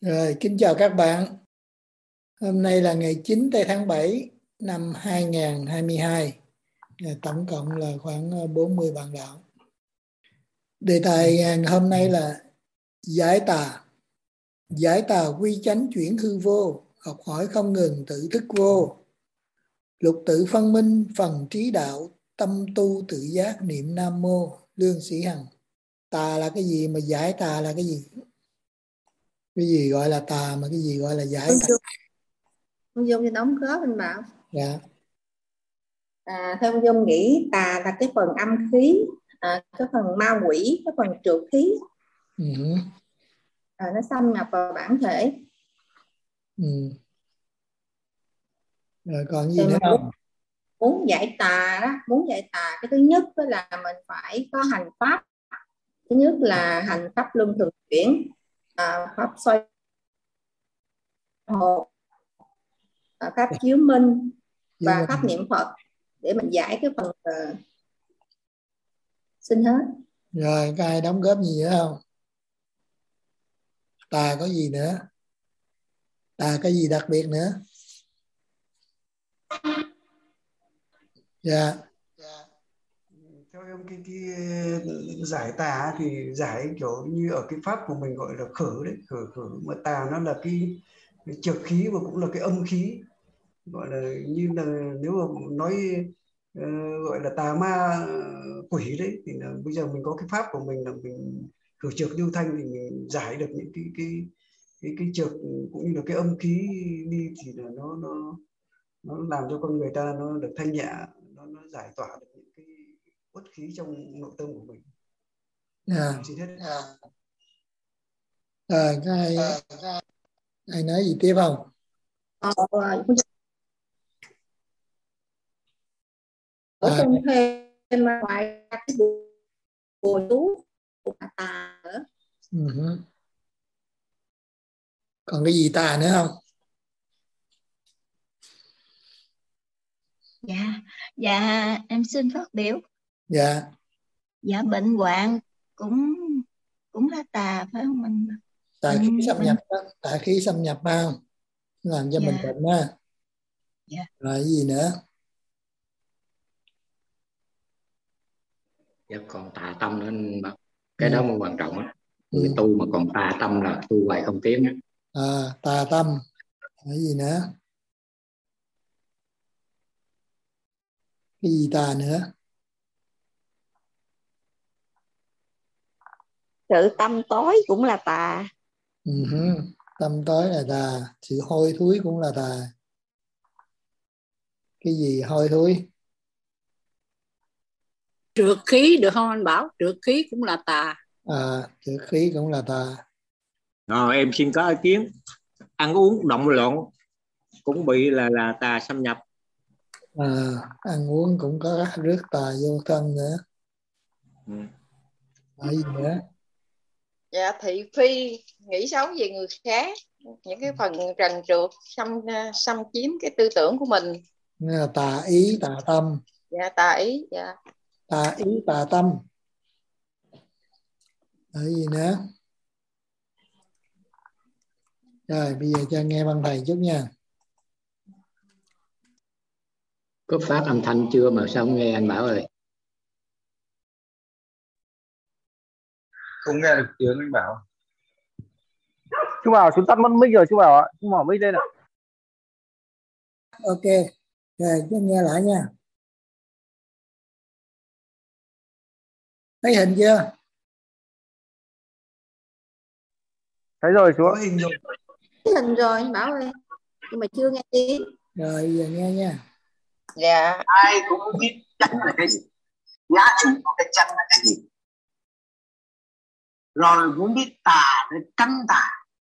Rồi, kính chào các bạn. Hôm nay là ngày 9 tây tháng 7 năm 2022. Tổng cộng là khoảng 40 bạn đạo. Đề tài hôm nay là giải tà. Giải tà quy chánh chuyển hư vô, học hỏi không ngừng tự thức vô. Lục tự phân minh phần trí đạo, tâm tu tự giác niệm Nam Mô, Lương Sĩ Hằng. Tà là cái gì mà giải tà là cái gì? Cái gì gọi là tà mà cái gì gọi là giải tà? Ông Dung thì đóng góp anh Bảo. Dạ. Theo ông Dung nghĩ tà là cái phần âm khí, cái phần ma quỷ, cái phần trượt khí. Nó xâm nhập vào bản thể. Rồi còn gì Thì nữa không? muốn giải tà đó, cái thứ nhất đó là mình phải có hành pháp. Thứ nhất là hành pháp luân thường chuyển, pháp soi hồn, pháp chiếu minh và pháp niệm Phật để mình giải cái phần xin hết. Rồi có ai đóng góp gì nữa không? Tà có gì nữa? Tà có gì đặc biệt nữa? Dạ. Theo em cái giải tà thì giải kiểu như ở cái pháp của mình gọi là khử đấy, khử mà tà nó là cái trược khí và cũng là cái âm khí, gọi là như là nếu mà nói gọi là tà ma quỷ đấy, thì là bây giờ mình có cái pháp của mình là mình khử trược lưu thanh thì mình giải được những cái trược cũng như là cái âm khí đi, thì là nó làm cho con người ta nó được thanh nhẹ, nó giải tỏa được những cái uất khí trong nội tâm của mình. Xin hết. Rồi có ai nói gì tiếp không? Bổ sung thêm ngoài cái bùa chú của tà nữa. Còn cái gì tà nữa không? Dạ em xin phát biểu. Dạ. Dạ bệnh hoạn cũng là tà phải không mình? Tà khí xâm nhập đó, tà khí xâm nhập không? Làm cho mình bệnh á. Dạ. Rồi cái gì nữa? Dạ còn tà tâm nữa anh Bảo. Cái đó mới quan trọng á. Người tu mà còn tà tâm là tu hoài không tiến á. Tà tâm. Cái gì nữa? Cái gì tà nữa? Sự tâm tối cũng là tà. Tâm tối là tà. Sự hôi thối cũng là tà. Cái gì hôi thối? Trượt khí được không anh Bảo? Trượt khí cũng là tà. Trượt khí cũng là tà. Em xin có ý kiến. Ăn uống động loạn cũng bị là tà xâm nhập. Ăn uống cũng có rước tà vô thân nữa. Cái gì nữa? Dạ, thị phi, nghĩ xấu về người khác, những cái phần trần trượt xâm chiếm cái tư tưởng của mình. Tà ý, tà tâm. Dạ, tà ý. Dạ. Tà ý, tà tâm. Cái gì nữa? Rồi bây giờ cho nghe văn thầy chút nha. Có phát âm thanh chưa mà sao không nghe anh Bảo ơi? Không nghe được tiếng anh Bảo. Chú Bảo chúng tắt mất mic rồi chú Bảo ạ. Chú mở mic lên ạ. Ok. Rồi cho nghe lại nha. Thấy hình chưa? Thấy rồi chú ạ. Có hình rồi. Thấy hình rồi anh Bảo ơi. Nhưng mà chưa nghe tiếng. Rồi giờ nghe nha. Dạ. Ai cũng biết chánh là cái gì, giá trị của cái chánh là cái gì, rồi muốn biết tà để tránh tà.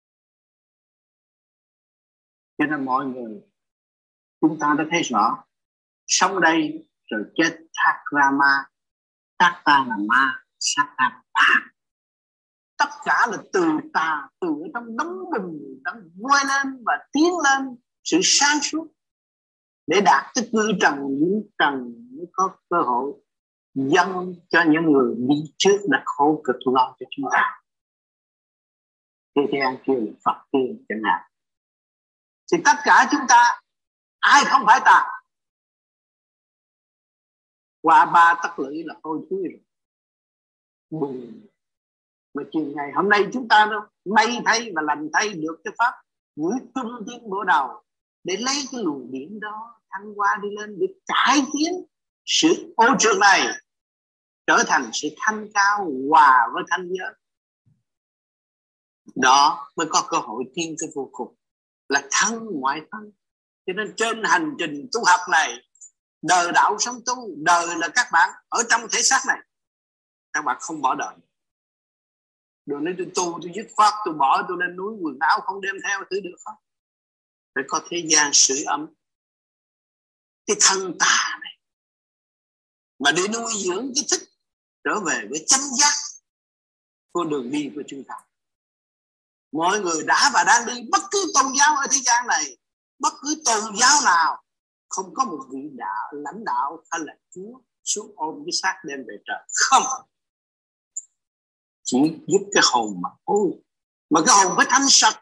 Cho nên mọi người chúng ta đã thấy rõ, sống đây rồi chết thác ra ma, thác ta là ma, sát ta là tà. Tất cả là từ tà, từ trong đống bùn đang quay lên và tiến lên sự sáng suốt để đạt tới cư trần, những trần mới có cơ hội dâng cho những người đi trước đã khổ cực lo cho chúng ta. Thế An kêu là Phật tiên chẳng hạn. Thì tất cả chúng ta ai không phải tà? Qua 3 tấc lưỡi là hôi thối rồi. Buồn. Mà chiều ngày hôm nay chúng ta may thay và lành thay được cái pháp gửi trung tiến bữa đầu để lấy cái luồng điển đó thăng qua đi lên để cải tiến sự ô trượt này trở thành sự thanh cao hòa với thanh giới. Đó mới có cơ hội tiến tới vô cùng, là thân ngoại thân. Cho nên trên hành trình tu học này, đời đạo sống tu, đời là các bạn ở trong thể xác này, các bạn không bỏ đời. Đừng nói tôi tu, tôi dứt khoát, tôi bỏ, tôi lên núi quần áo không đem theo, thử được không? Phải có thế gian sưởi ấm cái thân tà này, mà để nuôi dưỡng cái thức trở về với chánh giác của đường đi của chúng ta. Mọi người đã và đang đi bất cứ tôn giáo ở thế gian này, bất cứ tôn giáo nào, không có một vị lãnh đạo hay là Chúa xuống ôm cái xác đem về trời. Không. Chỉ giúp cái hồn mà thôi. Mà cái hồn phải thanh sạch.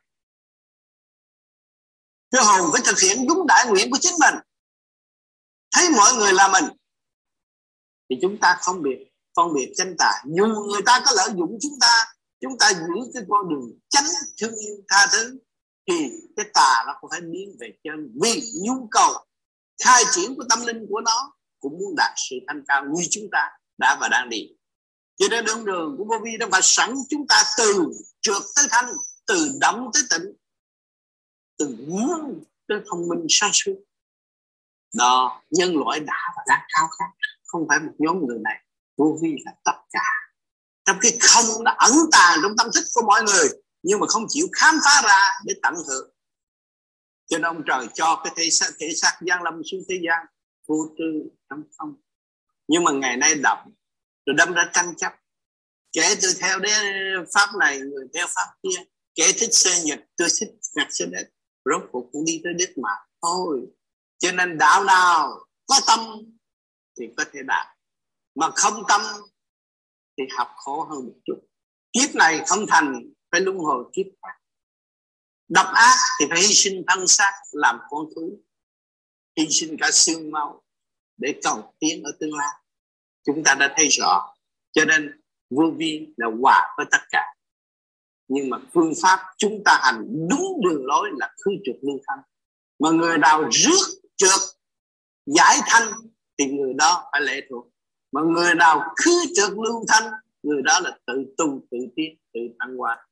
Cái hồn phải thực hiện đúng đại nguyện của chính mình. Thấy mọi người là mình thì chúng ta không phân biệt chánh tà. Dù người ta có lợi dụng chúng ta giữ cái con đường chánh thương yêu tha thứ, thì cái tà nó cũng phải biến về trên, vì nhu cầu khai triển của tâm linh của nó cũng muốn đạt sự thanh cao như chúng ta đã và đang đi. Cho nên đường của Vô Vi nó phải sẵn chúng ta từ trượt tới thanh, từ động tới tịnh, từ muốn tới thông minh sáng suốt. Đó, nhân loại đã và đang khao khát, không phải một nhóm người này. Vô Vi là tất cả. Trong cái không nó ẩn tàng trong tâm thức của mọi người, nhưng mà không chịu khám phá ra để tận hưởng. Cho nên ông trời cho cái thể xác giáng lâm xuống thế gian vô tư trong không. Nhưng mà ngày nay động rồi đâm ra tranh chấp. Kẻ tôi theo đế pháp này, người theo pháp kia. Kẻ thích xe Nhật, tôi thích Mercedes. Rốt cuộc cũng đi tới đích mà thôi. Cho nên đạo nào có tâm thì có thể đạt, mà không tâm thì học khổ hơn một chút. Kiếp này không thành phải luân hồi kiếp khác. Độc ác thì phải hy sinh thân xác làm con thú, hy sinh cả xương máu để cầu tiến ở tương lai. Chúng ta đã thấy rõ. Cho nên Vô Vi là hòa với tất cả. Nhưng mà phương pháp chúng ta hành đúng đường lối là khứ trượt lưu thanh. Mà người nào rước trượt giải thanh thì người đó phải lệ thuộc. Mà người nào khứ trượt lưu thanh, người đó là tự tu, tự tiến, tự thăng hoa.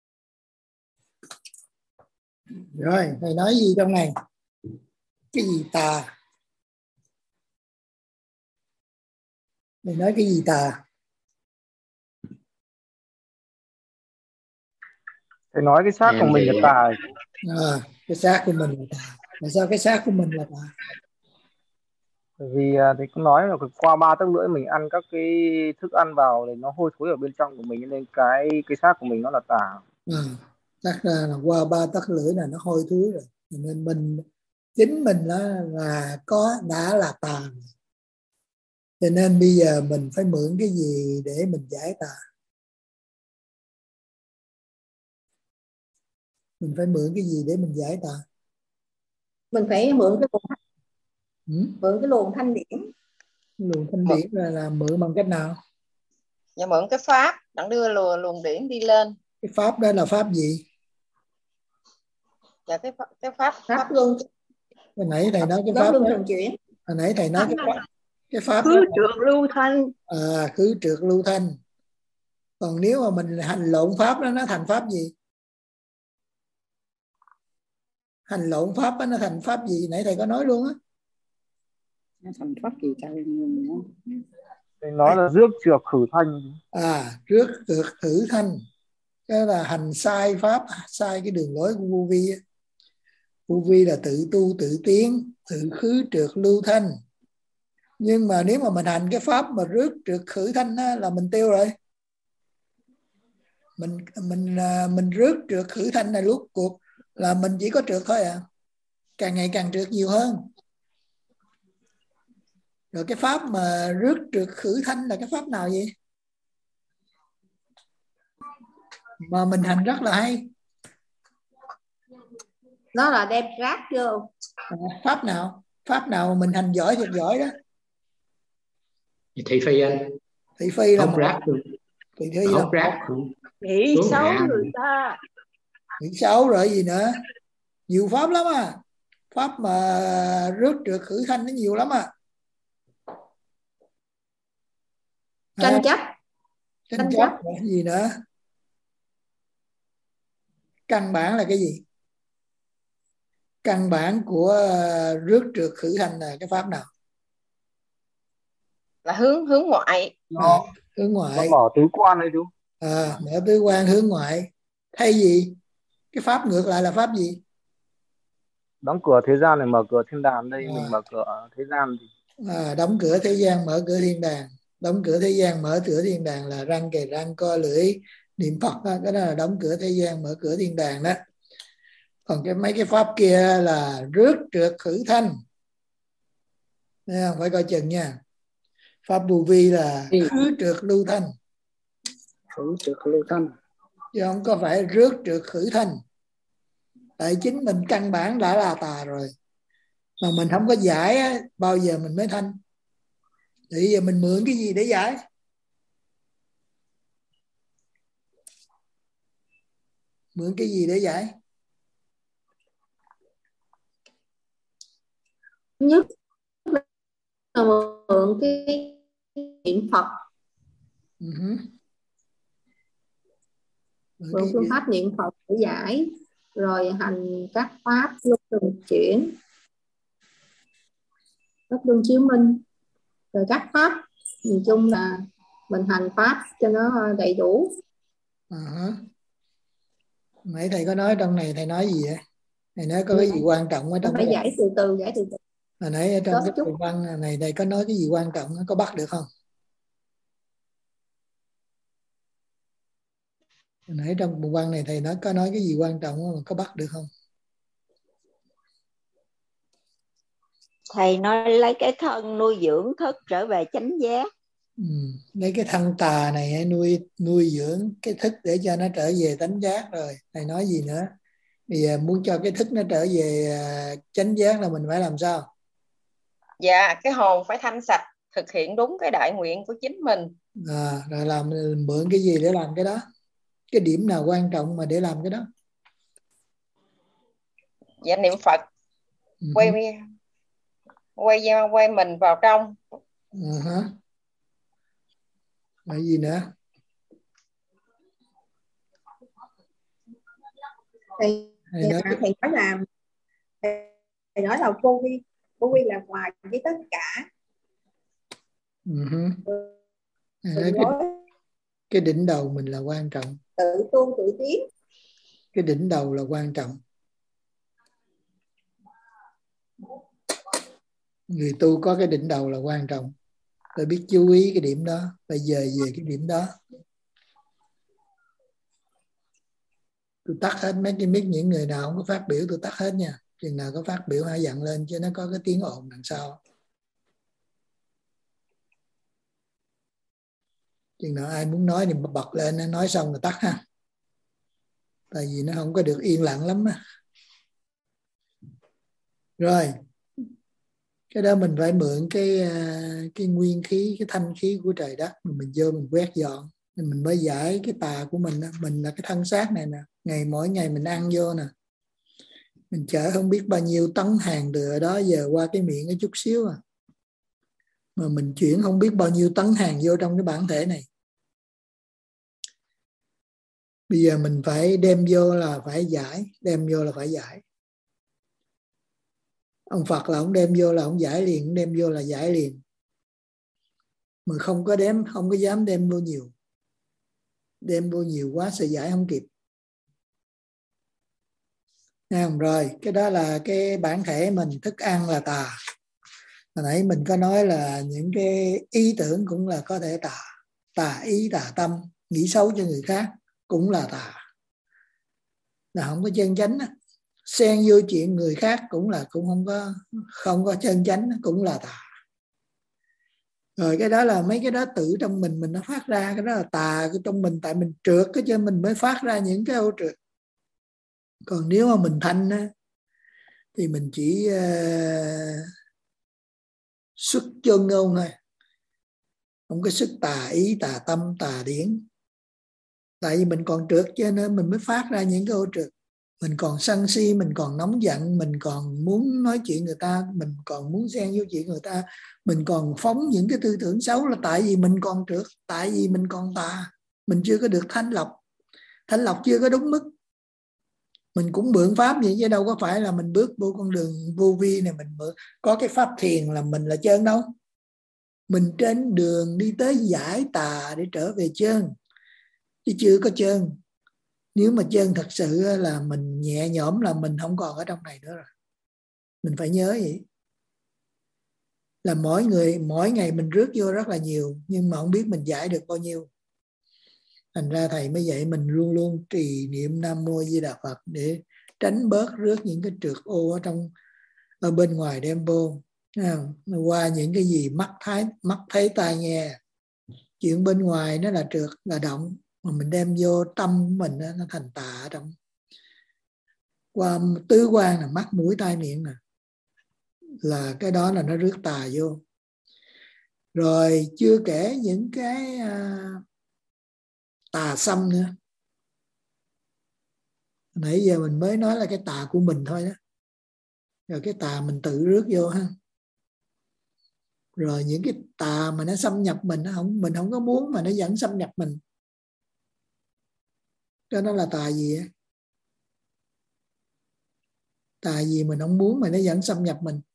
Rồi, thầy nói gì trong này? Cái gì tà? Thầy nói cái gì tà? Thầy nói cái xác của mình là tà. Cái xác của mình là tà. Tại sao cái xác của mình là tà? Bởi vì thầy cũng nói là qua 3 tấc lưỡi mình ăn các cái thức ăn vào thì nó hôi thối ở bên trong của mình, nên cái xác của mình nó là tà. Chắc là qua 3 tấc lưỡi là nó hôi thối rồi, nên chính mình là đã là tà. Cho nên bây giờ mình phải mượn cái gì để mình giải tà? Mình phải mượn cái gì để mình giải tà? Mình phải mượn cái luồng thanh điển. Luồng thanh điển là mượn bằng cách nào? Và mượn cái pháp đặng đưa luồng điển đi lên. Cái pháp đó là pháp gì? Dạ cái pháp luân. Hồi nãy thầy nói cái pháp đó. Hồi nãy thầy nói cái pháp khứ trượt lưu thanh. Khứ trượt lưu thanh. Còn nếu mà mình hành lộn pháp đó, nó thành pháp gì? Hành lộn pháp đó, nó thành pháp gì? Nãy thầy có nói luôn á. Nó thành pháp gì trời? Thầy nói là rước trượt khử thanh. Rước trượt khử thanh. Cái là hành sai pháp, sai cái đường lối của Vô Vi. Vô Vi là tự tu, tự tiến, tự khứ trượt lưu thanh. Nhưng mà nếu mà mình hành cái pháp mà rước trượt khử thanh á, là mình tiêu rồi. Mình rước trượt khử thanh này lúc cuộc là mình chỉ có trượt thôi à. Càng ngày càng trượt nhiều hơn. Rồi cái pháp mà rước trượt khử thanh là cái pháp nào vậy? Mà mình hành rất là hay. nó là đem rác vô. Pháp nào mình hành giỏi thiệt giỏi đó. Thị phi anh. Thị phi là hốt rác luôn. Thị phi là hốt rác nghĩ xấu người ta. Nghĩ xấu rồi gì nữa, nhiều pháp lắm à. Pháp mà rước trượt khử thanh nó nhiều lắm à. Tranh chấp. Tranh chấp là gì nữa? Căn bản là cái gì? Căn bản của rước trượt khử thanh là cái pháp nào? Là hướng ngoại. Hướng ngoại. Nó mở tứ quan đấy chú. Mở tứ quan hướng ngoại. Thay gì? Cái pháp ngược lại là pháp gì? Đóng cửa thế gian này mở cửa thiên đàng, đây mình mở cửa thế gian thì... đóng cửa thế gian mở cửa thiên đàng. Đóng cửa thế gian mở cửa thiên đàng là răng kề răng co lưỡi niệm Phật đó. Cái đó là đóng cửa thế gian mở cửa thiên đàng đó. Còn mấy cái pháp kia là rước trượt khử thanh. Thấy không? Phải coi chừng nha. Pháp Bù Vi là khứ trượt lưu thanh. Khứ trượt lưu thanh. Chứ không có phải rước trượt khử thanh. Tại chính mình căn bản đã là tà rồi. Mà mình không có giải á, bao giờ mình mới thanh. Thì giờ mình mượn cái gì để giải? Mượn cái gì để giải? Nhất là mượn cái niệm Phật. Mượn phương pháp niệm Phật để giải. Rồi hành các pháp luân thường chuyển, pháp luân chiếu minh, rồi các pháp nhìn chung là mình hành pháp cho nó đầy đủ. Nãy thầy có nói trong này, thầy nói gì vậy? Thầy nói có cái gì quan trọng ở trong phải giải từ từ, giải từ từ. Hồi nãy ở trong cái bài văn này thầy có nói cái gì quan trọng, có bắt được không? Hồi nãy trong bài văn này thầy có nói cái gì quan trọng mà có bắt được không? Thầy nói lấy cái thân nuôi dưỡng thức trở về chánh giác. Lấy cái thân tà này nuôi dưỡng cái thức để cho nó trở về chánh giác. Rồi thầy nói gì nữa? Thì muốn cho cái thức nó trở về chánh giác là mình phải làm sao? Dạ, cái hồn phải thanh sạch, thực hiện đúng cái đại nguyện của chính mình. Rồi làm mượn cái gì để làm cái đó? Cái điểm nào quan trọng mà để làm cái đó? Dạ, niệm Phật. Quay mình vào trong. Rồi gì nữa? Thầy nói là vô vi là ngoài với tất cả. Cái đỉnh đầu mình là quan trọng. Tự tu tự tiến. Cái đỉnh đầu là quan trọng. Người tu có cái đỉnh đầu là quan trọng. Phải biết chú ý cái điểm đó, phải dời về cái điểm đó. Tôi tắt hết mấy cái mic, những người nào không có phát biểu tôi tắt hết nha. Chừng nào có phát biểu hãy dặn lên chứ nó có cái tiếng ồn đằng sau. Chừng nào ai muốn nói thì bật lên, nó nói xong rồi tắt ha. Tại vì nó không có được yên lặng lắm á. Rồi. Cái đó mình phải mượn cái nguyên khí, cái thanh khí của trời đất mà mình vô mình quét dọn, mình mới giải cái tà của mình. Mình là cái thân xác này nè, mỗi ngày mình ăn vô nè, mình chở không biết bao nhiêu tấn hàng từ ở đó giờ qua cái miệng cái chút xíu à, mà mình chuyển không biết bao nhiêu tấn hàng vô trong cái bản thể này. Bây giờ mình phải đem vô là phải giải, đem vô là phải giải. Ông Phật là ông đem vô là ông giải liền, ông đem vô là giải liền. Mà không có dám đem vô nhiều. Đem vô nhiều quá sẽ giải không kịp. Rồi, cái đó là cái bản thể mình, thức ăn là tà. Hồi nãy mình có nói là những cái ý tưởng cũng là có thể tà. Tà ý, tà tâm, nghĩ xấu cho người khác cũng là tà. Là không có chân chánh á. Xen vô chuyện người khác cũng không có chân chánh, cũng là tà. Rồi cái đó là mấy cái đó tự trong mình nó phát ra, cái đó là tà của trong mình, tại mình trượt cái cho mình mới phát ra những cái ô trượt. Còn nếu mà mình thanh á, thì mình chỉ xuất chân ngôn thôi, không có sức tà ý, tà tâm, tà điển. Tại vì mình còn trượt cho nên mình mới phát ra những cái ô trượt. Mình còn sân si, mình còn nóng giận, mình còn muốn nói chuyện người ta, mình còn muốn xen vô chuyện người ta, mình còn phóng những cái tư tưởng xấu, là tại vì mình còn trượt, tại vì mình còn tà, mình chưa có được thanh lọc. Thanh lọc chưa có đúng mức. Mình cũng mượn pháp vậy chứ đâu có phải là mình bước vô con đường vô vi này mình mượn. Có cái pháp thiền là mình là chân đâu. Mình trên đường đi tới giải tà để trở về chân, chứ chưa có chân. Nếu mà chân thật sự là mình nhẹ nhõm là mình không còn ở trong này nữa rồi. Mình phải nhớ vậy. Là mỗi ngày mình rước vô rất là nhiều, nhưng mà không biết mình giải được bao nhiêu. Thành ra thầy mới dạy mình luôn luôn trì niệm Nam Mô Di Đà Phật để tránh bớt rước những cái trượt ô ở bên ngoài đem vô. Qua những cái gì mắt thấy tai nghe. Chuyện bên ngoài nó là trượt, là động, mà mình đem vô tâm của mình nó thành tà ở trong. Qua tứ quan là mắt mũi tai miệng nè, là cái đó là nó rước tà vô. Rồi chưa kể những cái tà xâm nữa. Nãy giờ mình mới nói là cái tà của mình thôi đó. Rồi cái tà mình tự rước vô ha. Rồi những cái tà mà nó xâm nhập mình không có muốn mà nó vẫn xâm nhập mình. Cho nó là tà gì á? Tà gì mình không muốn mà nó vẫn xâm nhập mình.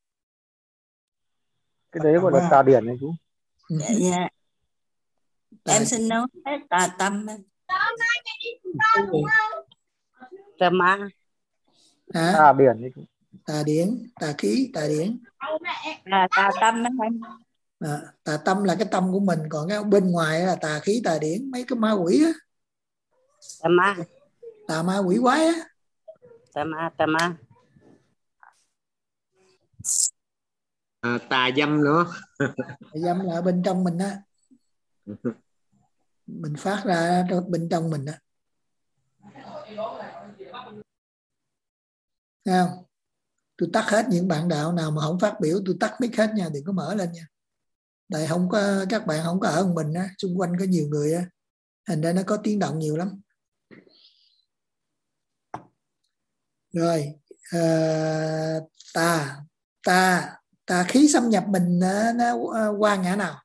Cái đấy gọi là tà điển này chú. Dạ. Em xin nói tà tâm. Tà ma. Tà điển đấy chú. Tà điển, tà khí, tà điển. Tà tâm đó anh. Tà tâm là cái tâm của mình, còn cái bên ngoài là tà khí, tà điển, mấy cái ma quỷ á. Tà ma. Tà ma quỷ quái á. Tà ma. Tà dâm nữa. Tà dâm là ở bên trong mình á. Mình phát ra bên trong mình á. Thấy không? Tôi tắt hết những bạn đạo nào mà không phát biểu, tôi tắt mic hết nha, đừng có mở lên nha. Tại không có, các bạn không có ở một mình á, xung quanh có nhiều người á, thành ra nó có tiếng động nhiều lắm. Rồi tà khí xâm nhập mình nó qua ngã nào?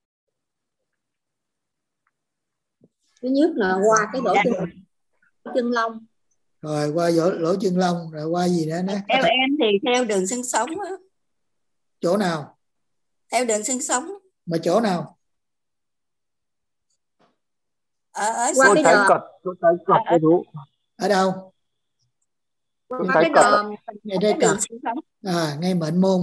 Thứ nhất là qua cái lỗ chân lông. Rồi qua lỗ chân lông, rồi qua gì nữa? Theo em thì theo đường xương sống á. Chỗ nào? Theo đường xương sống. Mà chỗ nào? Qua cái đờm. Ở đâu? Qua cái đờm. Ngay đây cật. Ngay mệnh môn.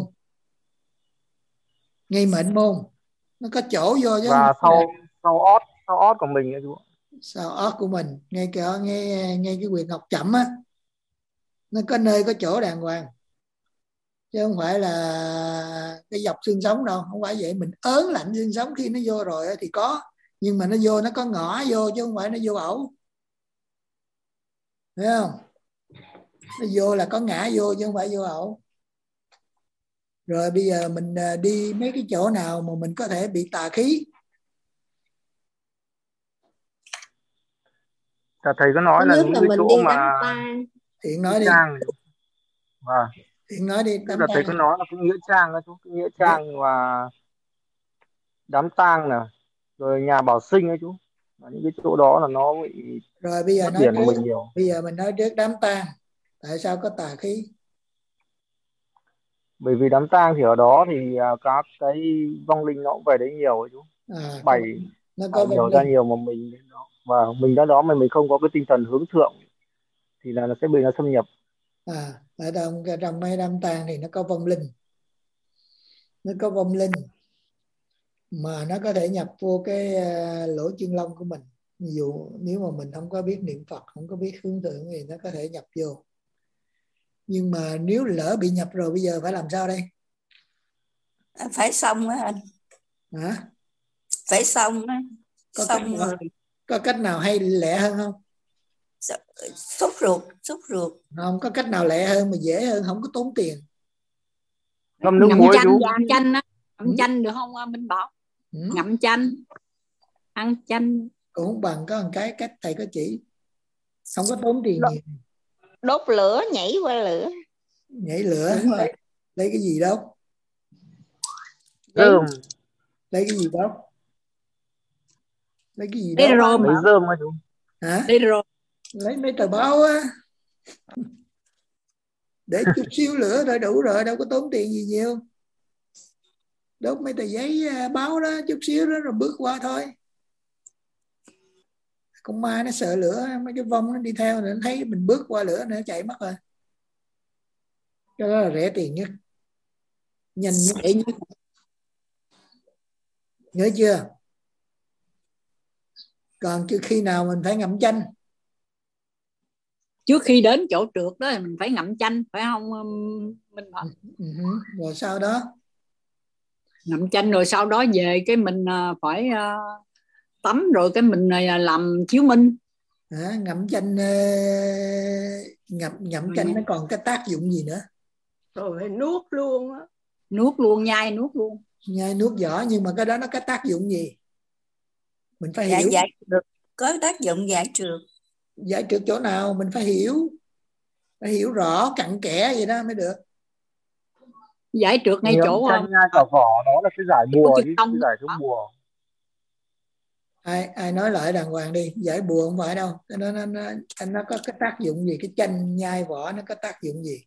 Ngay mệnh môn. Nó có chỗ vô chứ. Và sau ót của mình chú. Sau ót của mình, ngay cái huyệt ngọc chậm á, nó có nơi có chỗ đàng hoàng, chứ không phải là cái dọc xương sống đâu, không phải vậy. Mình ớn lạnh xương sống khi nó vô rồi thì có, nhưng mà nó vô nó có ngõ vô chứ không phải nó vô ẩu, thấy không? Nó vô là có ngã vô chứ không phải vô ẩu. Rồi bây giờ mình đi mấy cái chỗ nào mà mình có thể bị tà khí? Thầy có nói là những cái chỗ mà Thiện nói đi. Vâng. Thiện nói đi. Tức là thầy có nói là cái nghĩa trang đó chú, cái nghĩa trang và đám tang nè, rồi nhà bảo sinh ấy chú. Và những cái chỗ đó là nó bị. Rồi bây giờ nói trước, bây giờ mình nói trước đám tang. Tại sao có tà khí? Bởi vì đám tang thì ở đó thì các cái vong linh nó cũng về đấy nhiều ấy chú. Nó có nhiều ra nhiều mà mình đến đó. Và mình đến đó mà mình không có cái tinh thần hướng thượng thì là nó sẽ bị nó xâm nhập. Ở trong mấy đám tang thì nó có vong linh. Nó có vong linh mà nó có thể nhập vô cái lỗ chân lông của mình. Ví dụ nếu mà mình không có biết niệm Phật, không có biết hướng thượng thì nó có thể nhập vô. Nhưng mà nếu lỡ bị nhập rồi bây giờ phải làm sao đây? Phải xong á anh. Hả? Phải xong á. Có cách nào hay lẹ hơn không? Sốt ruột. Không có cách nào lẹ hơn mà dễ hơn, không có tốn tiền. Ngâm nước muối chú. Ăn chanh á, ngâm chanh được không Minh Bảo? Ngậm chanh, ăn chanh cũng không bằng, có một cái cách thầy có chỉ, không có tốn tiền nhiều. Đốt lửa, nhảy qua lửa. Nhảy lửa, lấy cái gì đốt? Rơm. Lấy cái gì đốt? Lấy cái gì lấy đốt? rơm. Lấy rơm á chú. Hả? Lấy rơm. Lấy mấy tờ báo á, để chút xíu lửa rồi đủ rồi, đâu có tốn tiền gì nhiều. Đốt mấy tờ giấy báo đó chút xíu đó rồi bước qua thôi. Con ma nó sợ lửa, mấy cái vong nó đi theo nó thấy mình bước qua lửa nó chạy mất rồi. Cái đó là rẻ tiền nhất, nhanh nhất, rẻ nhất. Nhớ chưa? Còn trước khi nào mình phải ngậm chanh? Trước khi đến chỗ trượt đó thì mình phải ngậm chanh, phải không Minh Bảo? Rồi sau đó ngậm chanh, rồi sau đó về cái mình phải tắm, rồi cái mình làm chiếu minh. Ngậm chanh, ngậm chanh nó còn cái tác dụng gì nữa? Rồi phải nuốt luôn á. Nuốt luôn, nhai nuốt luôn. Nhai nuốt vỏ, nhưng mà cái đó nó có tác dụng gì? Mình phải hiểu. Giải trượt, có tác dụng giải trượt. Giải trượt chỗ nào mình phải hiểu rõ cặn kẽ vậy đó mới được. Giải trượt ngay chỗ chanh nhai cả vỏ, nó là cái giải bùa chứ, cái giải chống bùa. Ai nói lại đàng hoàng đi, giải bùa không phải đâu. Nó có cái tác dụng gì? Cái chanh nhai vỏ nó có tác dụng gì?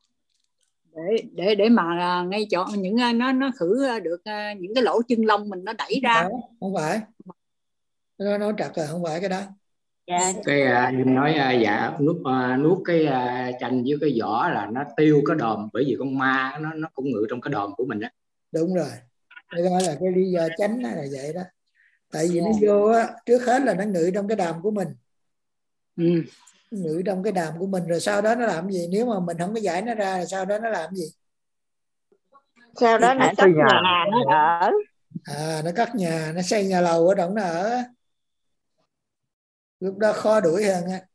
Để mà ngay chỗ những nó khử được những cái lỗ chân lông mình nó đẩy ra. Không phải. Nó nói trật rồi, không phải cái đó. Cái em nói dạ nuốt cái chanh với cái vỏ là nó tiêu cái đờm, bởi vì con ma nó cũng ngự trong cái đờm của mình đó. Đúng rồi, đây là cái lý do chánh là vậy đó. Tại vì nó vô á, trước hết là nó ngự trong cái đàm của mình. Ngự trong cái đàm của mình, rồi sau đó nó làm gì? Nếu mà mình không có giải nó ra, rồi sau đó nó làm gì? Sau đó nó cất nhà nó ở. Nó cất nhà, nó xây nhà lầu ở trong nó ở. Lúc đó khó đuổi hơn á.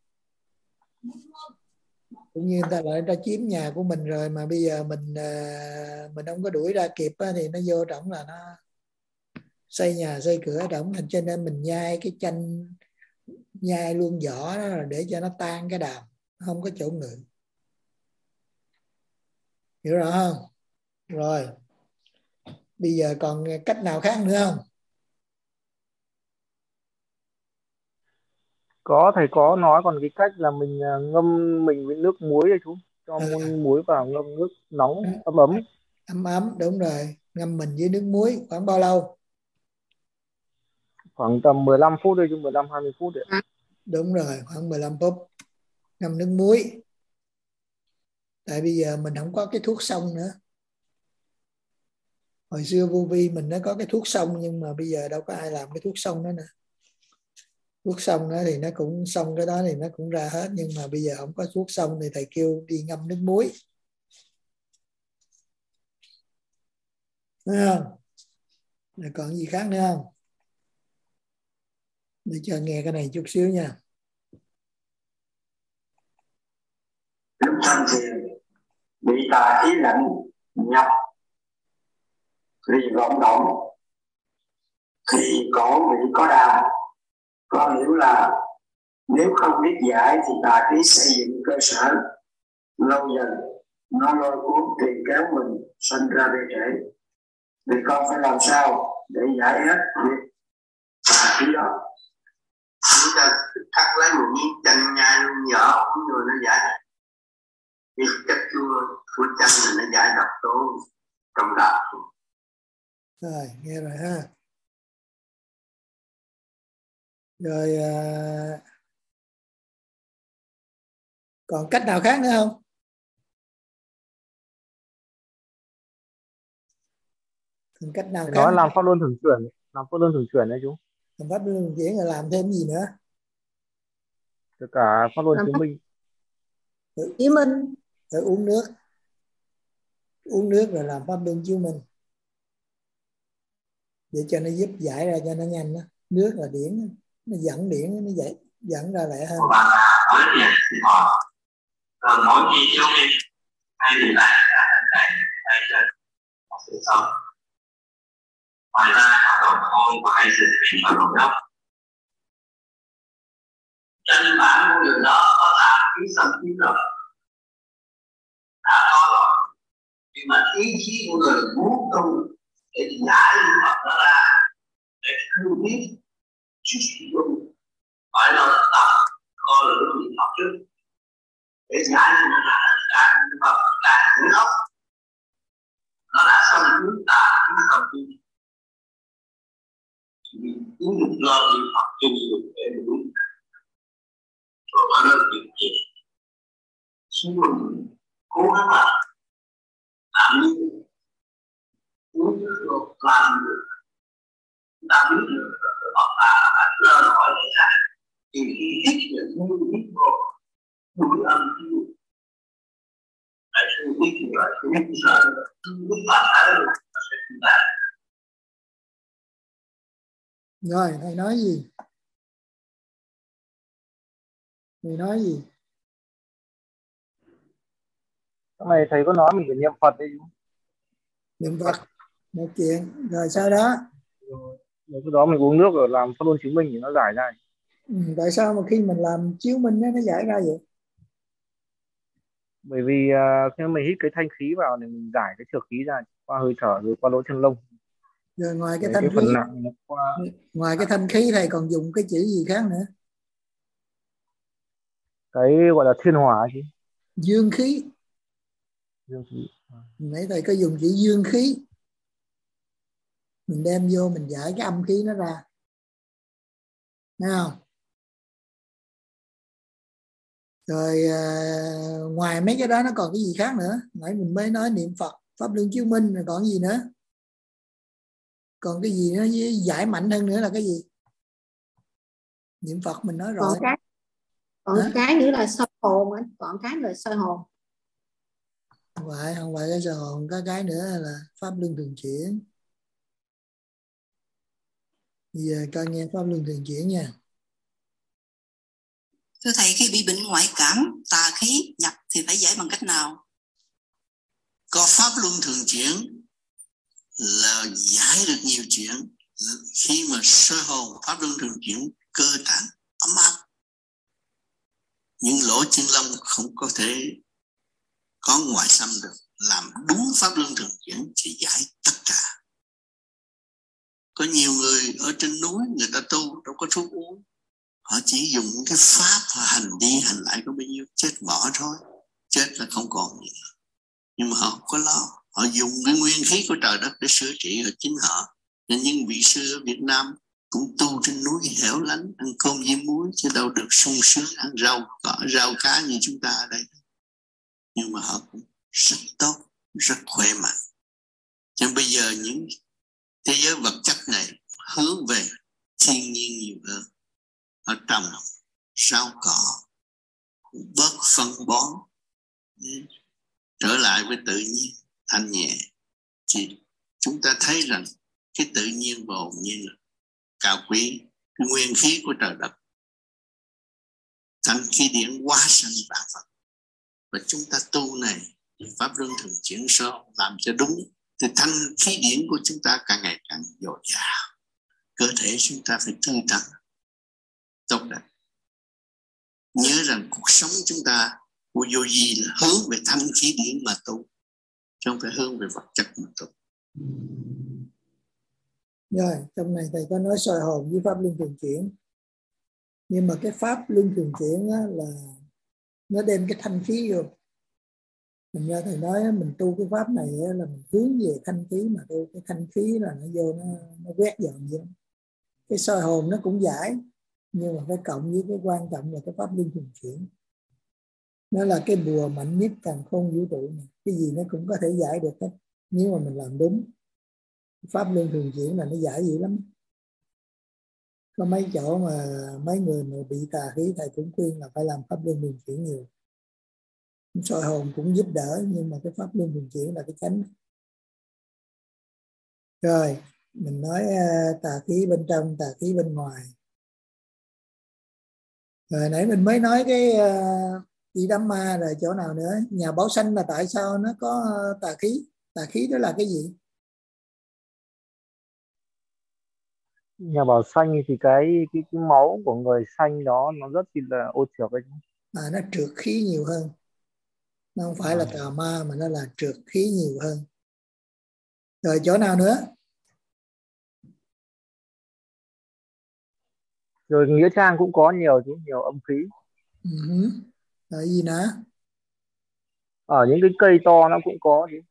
Cũng như người ta chiếm nhà của mình rồi, mà bây giờ mình không có đuổi ra kịp á, thì nó vô trọng là nó xây nhà xây cửa trọng. Cho nên mình nhai cái chanh, nhai luôn vỏ đó là để cho nó tan cái đàm, không có chỗ ngự. Hiểu rõ không? Rồi bây giờ còn cách nào khác nữa không? Có, thầy có nói còn cái cách là mình ngâm mình với nước muối rồi chú, cho muối vào, ngâm nước nóng ấm. Đúng rồi, ngâm mình với nước muối khoảng bao lâu? Khoảng tầm 15 phút thôi chú, 15-20 phút đấy. Đúng rồi, khoảng 15 phút ngâm nước muối. Tại bây giờ mình không có cái thuốc xông nữa. Hồi xưa vô vi mình nó có cái thuốc xông, nhưng mà bây giờ đâu có ai làm cái thuốc xông đó nữa. Thuốc xông đó thì nó cũng xông cái đó thì nó cũng ra hết, nhưng mà bây giờ không có thuốc xông thì thầy kêu đi ngâm nước muối. Đúng không? Rồi còn gì khác nữa không? Để cho nghe cái này chút xíu nha. Lúc tham thiền bị tà ý lạnh nhập vì vọng động thì cổ bị có đàm. Con hiểu là nếu không biết giải thì tà ý xây dựng cơ sở, lâu dần nó lôi cuốn tiền kéo mình sinh ra bề trễ. Thì con phải làm sao để giải hết việc tà ý đó? Chúng ta thắt lấy một miếng chanh nhai luôn nhỏ rồi nó giải. Cái chất chua của chanh này nó giải độc tố trong đạo. Rồi, nghe rồi ha. Rồi còn cách nào khác nữa không? Còn cách nào khác? Nói làm pháp luân thường chuyển đấy chú. Làm pháp luân thường chuyển là làm thêm gì nữa? Tất cả pháp luân chứng minh. Chứng minh. Rồi uống nước. Uống nước rồi làm pháp luân chiếu minh. Để cho nó giúp giải ra cho nó nhanh đó. Nước là điển, nó dẫn điển, nó dẫn ra lẹ hơn. hỏi tiền thì họ rồi mỗi khi giáo viên hay thì lại đây trên học sinh sống. Ngoài ra hoạt động thôn và hay sự kiện và hoạt động trên bản môi trường đó có là ký xâm ký rồi đã có rồi, nhưng mà ý chí của người muốn tu để giải những vật đó ra để cứu biết xuất dụng phải là tập coi là đúng những học trước để giải nó ra càng vật càng dữ lắm, nó đã xong chúng ta chúng ta tu vì chúng lo những học chung để đúng rồi nó là việc gì chúng mình cố gắng làm như muốn được làm được ta biết được hoặc là lên hỏi người ta thì khi thích được muốn biết vô đúng âm tiêu tại sự biết như vậy thì biết sợ biết phản thái được sẽ chúng ta. Rồi thầy nói gì? Thầy nói gì? Cái này thầy có nói mình phải niệm Phật đi. Niệm Phật một chuyện rồi sau đó rồi cái đó mình uống nước rồi làm pháp luân chứng minh thì nó giải ra. Tại sao mà khi mình làm chiếu minh nó giải ra vậy? Bởi vì khi mình hít cái thanh khí vào thì mình giải cái trược khí ra qua hơi thở rồi qua lỗ chân lông. Rồi ngoài cái để thanh cái khí phần nặng nó qua... ngoài cái thanh khí thầy còn dùng cái chữ gì khác nữa? Cái gọi là thiên hỏa chứ. Dương khí. Dương khí. Nãy thầy có dùng chữ dương khí. Mình đem vô mình giải cái âm khí nó ra. Thấy không? Rồi ngoài mấy cái đó nó còn cái gì khác nữa? Nãy mình mới nói niệm Phật, pháp luân chiếu minh, rồi còn gì nữa? Còn cái gì nó giải mạnh hơn nữa là cái gì? Niệm Phật mình nói rồi. Còn cái nữa là soi hồn, còn cái nữa là soi hồn. Không phải cái soi hồn, cái nữa là pháp luân thường chuyển. Bây giờ coi nghe pháp luân thường chuyển nha. Thưa thầy, khi bị bệnh ngoại cảm, tà khí nhập thì phải giải bằng cách nào? Có pháp luân thường chuyển là giải được nhiều chuyện. Khi mà soi hồn pháp luân thường chuyển, cơ tạng ấm áp, nhưng lỗ chân lông không có thể có ngoại xâm được. Làm đúng pháp luân thường chuyển thì giải tất cả. Có nhiều người ở trên núi người ta tu đâu có thuốc uống, họ chỉ dùng cái pháp họ hành đi hành lại có bao nhiêu, chết bỏ thôi, chết là không còn gì nữa. Nhưng mà họ không có lo, họ dùng cái nguyên khí của trời đất để sửa trị ở chính họ. Nên những vị sư ở Việt Nam cũng tu trên núi hẻo lánh, ăn cơm với muối chứ đâu được sung sướng ăn rau cá như chúng ta ở đây. Nhưng mà họ cũng rất tốt, rất khỏe mạnh. Cho bây giờ những thế giới vật chất này hướng về thiên nhiên nhiều hơn. Họ trồng rau cỏ, bớt phân bón, trở lại với tự nhiên thanh nhẹ, thì chúng ta thấy rằng cái tự nhiên và hồn nhiên là cao quý, cái nguyên khí của trời đất, thanh khí điển hóa sanh vạn vật. Và chúng ta tu này pháp luân thường chuyển số làm cho đúng thì thanh khí điển của chúng ta càng ngày càng dồi dào, cơ thể chúng ta phải tươi tắn tốt đẹp. Nhớ rằng cuộc sống chúng ta của yogi là hướng về thanh khí điển mà tu, chứ không phải hướng về vật chất mà tu. Rồi trong này thầy có nói soi hồn với pháp luân thường chuyển, nhưng mà cái pháp luân thường chuyển là nó đem cái thanh khí vô. Thành ra thầy nói mình tu cái pháp này là mình hướng về thanh khí mà tu. Cái thanh khí là nó vô nó quét dọn vô. Cái soi hồn nó cũng giải, nhưng mà phải cộng với cái quan trọng là cái pháp luân thường chuyển. Nó là cái bùa mạnh nhất càn khôn vũ trụ này. Cái gì nó cũng có thể giải được hết nếu mà mình làm đúng. Pháp luân thường chuyển là nó giải dữ lắm. Có mấy chỗ mà mấy người mà bị tà khí thầy cũng khuyên là phải làm pháp luân thường chuyển nhiều. Soi hồn cũng giúp đỡ, nhưng mà cái pháp luân thường chuyển là cái chánh. Rồi mình nói tà khí bên trong, tà khí bên ngoài. Rồi nãy mình mới nói cái Vidhamma, rồi chỗ nào nữa? Nhà Bảo Sanh là tại sao nó có tà khí? Tà khí đó là cái gì? Nhà Bảo Xanh thì cái máu của người xanh đó nó rất là ô trược ấy. Nó trượt khí nhiều hơn. Nó không phải là tà ma mà nó là trượt khí nhiều hơn. Rồi chỗ nào nữa? Rồi Nghĩa Trang cũng có nhiều chứ, nhiều âm khí. Rồi gì nữa? Ở những cái cây to nó cũng có chứ.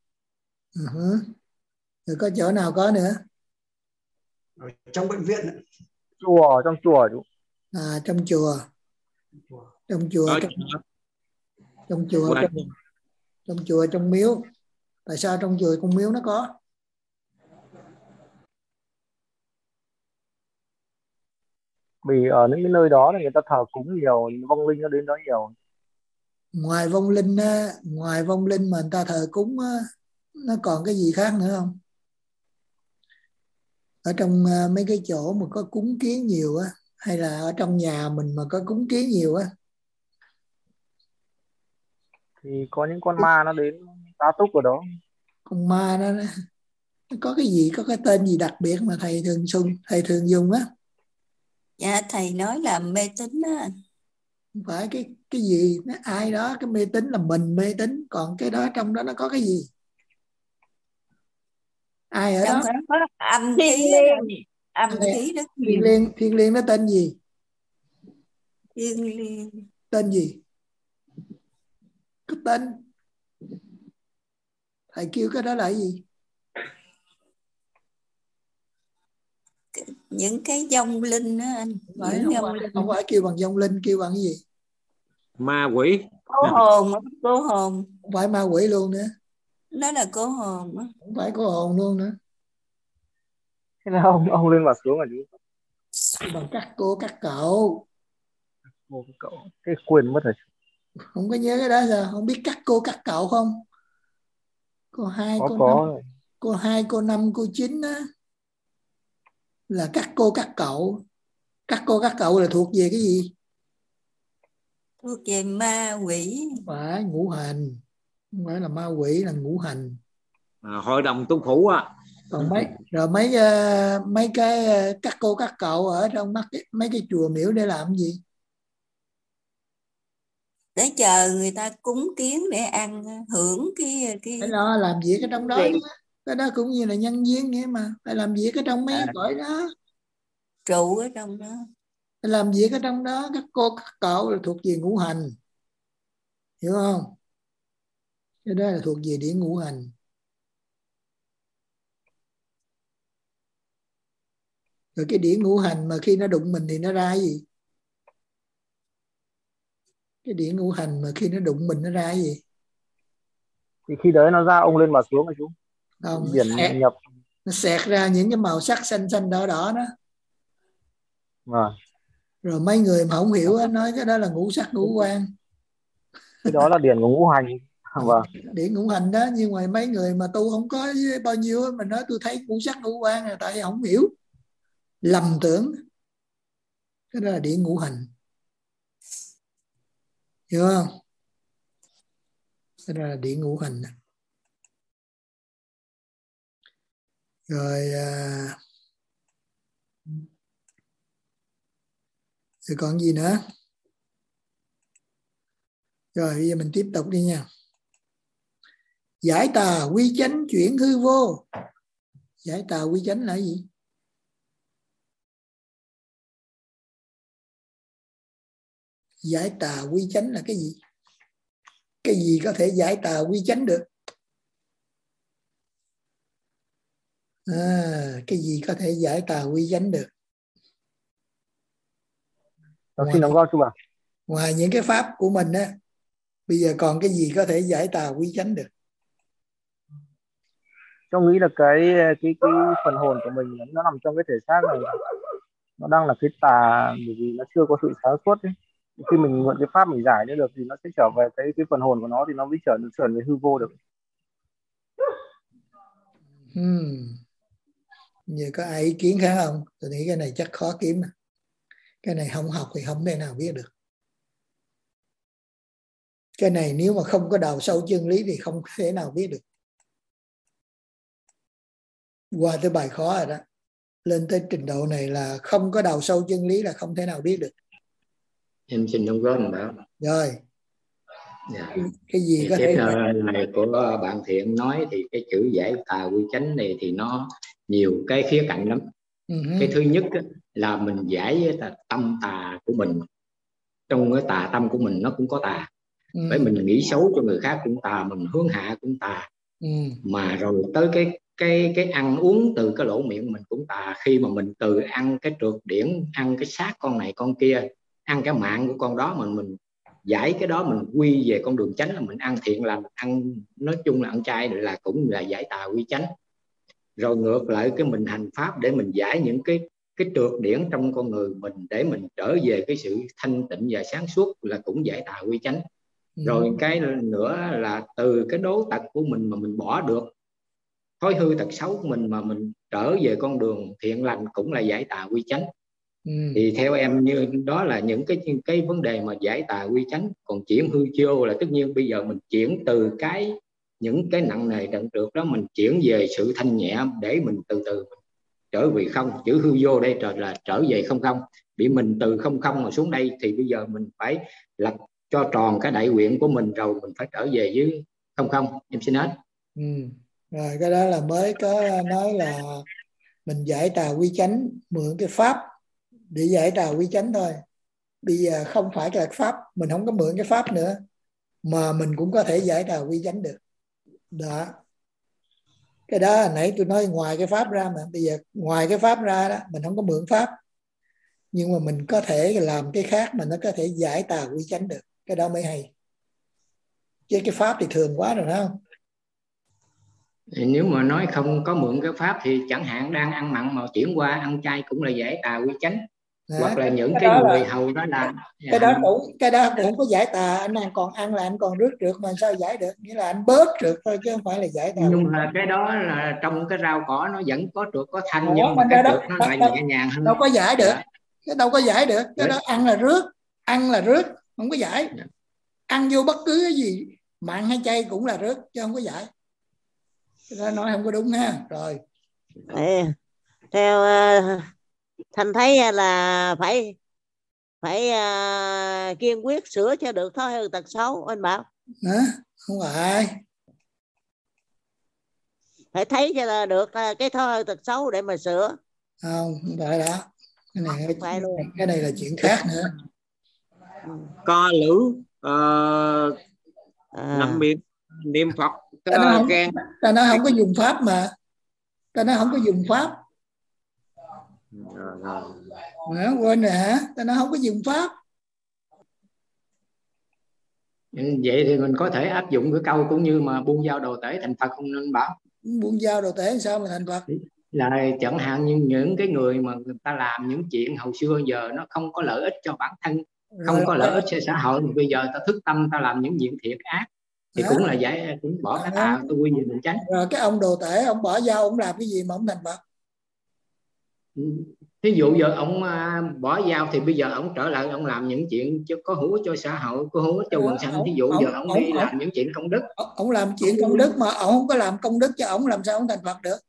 Rồi có chỗ nào có nữa? Ở trong bệnh viện. Chùa, trong chùa chú. Trong chùa. Trong chùa, trong chùa, trong miếu. Tại sao trong chùa trong miếu nó có? Vì ở những cái nơi đó là người ta thờ cúng nhiều, vong linh nó đến đó nhiều. Ngoài vong linh mà người ta thờ cúng nó còn cái gì khác nữa không? Ở trong mấy cái chỗ mà có cúng kiến nhiều á, hay là ở trong nhà mình mà có cúng kiến nhiều á? Thì có những con ma nó đến tá túc ở đó. Con ma nó có cái gì, có cái tên gì đặc biệt mà thầy thường dùng á? Dạ thầy nói là mê tín á. Không phải cái gì, nó ai đó, cái mê tín là mình mê tín, còn cái đó trong đó nó có cái gì? Ai ở trong đó? có âm khí, âm khí rất nhiều. Thiên liêng nó tên gì? Thiên liêng tên gì? Cái tên thầy kêu cái đó là gì? những cái vong linh đó anh. Không phải kêu bằng vong linh, kêu bằng cái gì? Ma quỷ. Cô hồn. Không phải ma quỷ luôn nữa. Nó là cô hồn. Không phải cô hồn luôn nữa. Thế là ông lên và xuống rồi chứ? Bằng các cô các cậu. Cái quyền mất rồi. Không có nhớ cái đó sao? Không biết các cô các cậu không? Cô 2, cô 5, cô 2, cô 5, cô 9 á, là các cô các cậu. Các cô các cậu là thuộc về cái gì? Thuộc về ma quỷ. Không phải, ngũ hành. Không phải là ma quỷ, là ngũ hành. Hội đồng tu phủ á. Còn mấy cái các cô các cậu ở trong mấy cái chùa miếu để làm gì? Để chờ người ta cúng kiến để ăn hưởng cái nó làm việc ở trong đó. Cái đó cũng như là nhân viên vậy mà, phải làm việc ở trong mấy cõi đó, trụ ở trong đó, phải làm việc ở trong đó. Các cô các cậu là thuộc về ngũ hành, hiểu không? Cái đó là thuộc về điển ngũ hành. Rồi cái điển ngũ hành mà khi nó đụng mình thì nó ra cái gì? Cái điển ngũ hành mà khi nó đụng mình nó ra cái gì? Thì khi đấy nó ra ông lên mà xuống rồi chú. Không, biển nhập. Nó xẹt ra những cái màu sắc xanh xanh đỏ đỏ đó. Rồi mấy người mà không hiểu nói cái đó là ngũ sắc ngũ quan. Cái đó là điển của ngũ hành. Điển ngũ hành đó, nhưng mà mấy người mà tu không có bao nhiêu mà nói tôi thấy ngũ sắc ngũ quan là tại không hiểu, lầm tưởng. Cái đó là điển ngũ hành, hiểu không? Cái đó là điển ngũ hành. Rồi rồi còn gì nữa? Rồi bây giờ mình tiếp tục đi nha. Giải tà quy chánh chuyển hư vô. Giải tà quy chánh là gì? Giải tà quy chánh là cái gì? Cái gì có thể giải tà quy chánh được? Cái gì có thể giải tà quy chánh được? Ngoài những cái pháp của mình á, bây giờ còn cái gì có thể giải tà quy chánh được? Tôi nghĩ là cái phần hồn của mình nó nằm trong cái thể xác này, nó đang là cái tà, bởi vì nó chưa có sự sáng suốt ấy. Khi mình mượn cái pháp mình giải được thì nó sẽ trở về cái phần hồn của nó, thì nó mới trở về hư vô được. Như có ai ý kiến khác không? Tôi nghĩ cái này chắc khó kiếm. Cái này không học thì không thể nào biết được. Cái này nếu mà không có đào sâu chân lý thì không thể nào biết được. Qua tới bài khó rồi đó. Lên tới trình độ này là không có đào sâu chân lý là không thể nào biết được. Em xin đóng góp đó. Rồi. Dạ. Cái gì thì có thể này của bạn Thiện nói thì cái chữ giải tà quy chánh này thì nó nhiều cái khía cạnh lắm. Cái thứ nhất là mình giải tâm tà của mình. Trong cái tà tâm của mình nó cũng có tà. Bởi mình nghĩ xấu cho người khác cũng tà, mình hướng hạ cũng tà. Mà rồi tới cái ăn uống từ cái lỗ miệng mình cũng tà. Khi mà mình từ ăn cái trượt điển, ăn cái xác con này con kia, ăn cái mạng của con đó, mình giải cái đó, mình quy về con đường chánh là mình ăn thiện lành, ăn nói chung là ăn chay là cũng là giải tà quy chánh. Rồi ngược lại cái mình hành pháp để mình giải những cái trượt điển trong con người mình để mình trở về cái sự thanh tịnh và sáng suốt là cũng giải tà quy chánh. Rồi cái nữa là từ cái đố tật của mình mà mình bỏ được thói hư tật xấu của mình mà mình trở về con đường thiện lành cũng là giải tà quy chánh. Thì theo em như đó là những cái vấn đề mà giải tà quy chánh. Còn chuyển hư vô là tất nhiên bây giờ mình chuyển từ những cái nặng nề trần trượt đó mình chuyển về sự thanh nhẹ để mình từ từ mình trở về không. Chữ hư vô đây là trở về không không. Bị mình từ không không mà xuống đây thì bây giờ mình phải lập cho tròn cái đại nguyện của mình rồi mình phải trở về với không không. Em xin hết. Rồi cái đó là mới có nói là mình giải tà quy chánh mượn cái pháp để giải tà quy chánh thôi. Bây giờ không phải là pháp, mình không có mượn cái pháp nữa mà mình cũng có thể giải tà quy chánh được. Đó. Cái đó hồi nãy tôi nói ngoài cái pháp ra, mà bây giờ ngoài cái pháp ra đó mình không có mượn pháp, nhưng mà mình có thể làm cái khác mà nó có thể giải tà quy chánh được. Cái đó mới hay. Chứ cái pháp thì thường quá rồi đó không? Nếu mà nói không có mượn cái pháp thì chẳng hạn đang ăn mặn mà chuyển qua ăn chay cũng là giải tà quy chánh. Hoặc là những cái người hầu đó là cái đó cũng không có giải tà. Anh còn ăn là anh còn rước trượt mà sao giải được? Nghĩa là anh bớt trượt thôi chứ không phải là giải tà. Nhưng mà cái đó là trong cái rau cỏ nó vẫn có trượt có thanh, nhưng mà cái trượt nó lại nhẹ nhàng hơn. Đâu có giải được. Cái đâu có giải được. Cái đó ăn là rước, không có giải. Ăn vô bất cứ cái gì mặn hay chay cũng là rước chứ không có giải. Cái đó nói không có đúng ha. Rồi. Theo Thanh thấy là phải kiên quyết sửa cho được thói hư tật xấu anh Bảo. Không phải. Phải thấy cho là được cái thói hư tật xấu để mà sửa. Không phải đó. Cái này là chuyện khác nữa. Co lử nằm miệng niệm Phật. Ta nói không có dùng pháp mà. Ta nói không có dùng pháp. Quên rồi hả? Ta nói không có dùng pháp. Vậy thì mình có thể áp dụng cái câu cũng như mà buông dao đồ tể thành Phật không nên Bảo? Buông dao đồ tể sao mà thành Phật? Là chẳng hạn như những cái người mà người ta làm những chuyện hồi xưa giờ nó không có lợi ích cho bản thân, không có lợi ích cho xã hội, mà bây giờ ta thức tâm ta làm những chuyện thiệt ác thì cũng là cũng bỏ cái tà tôi quy về mình tránh. Rồi cái ông đồ tể ông bỏ dao ông làm cái gì mà ông thành Phật? Ví dụ giờ ông bỏ dao thì bây giờ ông trở lại ông làm những chuyện có hữu ích cho xã hội, có hữu ích cho quần sanh. Ví dụ giờ ông đi làm những chuyện công đức. Ông làm chuyện công đức mà ông không có làm công đức cho ông, làm sao ông thành Phật được?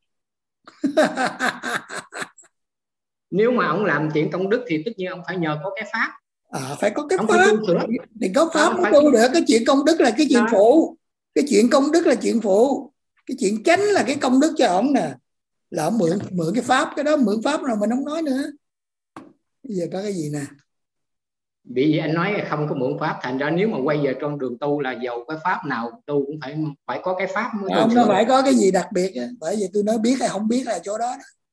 Nếu mà ông làm chuyện công đức thì tất nhiên ông phải nhờ có cái pháp. Phải có cái pháp thì có pháp mới tu được. Cái chuyện công đức là cái chuyện phụ. Cái chuyện công đức là chuyện phụ. Cái chuyện chánh là cái công đức cho ông nè. Là ông mượn cái pháp. Cái đó mượn pháp rồi mình không nói nữa. Bây giờ có cái gì nè? Bởi vì anh nói không có mượn pháp, thành ra nếu mà quay về trong đường tu là dầu cái pháp nào tu cũng phải có cái pháp mới không, nó phải có cái gì đặc biệt á. Bởi vì tôi nói biết hay không biết là chỗ đó.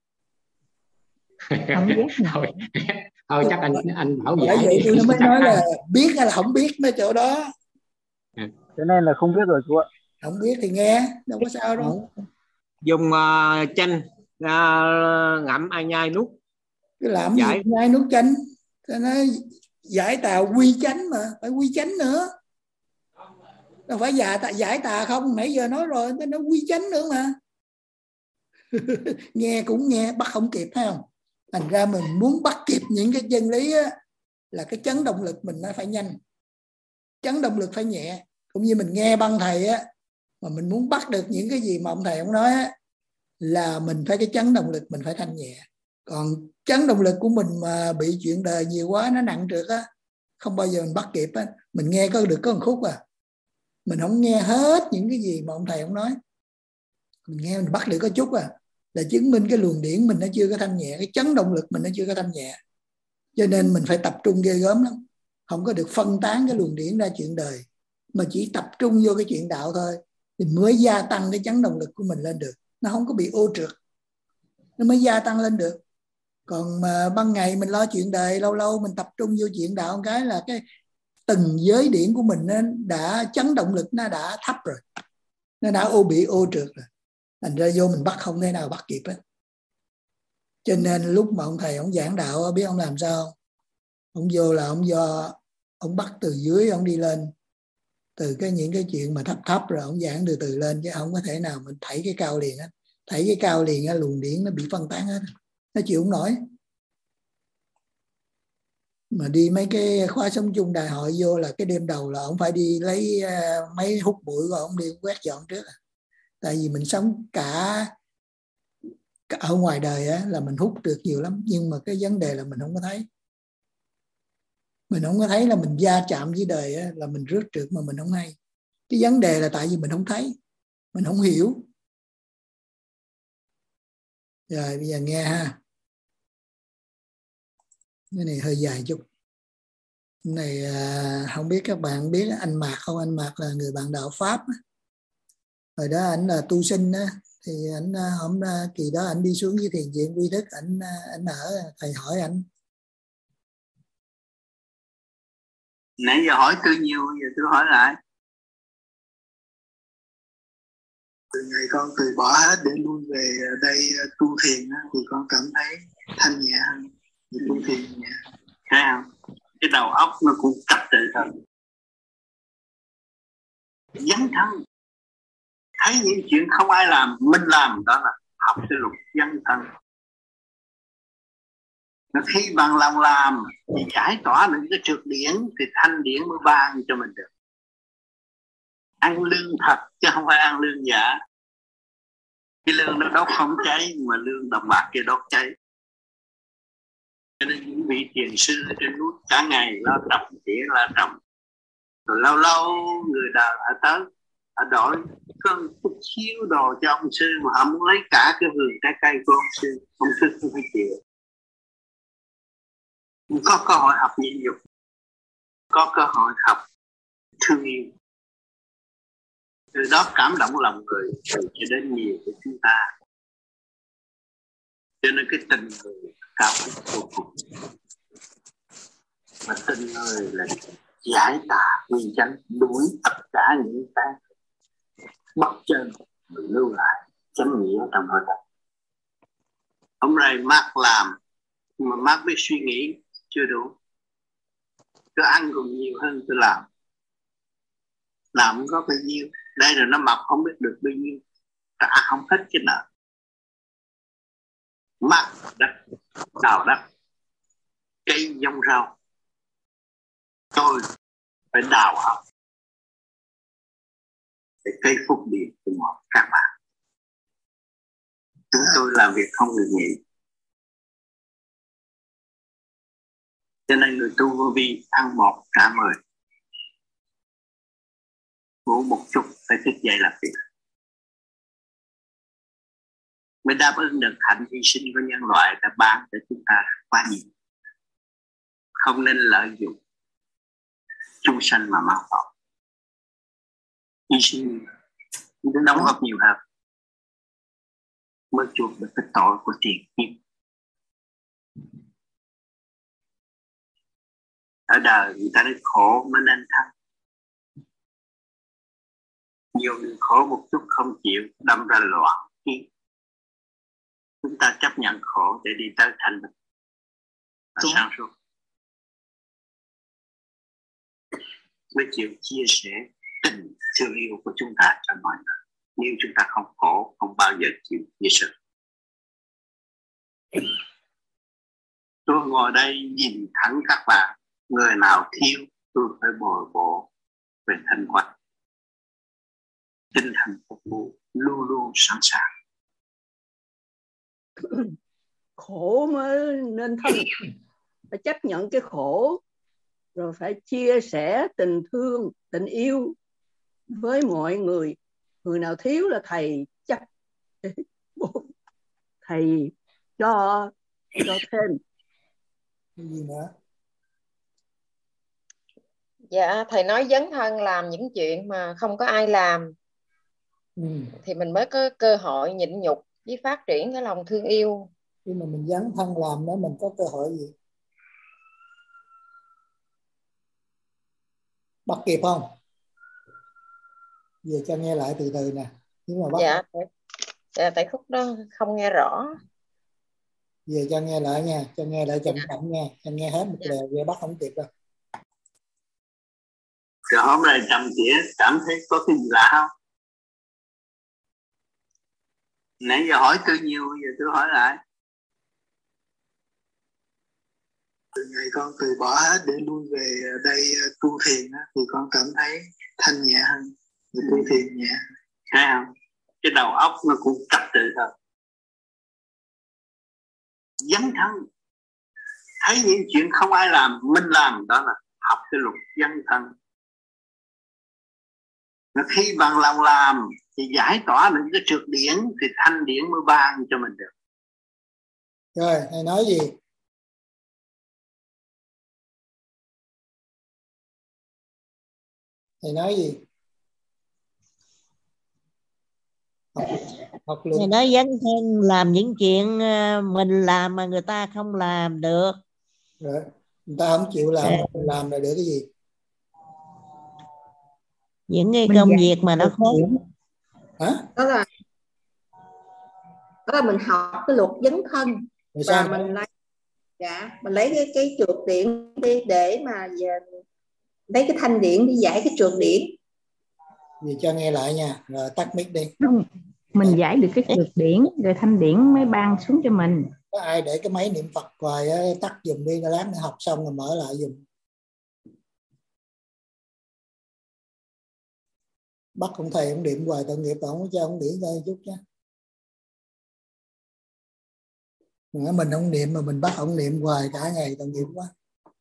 Không biết thôi chắc anh Bảo giải. Bởi vậy tôi mới nói là biết hay là không biết mấy chỗ đó. Cái này là không biết rồi chú ạ. Không biết thì nghe, đâu có sao đâu. Dùng chanh ngậm nhai nuốt. Cái làm gì nhai nuốt chanh? Nó giải tà quy chánh mà, phải quy chánh nữa. Đâu phải giải tà không, nãy giờ nói rồi, nó quy chánh nữa mà. Nghe cũng nghe, bắt không kịp phải không? Thành ra mình muốn bắt kịp những cái chân lý á, là cái chấn động lực mình nó phải nhanh. chấn động lực phải nhẹ. Cũng như mình nghe băng thầy á, mà mình muốn bắt được những cái gì mà ông thầy ông nói á, là mình phải cái chấn động lực mình phải thanh nhẹ. Còn chấn động lực của mình mà bị chuyện đời nhiều quá, nó nặng trược á, không bao giờ mình bắt kịp á. Mình nghe có một khúc à, mình không nghe hết những cái gì mà ông thầy ông nói. Mình nghe mình bắt được có chút à, là chứng minh cái luồng điển mình nó chưa có thanh nhẹ, cái chấn động lực mình nó chưa có thanh nhẹ. Cho nên mình phải tập trung ghê gớm lắm, không có được phân tán cái luồng điển ra chuyện đời, mà chỉ tập trung vô cái chuyện đạo thôi, thì mới gia tăng cái chấn động lực của mình lên được. Nó không có bị ô trượt, nó mới gia tăng lên được. Còn mà ban ngày mình lo chuyện đời, lâu lâu mình tập trung vô chuyện đạo, cái là cái từng giới điển của mình nó đã chấn động lực, nó đã thấp rồi, nó đã bị ô trượt rồi, thành ra vô mình bắt không thể nào bắt kịp hết. Cho nên lúc mà ông thầy ông giảng đạo, biết ông làm sao? Ông vô là ông bắt từ dưới ông đi lên, từ những cái chuyện mà thấp rồi ông giảng từ từ lên, chứ không có thể nào mình thảy cái cao liền á. Thảy cái cao liền á, luồng điển nó bị phân tán hết, nó chịu không nổi. Mà đi mấy cái khóa sống chung đại hội vô là cái đêm đầu là ông phải đi lấy máy hút bụi rồi ông đi quét dọn trước. Tại vì mình sống cả ở ngoài đời á, là mình hút được nhiều lắm, nhưng mà cái vấn đề là mình không có thấy. Mình không có thấy là mình va chạm với đời á, là mình rước trượt mà mình không hay. Cái vấn đề là tại vì mình không thấy, mình không hiểu. Rồi bây giờ nghe ha. Cái này hơi dài chút. Cái này không biết các bạn biết anh Mạc không? Anh Mạc là người bạn đạo Pháp. Hồi đó anh là tu sinh á, thì anh kỳ đó anh đi xuống với thiền viện Quy Thức, anh ở, thầy hỏi anh. Nãy giờ hỏi tôi nhiều, giờ tôi hỏi lại. Từ ngày con từ bỏ hết để lui về đây tu thiền thì con cảm thấy thanh nhẹ hơn. Tu thiền nhẹ, thấy không? Cái đầu óc nó cũng trật tự hơn. Dấn thân, thấy những chuyện không ai làm, mình làm, đó là học cái luật dấn thân. Và khi bằng lòng làm thì giải tỏa được cái trượt điển, thì thanh điển mới ban cho mình được. Ăn lương thật chứ không phải ăn lương giả. Cái lương nó đốt không cháy, mà lương đồng bạc kia đốt cháy. Cho nên những vị thiền sư ở trên núi cả ngày lo trồng tỉa, lo trồng. Rồi lâu lâu người đời họ tới, họ đổi có một chút xíu đồ cho ông sư, mà họ muốn lấy cả cái vườn trái cây của ông sư không phải chịu. Có cơ hội học nhịn nhục, có cơ hội học thương yêu, từ đó cảm động lòng người cho đến nhiều của chúng ta. Cho nên cái tình người cao vô cùng, mà tình người là giải tà nguyên chánh, đuổi tất cả những cái bất chân mình lưu lại chánh nghĩa trong hơi thở. Hôm nay Mark làm, nhưng mà Mark biết suy nghĩ chưa đủ. Tôi ăn còn nhiều hơn tôi làm không có bao nhiêu. Đây rồi nó mập không biết được bao nhiêu, trả không hết cái nợ. Mark đất, đào đất, cây dông rau, tôi phải đào học để cây phúc điện của mọi các bạn. Chúng tôi làm việc không được nghỉ. Cho nên người tu vô vi ăn một trả 10, ngủ một chút phải thức dậy làm việc, mới đáp ứng được hạnh hy sinh của nhân loại đã ban cho chúng ta quá nhiều. Không nên lợi dụng chúng sanh mà mắc tội. Hy sinh để đóng góp nhiều hơn mới chuộc được cái tội của tiền kiếp. Ở đời người ta nói khổ mới nên thân. Nhiều người khổ một chút không chịu, đâm ra loạn kiếp. Chúng ta chấp nhận khổ để đi tới thanh bình và sáng suốt, mới chịu chia sẻ tình thương yêu của chúng ta cho mọi người. Nếu chúng ta không khổ, không bao giờ chịu chia sẻ. Tôi ngồi đây nhìn thẳng các bạn, người nào thiếu tôi phải bồi bổ, về thanh khoạch, tinh thần phục vụ luôn luôn sẵn sàng. Khổ mới nên thân, phải chấp nhận cái khổ, rồi phải chia sẻ tình thương, tình yêu với mọi người. Người nào thiếu là thầy chắc thầy cho thêm. Cái gì nữa? Dạ, thầy nói dấn thân làm những chuyện mà không có ai làm, thì mình mới có cơ hội nhịn nhục với phát triển cái lòng thương yêu. Khi mà mình dấn thân làm đó, mình có cơ hội gì? Bắt kịp không? Về cho nghe lại từ từ nè. Nhưng mà bắt tại khúc đó không nghe rõ. Về cho nghe lại nha, cho nghe lại chậm chậm nha, cho nghe hết một lèo về bắt không kịp đâu. Rồi hôm nay Trầm chỉ cảm thấy có cái gì lạ không? Nãy giờ hỏi tôi nhiều, bây giờ tôi hỏi lại. Từ ngày con từ bỏ hết để lui về đây tu thiền thì con cảm thấy thanh nhẹ hơn, tu thiền nhẹ. Thấy không? Cái đầu óc nó cũng trật tự thôi. Dấn thân, thấy những chuyện không ai làm, mình làm, đó là học cái luật dấn thân. Và khi bằng lòng làm thì giải tỏa những cái trượt điển, thì thanh điển mới ban cho mình được. Rồi, thầy nói gì? Thầy nói gì? Học luật. Thầy nói dấn thân làm những chuyện mình làm mà người ta không làm được. Rồi, người ta không chịu làm, mình làm là được cái gì? Những cái công việc mà nó khó. Hả? Đó là mình học cái luật dấn thân. Và mình lấy cái trượt điển đi để mà lấy cái thanh điển đi giải cái trượt điển. Vì cho nghe lại nha, rồi tắt mic đi. Mình giải được cái trượt điển rồi thanh điển mới ban xuống cho mình. Có ai để cái máy niệm Phật hoài tắt giùm đi, lát nữa học xong rồi mở lại giùm. Bắt ông thầy ông niệm hoài tội nghiệp, ông cho ông niệm đây chút chứ. Mình không niệm mà mình bắt ông niệm hoài cả ngày, tội nghiệp quá.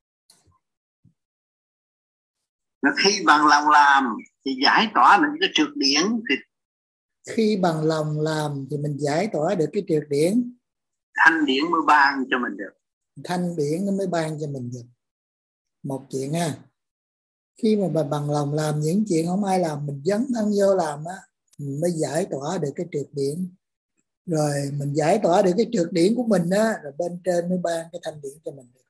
Khi bằng lòng làm thì giải tỏa được cái trượt điển, thì khi bằng lòng làm thì mình giải tỏa được cái trượt điển, thanh điển mới ban cho mình được. Thanh điển nó mới ban cho mình được. Một chuyện ha, khi mà bằng lòng làm những chuyện không ai làm, mình dấn thân vô làm á, mình mới giải tỏa được cái trượt điển. Rồi mình giải tỏa được cái trượt điển của mình á, rồi bên trên mới ban cái thanh điển cho mình được.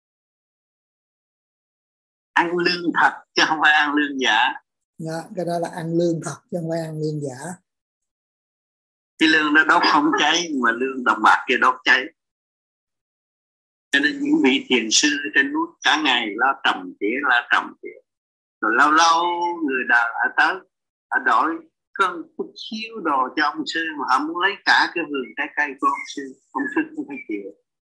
Ăn lương thật chứ không phải ăn lương giả. Đó, cái đó là ăn lương thật chứ không phải ăn lương giả. Cái lương đó đốt không cháy, mà lương đồng bạc kia đốt cháy. Cho nên những vị thiền sư trên núi cả ngày lo trầm tỉa, rồi lâu lâu người đời ở tới, ở đổi có chút xíu đồ cho ông sư, mà họ muốn lấy cả cái vườn trái cây của ông sư không phải chịu.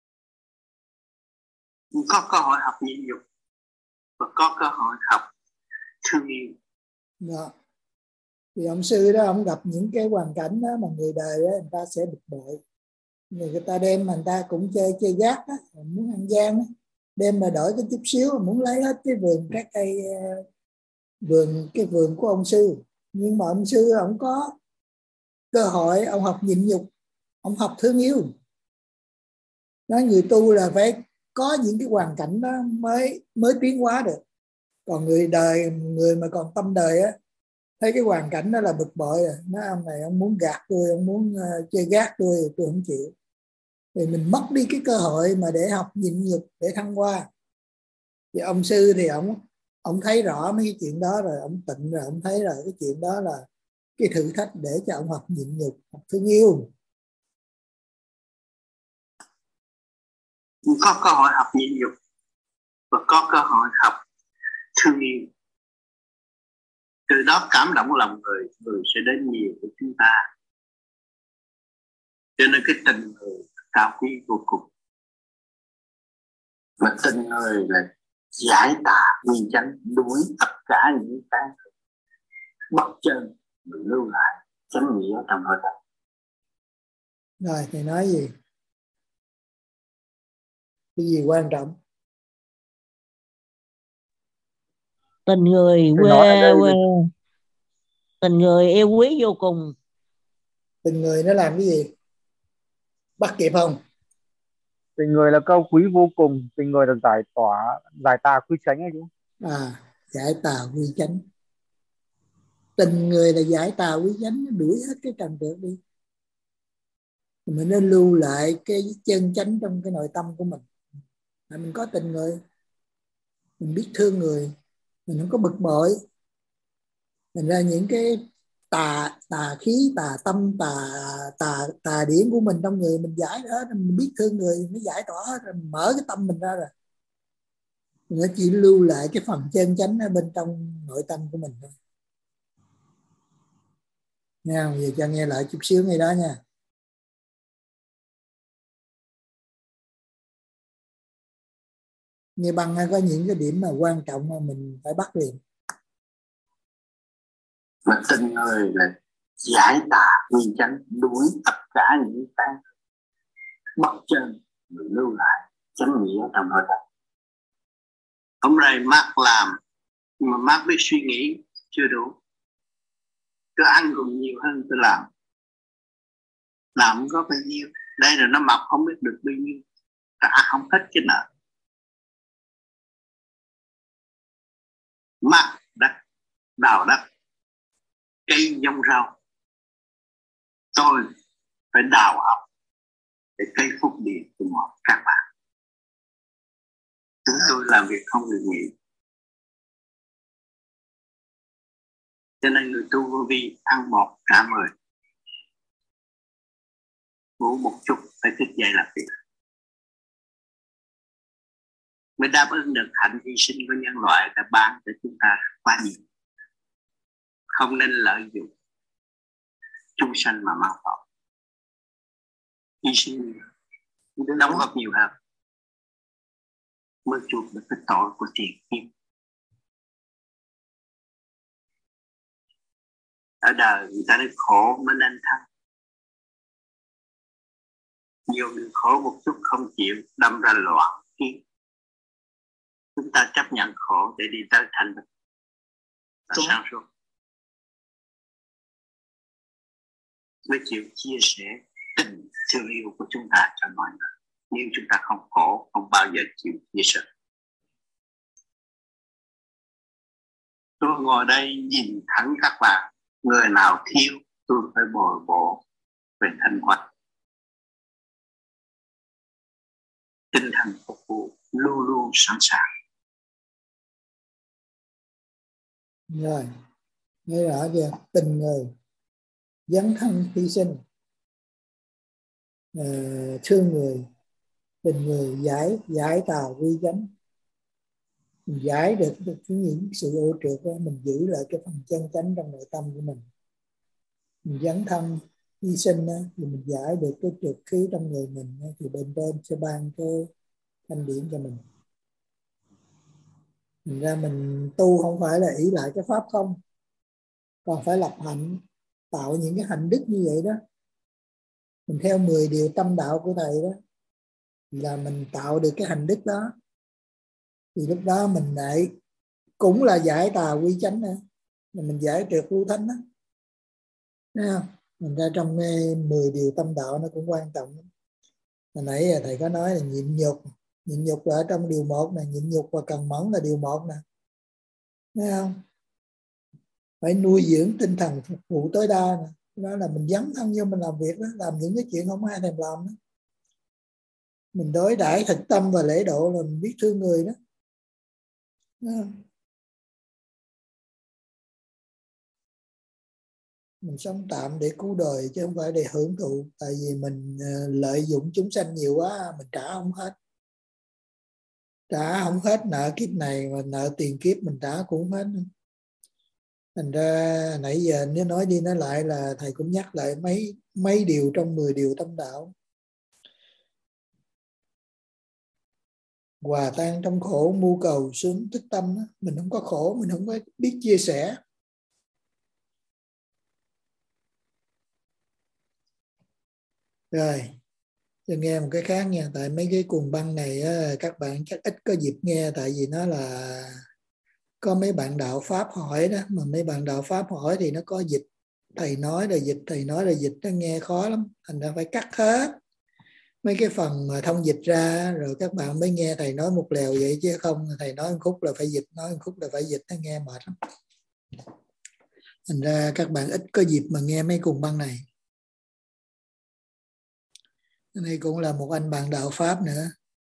Có cơ hội học nhịn nhục và có cơ hội học thương yêu. Đó. Thì ông sư đó, ông gặp những cái hoàn cảnh đó mà người đời đó, người ta sẽ bực bội. Người ta đem mà người ta cũng chơi gác đó, muốn ăn gian đó. Đem mà đổi cái chút xíu, muốn lấy hết cái vườn trái cây, cái vườn của ông sư. Nhưng mà ông sư ông có cơ hội, ông học nhịn nhục, ông học thương yêu. Nói người tu là phải có những cái hoàn cảnh đó mới tiến hóa được. Còn người đời, người mà còn tâm đời á, thấy cái hoàn cảnh đó là bực bội rồi. Nói ông này ông muốn gạt tôi, ông muốn chơi gác tôi không chịu. Thì mình mất đi cái cơ hội mà để học nhịn nhục, để thăng hoa. Thì ông sư thì ông thấy rõ mấy cái chuyện đó rồi, ông tịnh rồi, ông thấy rồi cái chuyện đó là cái thử thách để cho ông học nhịn nhục, học thương yêu. Có cơ hội học nhịn nhục và có cơ hội học thương yêu. Từ đó cảm động lòng người sẽ đến nhiều của chúng ta. Cho nên cái tình người cao quý vô cùng. Mà tình người là giải tà quy chánh, đuổi tất cả những cái bất chân, lưu lại chánh nghĩa trong hơi thở. Rồi thầy nói gì? Cái gì quan trọng? Tình người tình người yêu quý vô cùng. Tình người nó làm cái gì? Bắt kịp không? Tình người là câu quý vô cùng, tình người là giải tà quy chánh ấy chứ. Giải tà quy chánh. Tình người là giải tà quy chánh, đuổi hết cái trần trượt đi. Mình nên lưu lại cái chân chánh trong cái nội tâm của mình. Mình có tình người, mình biết thương người, mình không có bực bội. Thành ra những cái tà khí, tà tâm, tà điển của mình trong người mình giải hết, mình biết thương người, nó giải tỏa hết rồi, mở cái tâm mình ra rồi. Nó chỉ lưu lại cái phần chân chánh ở bên trong nội tâm của mình thôi. Nghe không? Giờ cho nghe lại chút xíu ngay đó nha. Nghe băng có những cái điểm mà quan trọng mà mình phải bắt liền. Mà tình người là giải tà quy chánh, đuổi tất cả những cái bất chân, lưu lại chánh nghĩa trong hơi thở. Hôm nay Mark làm, nhưng mà Mark biết suy nghĩ chưa đủ. Tôi ăn còn nhiều hơn tôi làm không có bao nhiêu. Đây rồi nó mập không biết được bao nhiêu, ta không hết cái nợ. Mark đất, đào đất, cây giống rau. Tôi phải đào học để cây phúc điện của mọi các bạn. Chúng tôi làm việc không được nghỉ. Cho nên người tu vô vi ăn một trả 10. Ngủ một chút phải thức dậy làm việc, mới đáp ứng được hạnh hy sinh của nhân loại đã ban cho chúng ta quá nhiều. Không nên lợi dụng chúng sanh mà mang tội. Hy sinh đóng góp nhiều hơn mới chuộc được cái tội của tiền kiếp. Ở đời người ta nói khổ mới nên thắng. Nhiều người khổ một chút không chịu, đâm ra loạn kiến. Chúng ta chấp nhận khổ để đi tới thanh bình và sáng suốt. Mới chịu chia sẻ tình thương yêu của chúng ta cho mọi người. Nếu chúng ta không khổ, không bao giờ chịu chia sẻ. Tôi ngồi đây nhìn thẳng các bạn. Người nào thiếu tôi phải bồi bổ về thanh quách. Tinh thần phục vụ luôn luôn sẵn sàng. Rồi, nghe rõ chưa? Tình người, dấn thân hy sinh, thương người, tình người, giải tà quy chánh. Mình giải được những sự ô trượt đó, mình giữ lại cái phần chân chánh trong nội tâm của mình. Mình dấn thân hy sinh đó, thì mình giải được cái trượt khí trong người mình đó, thì bên trên sẽ ban cái thanh điển cho mình. Thành ra mình tu không phải là ỷ lại cái pháp không, còn phải lập hạnh, tạo những cái hạnh đức như vậy đó. Mình theo 10 điều tâm đạo của thầy đó là mình tạo được cái hạnh đức đó, thì lúc đó mình lại cũng là giải tà quy chánh nữa, mình giải trượt lưu thánh đó. Thấy không? Mình ra trong 10 điều tâm đạo nó cũng quan trọng. Hồi nãy thầy có nói là nhịn nhục là ở trong điều 1 này, nhịn nhục và cần mẫn là điều 1 nè. Thấy không? Phải nuôi dưỡng tinh thần phục vụ tối đa nè. Đó là mình dấn thân vô mình làm việc đó, làm những cái chuyện không ai thèm làm đó. Mình đối đãi thực tâm và lễ độ là mình biết thương người đó. Mình sống tạm để cứu đời chứ không phải để hưởng thụ. Tại vì mình lợi dụng chúng sanh nhiều quá, mình trả không hết nợ kiếp này, mà nợ tiền kiếp mình trả cũng không hết. Thành ra nãy giờ nếu nói đi nói lại là thầy cũng nhắc lại mấy điều trong 10 điều tâm đạo. hòa tan trong khổ, mưu cầu sướng tích tâm đó. Mình không có khổ, mình không có biết chia sẻ. Rồi, cho nghe một cái khác nha. Tại mấy cái cuồng băng này các bạn chắc ít có dịp nghe. Tại vì nó là có mấy bạn đạo Pháp hỏi đó. Mà mấy bạn đạo Pháp hỏi thì nó có dịch. Thầy nói là dịch, thầy nói là dịch, nó nghe khó lắm. Thành ra phải cắt hết mấy cái phần mà thông dịch ra, rồi các bạn mới nghe thầy nói một lèo vậy, chứ không thầy nói một khúc là phải dịch, nói một khúc là phải dịch, nó nghe mệt lắm. Thành ra các bạn ít có dịp mà nghe mấy cuồng băng này. Đây cũng là một anh bạn đạo Pháp nữa.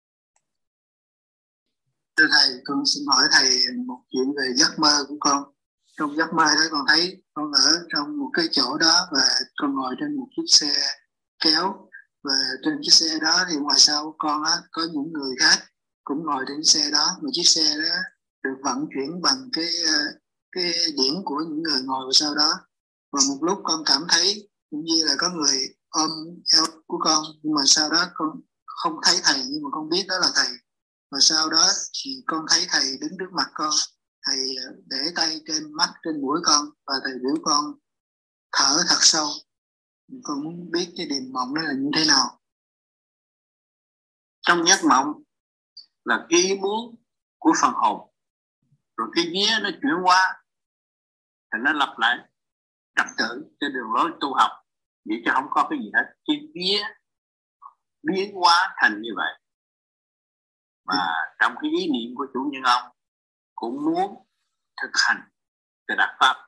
Thưa thầy, con xin hỏi thầy một chuyện về giấc mơ của con. Trong giấc mơ đó con thấy con ở trong một cái chỗ đó và con ngồi trên một chiếc xe kéo, và trên chiếc xe đó thì ngoài sau của con á, có những người khác cũng ngồi trên xe đó, mà chiếc xe đó được vận chuyển bằng cái điển của những người ngồi vào sau đó. Và một lúc con cảm thấy cũng như là có người ôm eo của con, nhưng mà sau đó con không thấy thầy, nhưng mà con biết đó là thầy. Và sau đó thì con thấy thầy đứng trước mặt con, thầy để tay trên mắt, trên mũi con, và thầy biểu con thở thật sâu. Con muốn biết cái điềm mộng đó là như thế nào. Trong giấc mộng là cái ý muốn của phần hồn, rồi cái vía nó chuyển qua thì nó lặp lại trật tự trên đường lối tu học, vậy chứ không có cái gì hết. Cái vía biến hóa thành như vậy. Mà trong cái ý niệm của chủ nhân ông cũng muốn thực hành cái đạo pháp,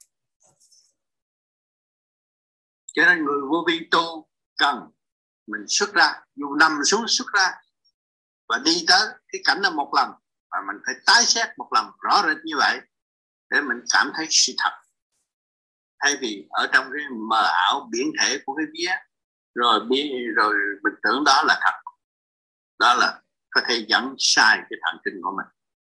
cho nên người vô vi tu cần mình xuất ra, dù nằm xuống xuất ra và đi tới cái cảnh đó một lần, và mình phải tái xét một lần rõ rệt như vậy để mình cảm thấy sự thật, thay vì ở trong cái mờ ảo biển thể của cái vía rồi mình tưởng đó là thật. Đó là có thể dẫn sai cái thần kinh của mình.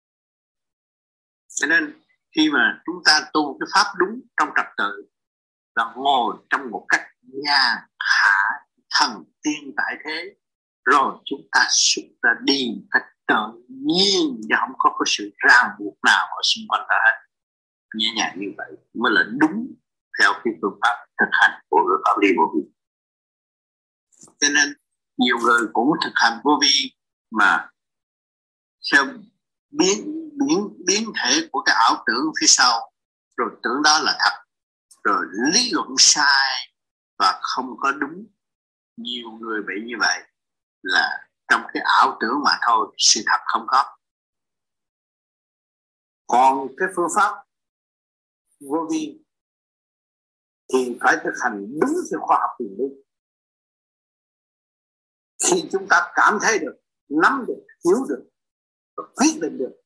Cho nên khi mà chúng ta tu cái pháp đúng trong trật tự là ngồi trong một cách nhàn hạ thần tiên tại thế, rồi chúng ta xuất ra đi một cách tự nhiên và không có sự ràng buộc nào ở xung quanh ta hết. Nhẹ nhàng như vậy mới là đúng theo cái phương pháp thực hành của pháp lý vô vi. Cho nên nhiều người cũng thực hành vô vi mà theo biến thể của cái ảo tưởng phía sau, rồi tưởng đó là thật, rồi lý luận sai và không có đúng. Nhiều người bị như vậy là trong cái ảo tưởng mà thôi, sự thật không có. Còn cái phương pháp vô vi thì phải thực hành đúng theo khoa học nguyên lý. Khi chúng ta cảm thấy được, nắm được, hiểu được và quyết định được.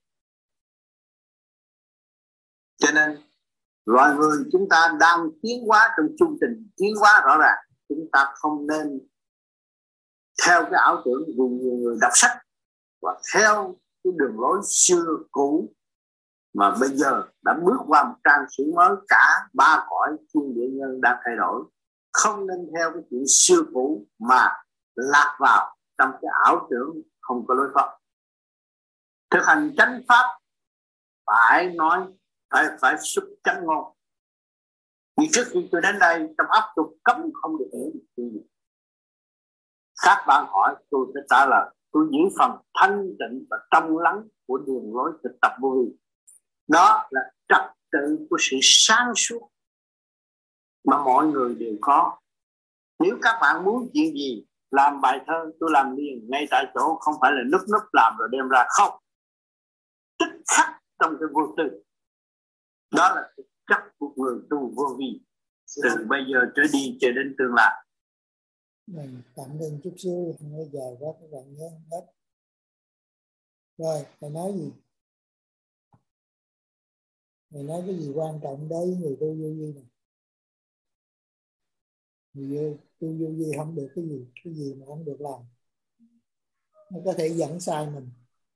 Cho nên loài người chúng ta đang tiến hóa trong chương trình tiến hóa rõ ràng. Chúng ta không nên theo cái ảo tưởng, vì nhiều người đọc sách và theo cái đường lối xưa cũ mà bây giờ đã bước qua một trang sử mới. Cả ba cõi thiên địa nhân đang thay đổi. Không nên theo cái chuyện xưa cũ mà lạc vào trong cái ảo tưởng không có lối thoát. Thực hành chánh pháp phải nói, phải xuất chánh ngôn. Vì trước khi tôi đến đây, trong óc tôi cấm không được hiểu được gì. Các bạn hỏi tôi sẽ trả lời. Tôi giữ phần thanh tịnh và trong lắng của đường lối thực tập vô vi. Đó là trật tự của sự sáng suốt mà mọi người đều có. Nếu các bạn muốn chuyện gì, làm bài thơ tôi làm liền ngay tại chỗ, không phải là núp làm rồi đem ra, không. Tích khắc trong cái vô tư. Đó là thực chất của người tu vô vi, từ bây giờ trở đi cho đến tương lai. Tạm dừng chút xíu, không có dài quá các bạn nhé hết. Rồi, thầy nói gì? Thầy nói cái gì quan trọng đối với người tu vô vi này? Người tu vô vi không được cái gì mà không được làm. Nó có thể dẫn sai mình.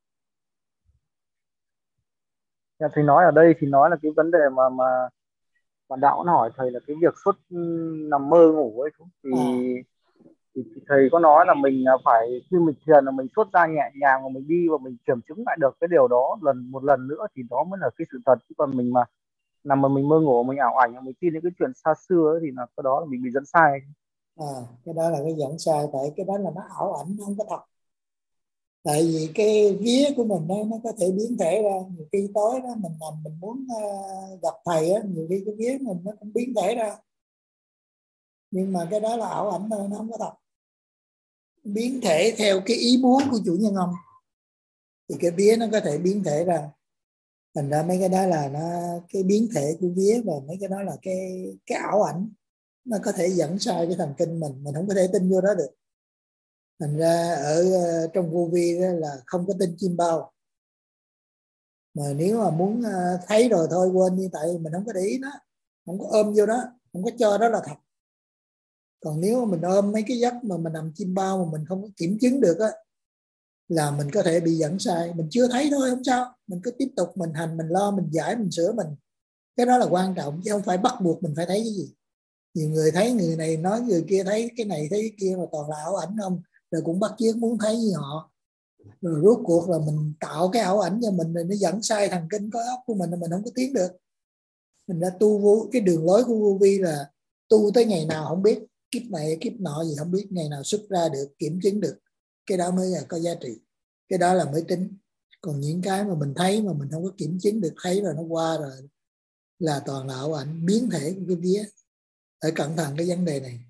Thầy nói ở đây thì nói là cái vấn đề mà đạo nó hỏi thầy là cái việc nằm mơ ngủ ấy thì thì thầy có nói là mình phải khi mình thiền là mình xuất ra nhẹ nhàng và mình đi và mình kiểm chứng lại được cái điều đó một lần nữa thì đó mới là cái sự thật. Chứ còn mình mà nằm mà mình mơ ngủ, mình ảo ảnh, mình tin những cái chuyện xa xưa ấy, thì là cái đó là mình bị dẫn sai. Cái đó là cái dẫn sai, tại cái đó là nó ảo ảnh, nó không có thật. Tại vì cái vía của mình đó, nó có thể biến thể ra. Nhiều khi tối đó mình nằm mình muốn gặp thầy á, nhiều khi cái vía mình nó cũng biến thể ra, nhưng mà cái đó là ảo ảnh thôi, nó không có thật. Biến thể theo cái ý muốn của chủ nhân ông thì cái vía nó có thể biến thể ra. Thành ra mấy cái đó là nó cái biến thể của vía, và mấy cái đó là cái ảo ảnh, nó có thể dẫn sai cái thần kinh mình không có thể tin vô đó được. Thành ra ở trong vô vi đó là không có tin chim bao, mà nếu mà muốn thấy rồi thôi quên đi, tại mình không có để ý nó, không có ôm vô đó, không có cho đó là thật. Còn nếu mà mình ôm mấy cái giấc mà mình nằm chim bao mà mình không có kiểm chứng được á, là mình có thể bị dẫn sai. Mình chưa thấy thôi không sao, mình cứ tiếp tục mình hành, mình lo, mình giải, mình sửa mình. Cái đó là quan trọng, chứ không phải bắt buộc mình phải thấy cái gì. Nhiều người thấy người này nói người kia thấy cái này thấy cái kia, mà toàn là ảo ảnh không, rồi cũng bắt chước muốn thấy như họ, rồi rốt cuộc là mình tạo cái ảo ảnh cho mình, rồi nó dẫn sai thần kinh có óc của mình không có tiến được. Mình đã tu vô cái đường lối của vô vi là tu tới ngày nào không biết, kiếp này kiếp nọ gì không biết, ngày nào xuất ra được kiểm chứng được, cái đó mới là có giá trị, cái đó là mới tính. Còn những cái mà mình thấy mà mình không có kiểm chứng được, thấy rồi nó qua rồi là toàn là ảo ảnh, biến thể của cái vía. Phải cẩn thận cái vấn đề này,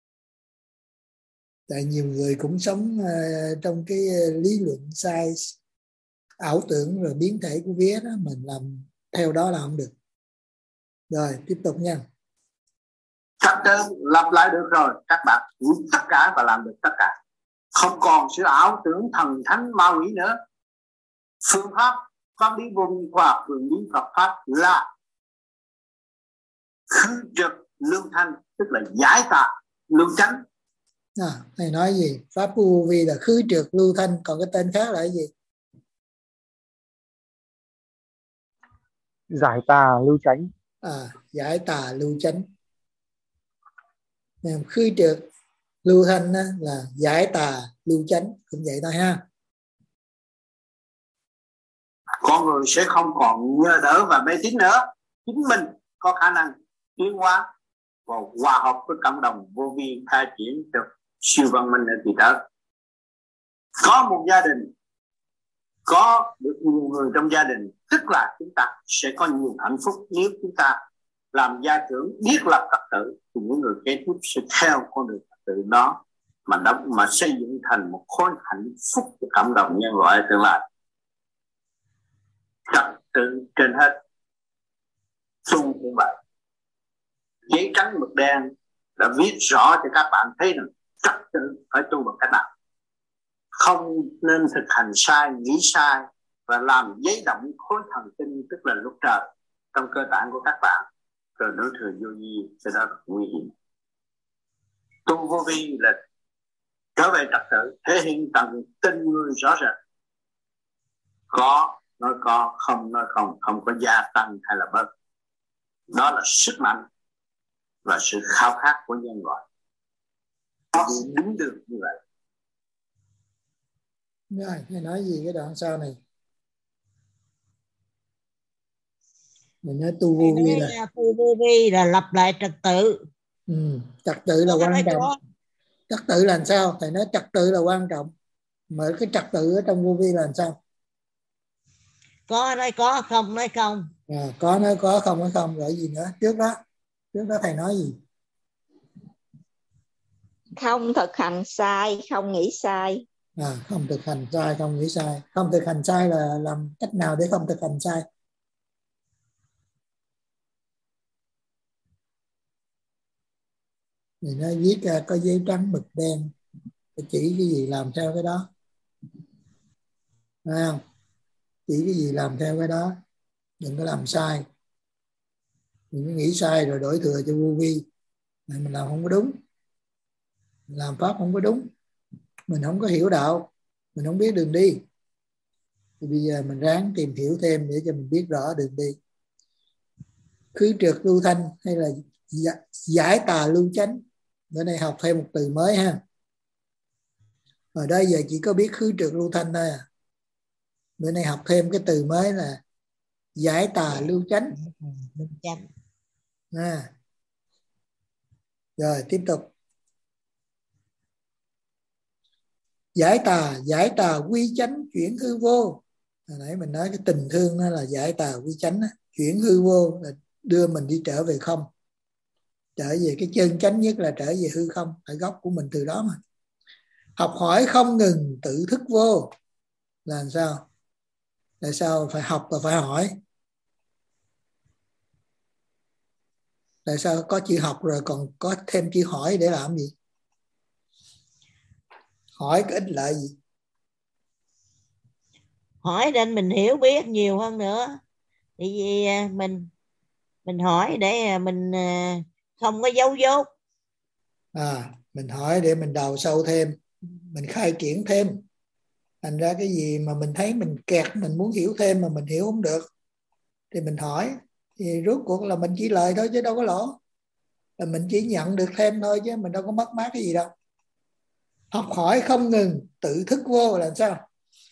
tại nhiều người cũng sống trong cái lý luận sai, ảo tưởng rồi biến thể của vía đó, mình làm theo đó là không được. Rồi tiếp tục nha. Trật tự lặp lại được rồi, các bạn hiểu tất cả và làm được tất cả, không còn sự ảo tưởng thần thánh ma quỷ nữa. Phương pháp pháp lý vô vi khoa học, phương lý Phật pháp là khứ trực lưu thanh, tức là giải tà lưu chánh. Thầy nói gì? Pháp vô vi là khứ trượt lưu thanh, còn cái tên khác là cái gì? Giải tà lưu chánh. Giải tà lưu chánh. Khứ trượt lưu thanh là giải tà lưu chánh, cũng vậy thôi ha. Con người sẽ không còn nhờ đỡ và mê tín nữa, chính mình có khả năng tiến hóa và hòa hợp với cộng đồng vô vi, khai triển được siêu văn minh ở kỳ trở. Có một gia đình, có được nhiều người trong gia đình, tức là chúng ta sẽ có nhiều hạnh phúc. Nếu chúng ta làm gia trưởng biết lập trật tự thì những người kế tiếp sẽ theo con đường trật tự đó mà xây dựng thành một khối hạnh phúc của cộng đồng nhân loại tương lai. Trật tự trên hết, tu cũng vậy. Giấy trắng mực đen đã viết rõ cho các bạn thấy rằng trật tự phải tu bằng cách nào. Không nên thực hành sai, nghĩ sai và làm giấy động khối thần kinh, tức là lúc trời trong cơ tạng của các bạn, rồi đối thừa vô vi, sẽ đó là nguy hiểm. Tu vô vi là trở về trật tự, thể hiện tận tình người rõ rệt. Có nói có, không nói không, không có gia tăng hay là bớt. Đó là sức mạnh và sự khao khát của nhân loại. Nó đúng được như vậy. Rồi, thầy nói gì cái đoạn sau này? Mình nói tu vô vi là tu vô vi là lập lại trật tự. Trật tự là quan trọng. Trật tự là làm sao? Thầy nói trật tự là quan trọng. Mà cái trật tự ở trong vô vi là làm sao? Có nói có, không nói không. Có nói có, không nói không. Rồi gì nữa? Trước đó thầy nói gì? Không thực hành sai, không nghĩ sai. Không thực hành sai, không nghĩ sai. Không thực hành sai là làm cách nào để không thực hành sai? Thì nó viết ra có giấy trắng mực đen, chỉ cái gì làm theo cái đó, phải không? Chỉ cái gì làm theo cái đó, đừng có làm sai, đừng có nghĩ sai rồi đổi thừa cho vô vi. Mình làm không có đúng, mình làm pháp không có đúng, mình không có hiểu đạo, mình không biết đường đi, thì bây giờ mình ráng tìm hiểu thêm để cho mình biết rõ đường đi. Khứ trượt lưu thanh hay là giải tà lưu chánh, bữa nay học thêm một từ mới ha. Ở đây giờ chỉ có biết khứ trượt lưu thanh thôi à. Bữa nay học thêm cái từ mới là giải tà lưu chánh. Rồi tiếp tục. Giải tà quy chánh chuyển hư vô. Hồi nãy mình nói cái tình thương đó là giải tà quy chánh đó. Chuyển hư vô là đưa mình đi trở về không, trở về cái chân chánh nhất là trở về hư không, ở gốc của mình từ đó mà. Học hỏi không ngừng tự thức vô là làm sao? Tại sao phải học và phải hỏi? Tại sao có chữ học rồi còn có thêm chữ hỏi để làm gì? Hỏi có ích lợi gì? Hỏi nên mình hiểu biết nhiều hơn nữa. Tại vì mình hỏi để mình không có giấu dốt. Mình hỏi để mình đào sâu thêm, mình khai triển thêm. Thành ra cái gì mà mình thấy mình kẹt, mình muốn hiểu thêm mà mình hiểu không được thì mình hỏi, thì rốt cuộc là mình chỉ lời thôi chứ đâu có lỗ, là mình chỉ nhận được thêm thôi chứ mình đâu có mất mát cái gì đâu. Học hỏi không ngừng tự thức vô là sao?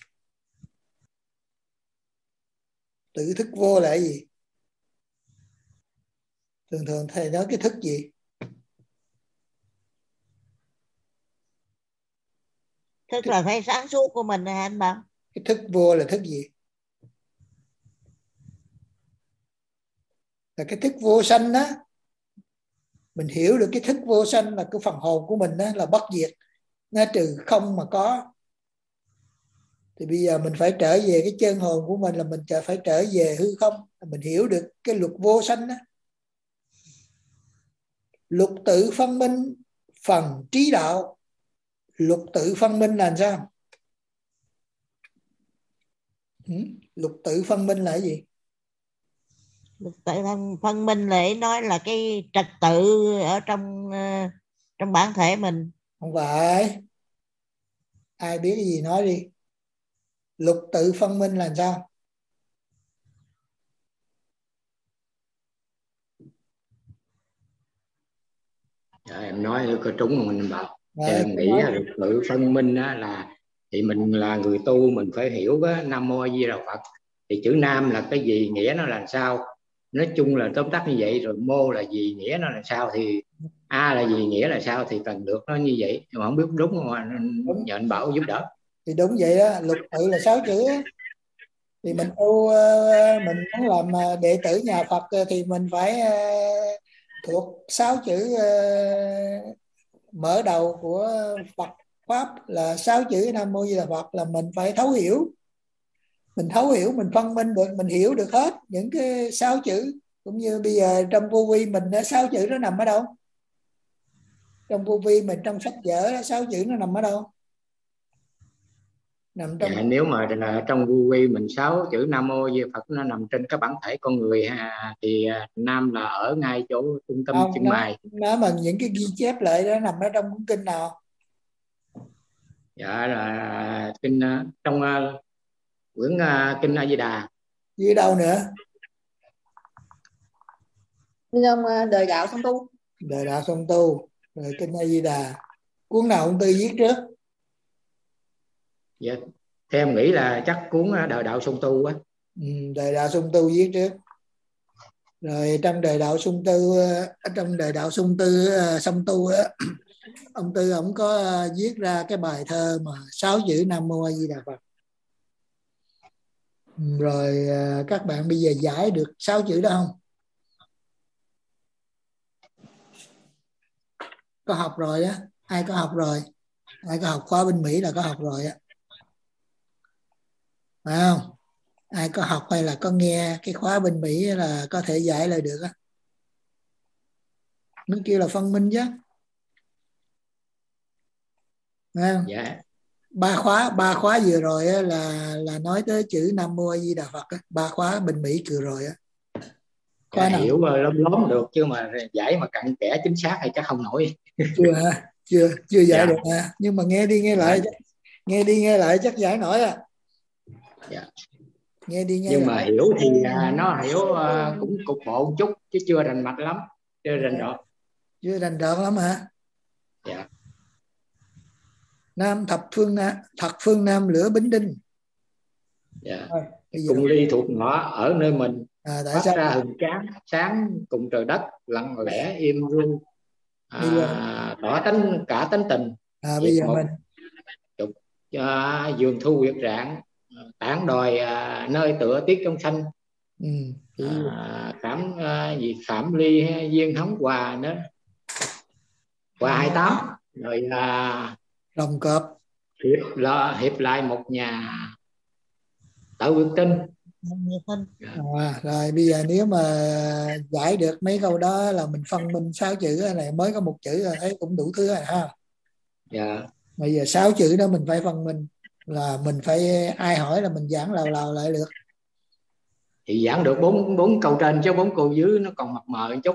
Tự thức vô là cái gì? Thường thường thầy nói cái thức gì? Thức là phải sáng suốt của mình hả anh Bảo? Cái thức vô là thức gì? Là cái thức vô sanh đó. Mình hiểu được cái thức vô sanh là cái phần hồn của mình đó là bất diệt, nó trừ không mà có. Thì bây giờ mình phải trở về cái chân hồn của mình, là mình phải trở về hư không. Mình hiểu được cái luật vô sanh đó. Luật tự phân minh phần trí đạo. Luật tự phân minh là sao? Luật tự phân minh là cái gì? Luật tự phân minh để nói là cái trật tự ở trong bản thể mình. Không phải. Ai biết cái gì nói đi. Luật tự phân minh là sao? Em nói có trúng không anh Bảo? Em nghĩ luật tự phân minh là thì mình là người tu, mình phải hiểu cái Nam Mô A Di Đà Phật. Thì chữ Nam là cái gì, nghĩa nó là sao? Nói chung là tóm tắt như vậy, rồi mô là gì, nghĩa nó là sao, thì A là gì, nghĩa là sao, thì cần được nó như vậy. Nhưng mà không biết đúng không, nhờ anh Bảo giúp đỡ. Thì đúng vậy đó, luật tự là 6 chữ đó. Thì mình tu, mình muốn làm đệ tử nhà Phật thì mình phải thuộc 6 chữ mở đầu của Phật Pháp, là 6 chữ Nam Mô Di Đà Phật, là mình phải thấu hiểu. Mình thấu hiểu, mình phân minh được, mình hiểu được hết những cái 6 chữ. Cũng như bây giờ trong vô vi mình 6 chữ nó nằm ở đâu? Trong vô vi mình, trong sách vở 6 chữ nó nằm ở đâu? Nằm trong... Dạ, nếu mà là trong vô vi mình 6 chữ Nam Mô Di Đà Phật nó nằm trên cái bản thể con người thì Nam là ở ngay chỗ trung tâm chân mày. Nó mà những cái ghi chép lại đó nằm ở trong cuốn kinh nào? Dạ là kinh trong quyển kinh A Di Đà. Với đâu nữa? Trong đời đạo song tu. Đời đạo song tu, rồi kinh A Di Đà. Cuốn nào ông Tư viết trước? Dạ, theo em nghĩ là chắc cuốn đời đạo song tu á. Đời đạo song tu viết trước. Rồi trong đời đạo song tu, trong đời đạo song tu ông Tư ông có viết ra cái bài thơ mà 6 chữ Nam Mô A Di Đà Phật. Rồi các bạn bây giờ giải được 6 chữ đó không? Có học rồi á? Ai có học rồi? Ai có học khóa bên Mỹ là có học rồi á, phải không? Ai có học hay là có nghe cái khóa bên Mỹ là có thể giải lại được á. Nó kêu là phân minh chứ, phải không? Dạ. Ba khóa vừa rồi á, là nói tới chữ Nam Mô A Di Đà Phật á. 3 khóa bên Mỹ vừa rồi á. Dạ, hiểu lóm được chứ mà giải mà cặn kẽ chính xác thì chắc không nổi. chưa giải được à. Nhưng mà nghe đi nghe lại, nghe đi nghe lại chắc giải nổi à. Dạ. Nghe đi nghe nhưng lại. Mà hiểu thì nó hiểu cũng cục bộ một chút chứ chưa rành mạch lắm, chưa rành rọt. Chưa rành rọt lắm hả? Dạ. Nam thập phương nam lửa bính đinh. Dạ. Cung ly thuộc ngõ ở nơi mình, phát sao? ra hừng sáng cùng trời đất, lặng lẽ im ru, tỏ cả tánh tình. Bây giờ mình vườn thu quyệt rạng, tản đòi nơi tựa tiết trong xanh. Khảm ly duyên hóng quà nữa, quà 28 rồi đồng cọp hiệp lại một nhà tạo quyết tinh. Rồi bây giờ nếu mà giải được mấy câu đó là mình phân minh 6 chữ này, mới có 1 chữ là thấy cũng đủ thứ rồi ha. Dạ. Bây giờ 6 chữ đó mình phải phân minh, là mình phải ai hỏi là mình giảng lào lại được. Thì giảng được 4 câu trên chứ 4 câu dưới nó còn mập mờ một chút.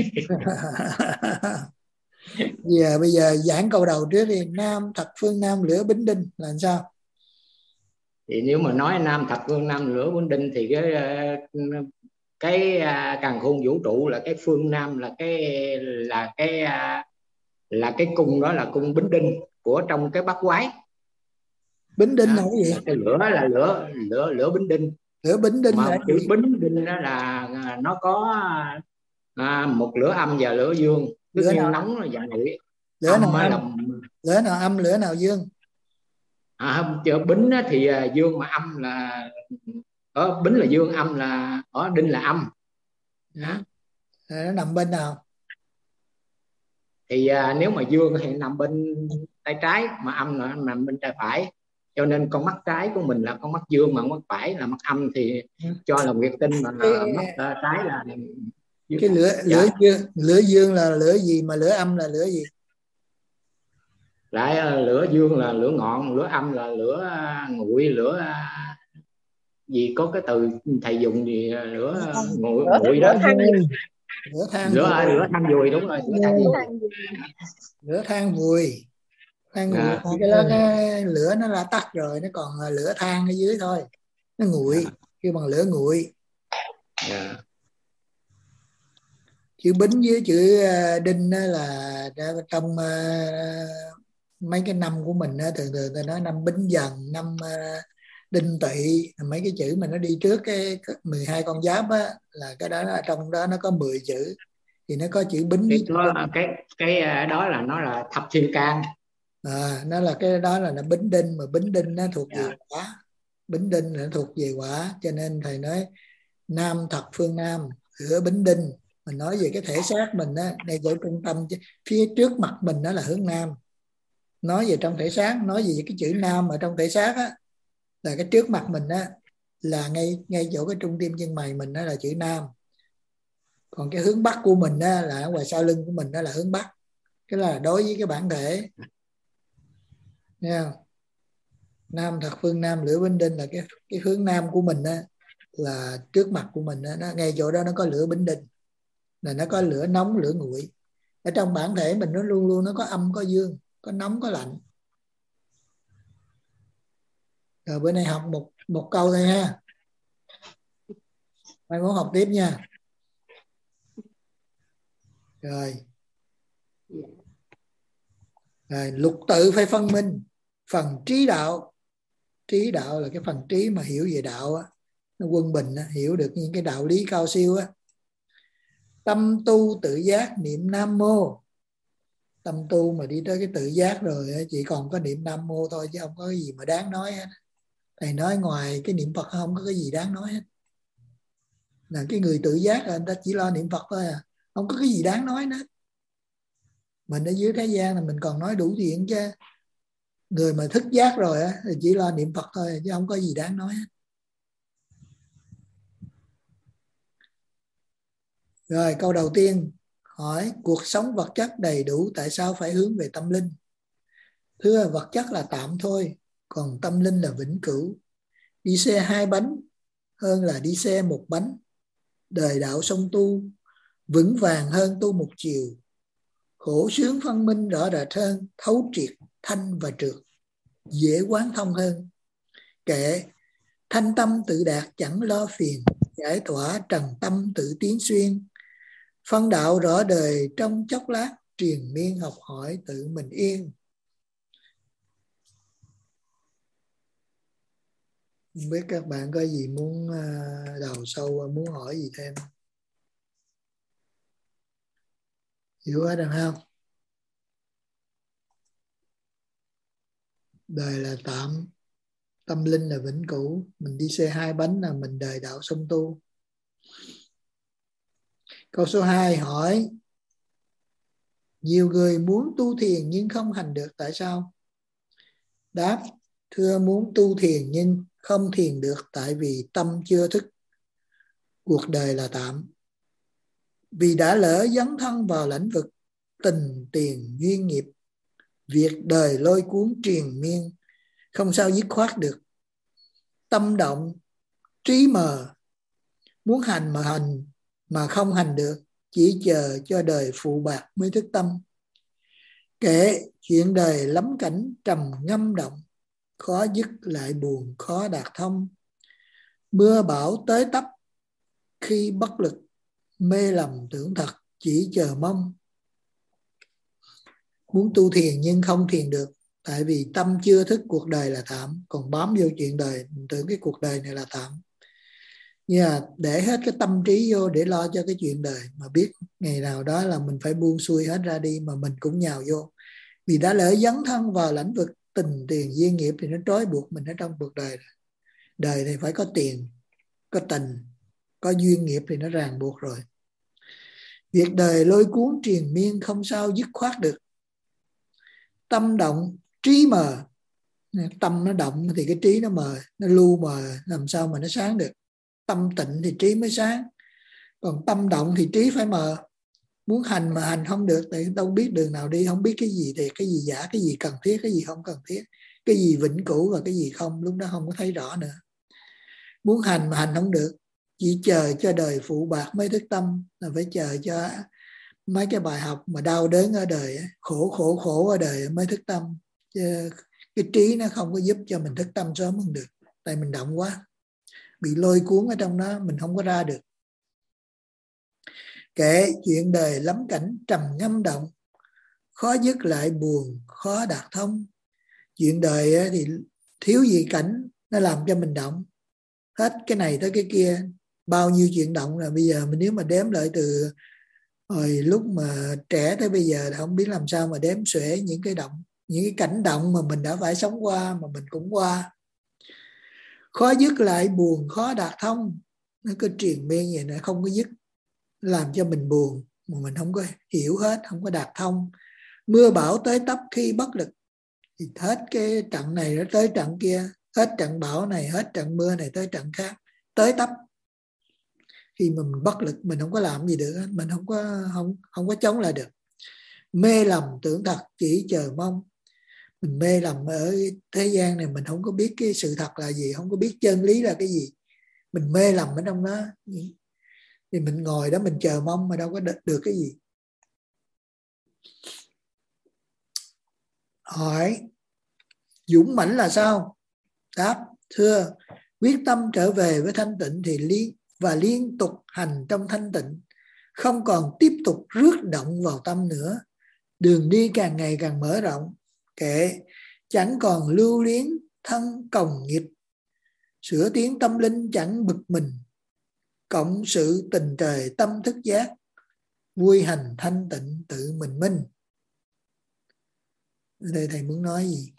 Bây giờ giảng câu đầu trước đi. Nam thập phương nam lửa bính đinh là sao? Thì nếu mà nói nam thập phương nam lửa bính đinh thì cái càn khôn vũ trụ là cái phương nam, là cái cung đó là cung bính đinh của trong cái bát quái. Bính đinh là cái gì? Cái lửa là lửa bính đinh. Lửa bính đinh mà là chữ bính đinh đó là nó có một lửa âm và lửa dương, lửa nào nóng và nguội. Lửa nào âm? Lửa nào âm, lửa nào dương? Chữ bính thì dương, mà âm là ở bính là dương, âm là ở đinh là âm. Nó nằm bên nào? Thì nếu mà dương thì nằm bên tay trái, mà âm là nằm bên tay phải. Cho nên con mắt trái của mình là con mắt dương, mà con mắt phải là mắt âm, thì cho là nguyệt tinh, mà mắt trái là cái lửa dương là lửa gì, mà lửa âm là lửa gì? Lại lửa dương là lửa ngọn, lửa âm là lửa nguội, lửa gì có cái từ thầy dùng gì, lửa nguội đó. Lửa than vùi, đúng rồi, lửa than vùi. Cái lửa nó là tắt rồi, nó còn lửa than ở dưới thôi, nó nguội, kêu bằng lửa nguội. Chữ bính với chữ đinh là trong mấy cái năm của mình thường ta nói năm Bính Dần, năm Đinh Tỵ, mấy cái chữ mà nó đi trước cái 12 con giáp á, là cái đó ở trong đó nó có 10 chữ, thì nó có chữ bính với cái đó là nó là thập thiên can. Nó là cái đó là nó bính đinh, mà bính đinh nó thuộc về quả, bính đinh nó thuộc về quả, cho nên thầy nói nam thập phương nam lửa bính đinh. Mình nói về cái thể xác mình á, đây chỗ trung tâm phía trước mặt mình đó là hướng nam. Nói về trong thể xác, nói về cái chữ nam ở trong thể xác á, là cái trước mặt mình á, là ngay chỗ cái trung tim chân mày mình đó là chữ nam. Còn cái hướng bắc của mình á, là ở ngoài sau lưng của mình đó là hướng bắc. Cái là đối với cái bản thể. Nghe không? Nam thập phương nam lửa bính đinh là cái hướng nam của mình á, là trước mặt của mình á, nó ngay chỗ đó nó có lửa bính đinh, là nó có lửa nóng lửa nguội. Ở trong bản thể mình nó luôn luôn nó có âm có dương, có nóng có lạnh. Rồi bữa nay học một câu thôi ha, mai muốn học tiếp nha. Rồi lục tự phải phân minh. Phần trí đạo là cái phần trí mà hiểu về đạo á, nó quân bình á, hiểu được những cái đạo lý cao siêu á. Tâm tu tự giác niệm Nam Mô. Tâm tu mà đi tới cái tự giác rồi á, chỉ còn có niệm Nam Mô thôi, chứ không có cái gì mà đáng nói hết. Thầy nói ngoài cái niệm Phật không có cái gì đáng nói hết. Là cái người tự giác là người ta chỉ lo niệm Phật thôi à, không có cái gì đáng nói nữa. Mình ở dưới thế gian là mình còn nói đủ chuyện chứ. Người mà thức giác rồi á, thì chỉ lo niệm Phật thôi, chứ không có gì đáng nói hết. Rồi câu đầu tiên hỏi cuộc sống vật chất đầy đủ, tại sao phải hướng về tâm linh? Thưa, vật chất là tạm thôi, còn tâm linh là vĩnh cửu. Đi xe 2 bánh hơn là đi xe 1 bánh. Đời đạo song tu vững vàng hơn tu 1 chiều. Khổ sướng phân minh rõ rệt hơn, thấu triệt thanh và trượt, dễ quán thông hơn. Kệ thanh tâm tự đạt chẳng lo phiền, giải tỏa trần tâm tự tiến xuyên. Phân đạo rõ đời trong chốc lát, triền miên học hỏi tự mình yên. Không biết các bạn có gì muốn đào sâu, muốn hỏi gì thêm? Hiểu hết rồi không? Đời là tạm, tâm linh là vĩnh cửu. Mình đi xe hai bánh là mình đời đạo song tu. Câu số 2 hỏi: nhiều người muốn tu thiền nhưng không hành được, tại sao? Đáp: thưa, muốn tu thiền nhưng không thiền được tại vì tâm chưa thức. Cuộc đời là tạm. Vì đã lỡ dấn thân vào lĩnh vực tình tiền duyên nghiệp, việc đời lôi cuốn triền miên, không sao dứt khoát được. Tâm động, trí mờ, muốn hành mà hành mà không hành được, chỉ chờ cho đời phụ bạc mới thức tâm. Kể chuyện đời lắm cảnh trầm ngâm động, khó dứt lại buồn khó đạt thông. Mưa bão tới tấp khi bất lực, mê lầm tưởng thật chỉ chờ mong. Muốn tu thiền nhưng không thiền được tại vì tâm chưa thức. Cuộc đời là tạm. Còn bám vô chuyện đời, mình tưởng cái cuộc đời này là tạm. Nhưng mà để hết cái tâm trí vô để lo cho cái chuyện đời, mà biết ngày nào đó là mình phải buông xuôi hết ra đi, mà mình cũng nhào vô. Vì đã lỡ dấn thân vào lĩnh vực tình tiền duyên nghiệp thì nó trói buộc mình ở trong cuộc đời. Đời thì phải có tiền, có tình, có duyên nghiệp thì nó ràng buộc rồi. Việc đời lôi cuốn triền miên, không sao dứt khoát được. Tâm động, trí mờ. Tâm nó động thì cái trí nó mờ, nó lu mờ, làm sao mà nó sáng được. Tâm tịnh thì trí mới sáng. Còn tâm động thì trí phải mờ. Muốn hành mà hành không được, tại đâu biết đường nào đi, không biết cái gì thiệt, cái gì giả, cái gì cần thiết, cái gì không cần thiết, cái gì vĩnh cửu và cái gì không, lúc đó không có thấy rõ nữa. Muốn hành mà hành không được, chỉ chờ cho đời phụ bạc mới thức tâm, là phải chờ cho mấy cái bài học mà đau đớn ở đời, khổ ở đời mới thức tâm. Chứ cái trí nó không có giúp cho mình thức tâm sớm hơn được, tại mình động quá, bị lôi cuốn ở trong đó, mình không có ra được. Kể chuyện đời lắm cảnh trầm ngâm động, khó dứt lại buồn khó đạt thông. Chuyện đời thì thiếu gì cảnh nó làm cho mình động, hết cái này tới cái kia, bao nhiêu chuyện động là bây giờ mình nếu mà đếm lại từ hồi lúc mà trẻ tới bây giờ là không biết làm sao mà đếm xuể những cái động, những cái cảnh động mà mình đã phải sống qua mà mình cũng qua. Khó dứt lại buồn khó đạt thông, nó cứ triền miên vậy, nó không có dứt, làm cho mình buồn mà mình không có hiểu hết, không có đạt thông. Mưa bão tới tấp khi bất lực, thì hết cái trận này nó tới trận kia, hết trận bão này, hết trận mưa này tới trận khác, tới tấp. Khi mà mình bất lực, mình không có làm gì được, mình không có chống lại được. Mê lầm tưởng thật chỉ chờ mong. Mình mê lầm ở thế gian này, mình không có biết cái sự thật là gì, không có biết chân lý là cái gì, mình mê lầm ở trong đó, thì mình ngồi đó mình chờ mong mà đâu có được cái gì. Hỏi dũng mãnh là sao? Đáp: thưa, quyết tâm trở về với thanh tịnh thì liên tục hành trong thanh tịnh, không còn tiếp tục rước động vào tâm nữa. Đường đi càng ngày càng mở rộng. Kệ chẳng còn lưu luyến thân còng nghiệp, sửa tiến tâm linh chẳng bực mình. Cộng sự tình trời tâm thức giác, vui hành thanh tịnh tự mình minh. Ở đây thầy muốn nói gì?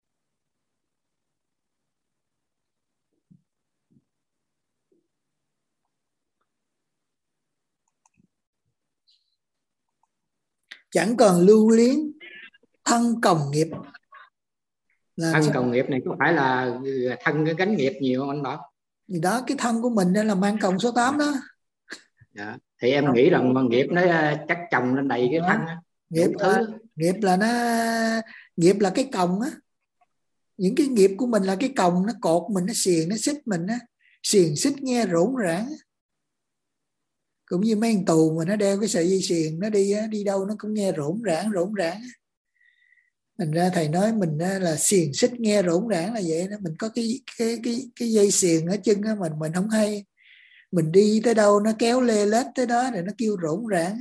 Chẳng còn lưu luyến thân còng nghiệp. Thân còng nghiệp này có phải là thân cái gánh nghiệp nhiều không anh Bảo? Thì đó, cái thân của mình là mang còng số 8 đó. Dạ. Thì em nghĩ rằng mà nghiệp nó chắc chồng lên đầy cái thân á. Nghiệp là cái còng á. Những cái nghiệp của mình là cái còng, nó cột mình, nó xiềng, nó xích mình á. Xiềng xích nghe rỗn rãng. Cũng như mấy thằng tù mà nó đeo cái sợi dây xiềng, nó đi đâu nó cũng nghe rỗn rãng. Thành ra thầy nói mình là xiềng xích nghe rỗn rãng là vậy đó. Mình có cái dây xiềng ở chân đó, mình không hay. Mình đi tới đâu nó kéo lê lết tới đó rồi nó kêu rỗn rãng.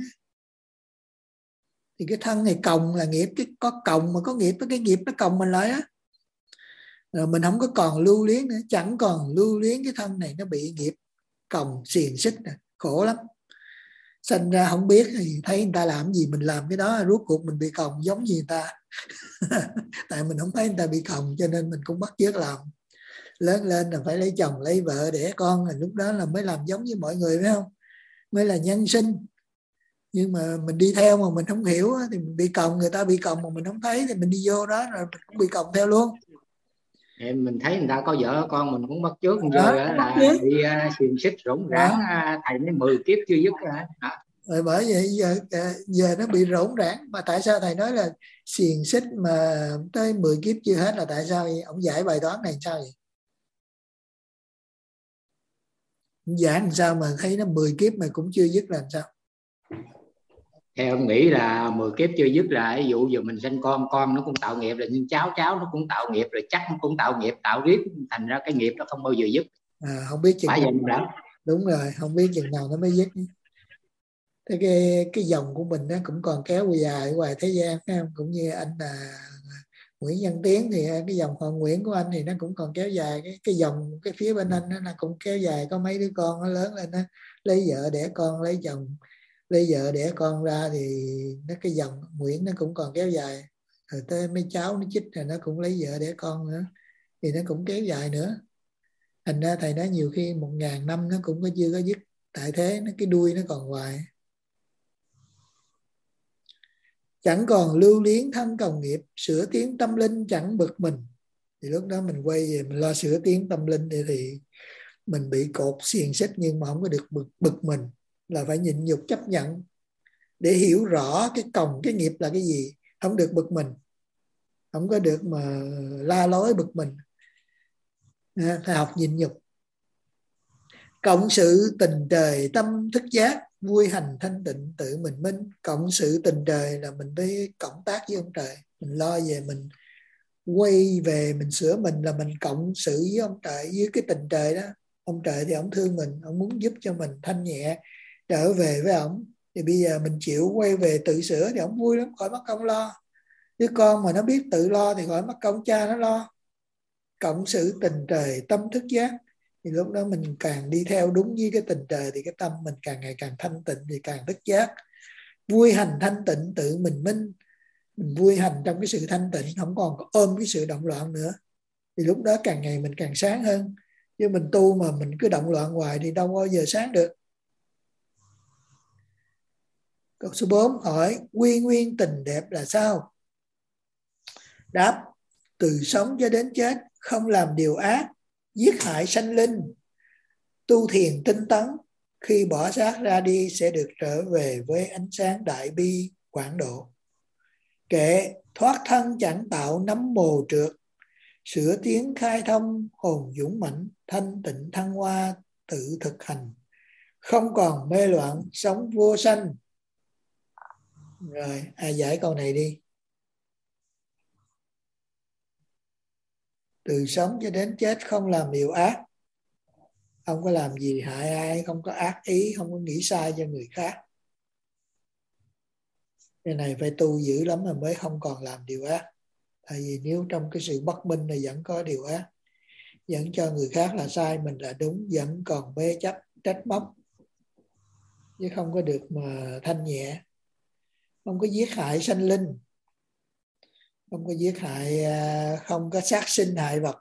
Thì cái thân này còng là nghiệp, có còng mà có nghiệp, cái nghiệp nó còng mình lại á. Rồi mình không có còn lưu luyến nữa, chẳng còn lưu luyến cái thân này nó bị nghiệp còng xiềng xích, khổ lắm. Sinh ra không biết thì thấy người ta làm gì mình làm cái đó, rốt cuộc mình bị còng giống như người ta. Tại mình không thấy người ta bị còng cho nên mình cũng bắt chước làm. Lớn lên là phải lấy chồng lấy vợ đẻ con, là lúc đó là mới làm giống như mọi người, phải không? Mới là nhân sinh. Nhưng mà mình đi theo mà mình không hiểu thì mình bị còng, người ta bị còng mà mình không thấy thì mình đi vô đó rồi mình cũng bị còng theo luôn. Mình thấy người ta có vợ con mình cũng bắt chước giờ là đi xiềng xích rỗng rãng, thầy mới 10 kiếp chưa dứt rồi. Bởi vậy giờ nó bị rỗng rãng. Mà tại sao thầy nói là xiềng xích mà tới 10 kiếp chưa hết là tại sao vậy? Ông giải bài toán này sao vậy? Ông giải làm sao mà thấy nó 10 kiếp mà cũng chưa dứt là làm sao? Theo em nghĩ là 10 kiếp chưa dứt là ví dụ giờ mình sinh con nó cũng tạo nghiệp, rồi nhưng cháu nó cũng tạo nghiệp, rồi chắc nó cũng tạo nghiệp, tạo riết thành ra cái nghiệp nó không bao giờ dứt. Không biết chừng nào. Đúng rồi, không biết chừng nào nó mới dứt. Thế cái dòng của mình nó cũng còn kéo dài ngoài thế gian, phải không? Cũng như anh là Nguyễn Văn Tiến thì cái dòng Hoàng Nguyễn của anh thì nó cũng còn kéo dài, cái dòng cái phía bên anh nó cũng kéo dài, có mấy đứa con nó lớn lên, nó lấy vợ đẻ con, lấy chồng lấy vợ đẻ con ra thì nó cái dòng Nguyễn nó cũng còn kéo dài, rồi tới mấy cháu nó chích rồi nó cũng lấy vợ đẻ con nữa thì nó cũng kéo dài nữa. Thành ra thầy nói nhiều khi 1000 năm nó cũng chưa có dứt, tại thế nó cái đuôi nó còn hoài. Chẳng còn lưu luyến thân cầu nghiệp, sửa tiến tâm linh chẳng bực mình. Thì lúc đó mình quay về mình lo sửa tiến tâm linh thì mình bị cột xiềng xích nhưng mà không có được bực mình, là phải nhịn nhục chấp nhận để hiểu rõ cái còng cái nghiệp là cái gì, không được bực mình, không có được mà la lối bực mình. Phải học nhịn nhục. Cộng sự tình trời tâm thức giác, vui hành thanh tịnh tự mình minh. Cộng sự tình trời là mình phải cộng tác với ông trời, mình lo về mình quay về mình sửa mình, là mình cộng sự với ông trời, với cái tình trời đó. Ông trời thì ông thương mình, ông muốn giúp cho mình thanh nhẹ trở về với ông, thì bây giờ mình chịu quay về tự sửa thì ông vui lắm, khỏi mất công lo. Đứa con mà nó biết tự lo thì khỏi mất công cha nó lo. Cộng sự tình trời tâm thức giác, thì lúc đó mình càng đi theo đúng với cái tình trời thì cái tâm mình càng ngày càng thanh tịnh thì càng thức giác. Vui hành thanh tịnh tự mình minh, mình vui hành trong cái sự thanh tịnh, không còn ôm cái sự động loạn nữa, thì lúc đó càng ngày mình càng sáng hơn. Chứ mình tu mà mình cứ động loạn hoài thì đâu bao giờ sáng được. Câu số 4 hỏi quy nguyên tình đẹp là sao? Đáp: từ sống cho đến chết không làm điều ác, giết hại sanh linh, tu thiền tinh tấn, khi bỏ xác ra đi sẽ được trở về với ánh sáng đại bi quảng độ. Kệ thoát thân chẳng tạo nấm mồ trượt, sửa tiến khai thông hồn dũng mãnh, thanh tịnh thăng hoa tự thực hành, không còn mê loạn sống vô sanh. Rồi ai giải câu này đi. Từ sống cho đến chết không làm điều ác, không có làm gì hại ai, không có ác ý, không có nghĩ sai cho người khác. Cái này phải tu dữ lắm mà mới không còn làm điều ác. Tại vì nếu trong cái sự bất minh này vẫn có điều ác, vẫn cho người khác là sai, mình là đúng, vẫn còn bê chấp trách móc, chứ không có được mà thanh nhẹ. Không có giết hại sanh linh, không có giết hại, không có sát sinh hại vật.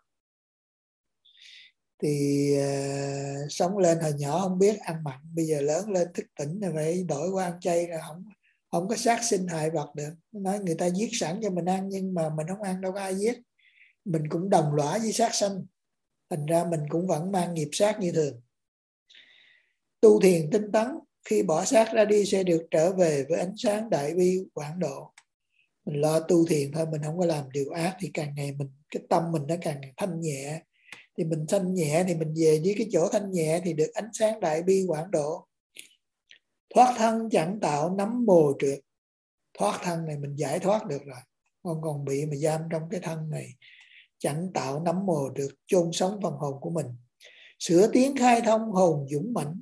Thì sống lên hồi nhỏ không biết ăn mặn, bây giờ lớn lên thức tỉnh là phải đổi qua ăn chay, là không có sát sinh hại vật được. Nói người ta giết sẵn cho mình ăn nhưng mà mình không ăn, đâu có ai giết. Mình cũng đồng lõa với sát sanh, thành ra mình cũng vẫn mang nghiệp sát như thường. Tu thiền tinh tấn, khi bỏ xác ra đi sẽ được trở về với ánh sáng đại bi quảng độ. Mình lo tu thiền thôi, mình không có làm điều ác thì càng ngày cái tâm mình nó càng thanh nhẹ. Thì mình thanh nhẹ thì mình về với cái chỗ thanh nhẹ thì được ánh sáng đại bi quảng độ. Thoát thân chẳng tạo nấm mồ trượt. Thoát thân này mình giải thoát được rồi, không còn bị mà giam trong cái thân này. Chẳng tạo nấm mồ trượt, chôn sống phần hồn của mình. Sửa tiến khai thông hồn dũng mãnh.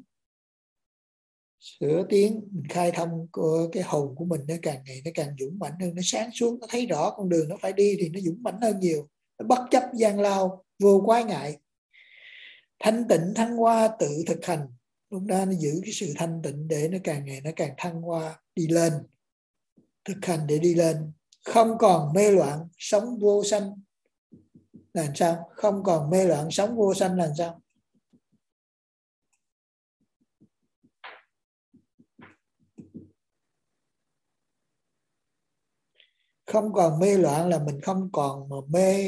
Sửa tiến mình khai thông cái hồn của mình, nó càng ngày nó càng dũng mãnh hơn, nó sáng suốt, nó thấy rõ con đường nó phải đi thì nó dũng mãnh hơn nhiều. bất chấp gian lao, vô quái ngại. Thanh tịnh thăng hoa tự thực hành. Lúc đó nó giữ cái sự thanh tịnh để nó càng ngày nó càng thăng hoa, đi lên. Thực hành để đi lên. Không còn mê loạn, sống vô sanh. Là sao? Không còn mê loạn, sống vô sanh là sao? Không còn mê loạn là mình không còn mà mê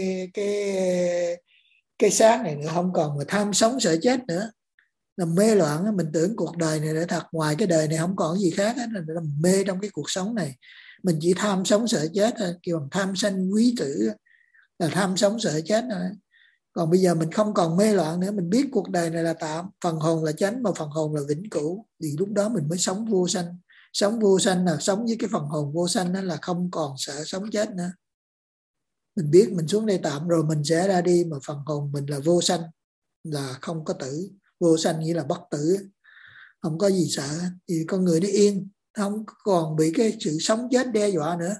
cái xác này nữa, không còn mà tham sống sợ chết nữa. Là mê loạn, mình tưởng cuộc đời này đã thật, ngoài cái đời này không còn gì khác hết, là mê trong cái cuộc sống này. Mình chỉ tham sống sợ chết thôi, kêu bằng tham sanh quý tử, là tham sống sợ chết thôi. Còn bây giờ mình không còn mê loạn nữa, mình biết cuộc đời này là tạm, phần hồn là chánh mà phần hồn là vĩnh cửu, thì lúc đó mình mới sống vô sanh. Sống vô sanh là sống với cái phần hồn vô sanh, đó là không còn sợ sống chết nữa. Mình biết mình xuống đây tạm rồi mình sẽ ra đi, mà phần hồn mình là vô sanh, là không có tử. Vô sanh nghĩa là bất tử, không có gì sợ, thì con người nó yên, không còn bị cái sự sống chết đe dọa nữa.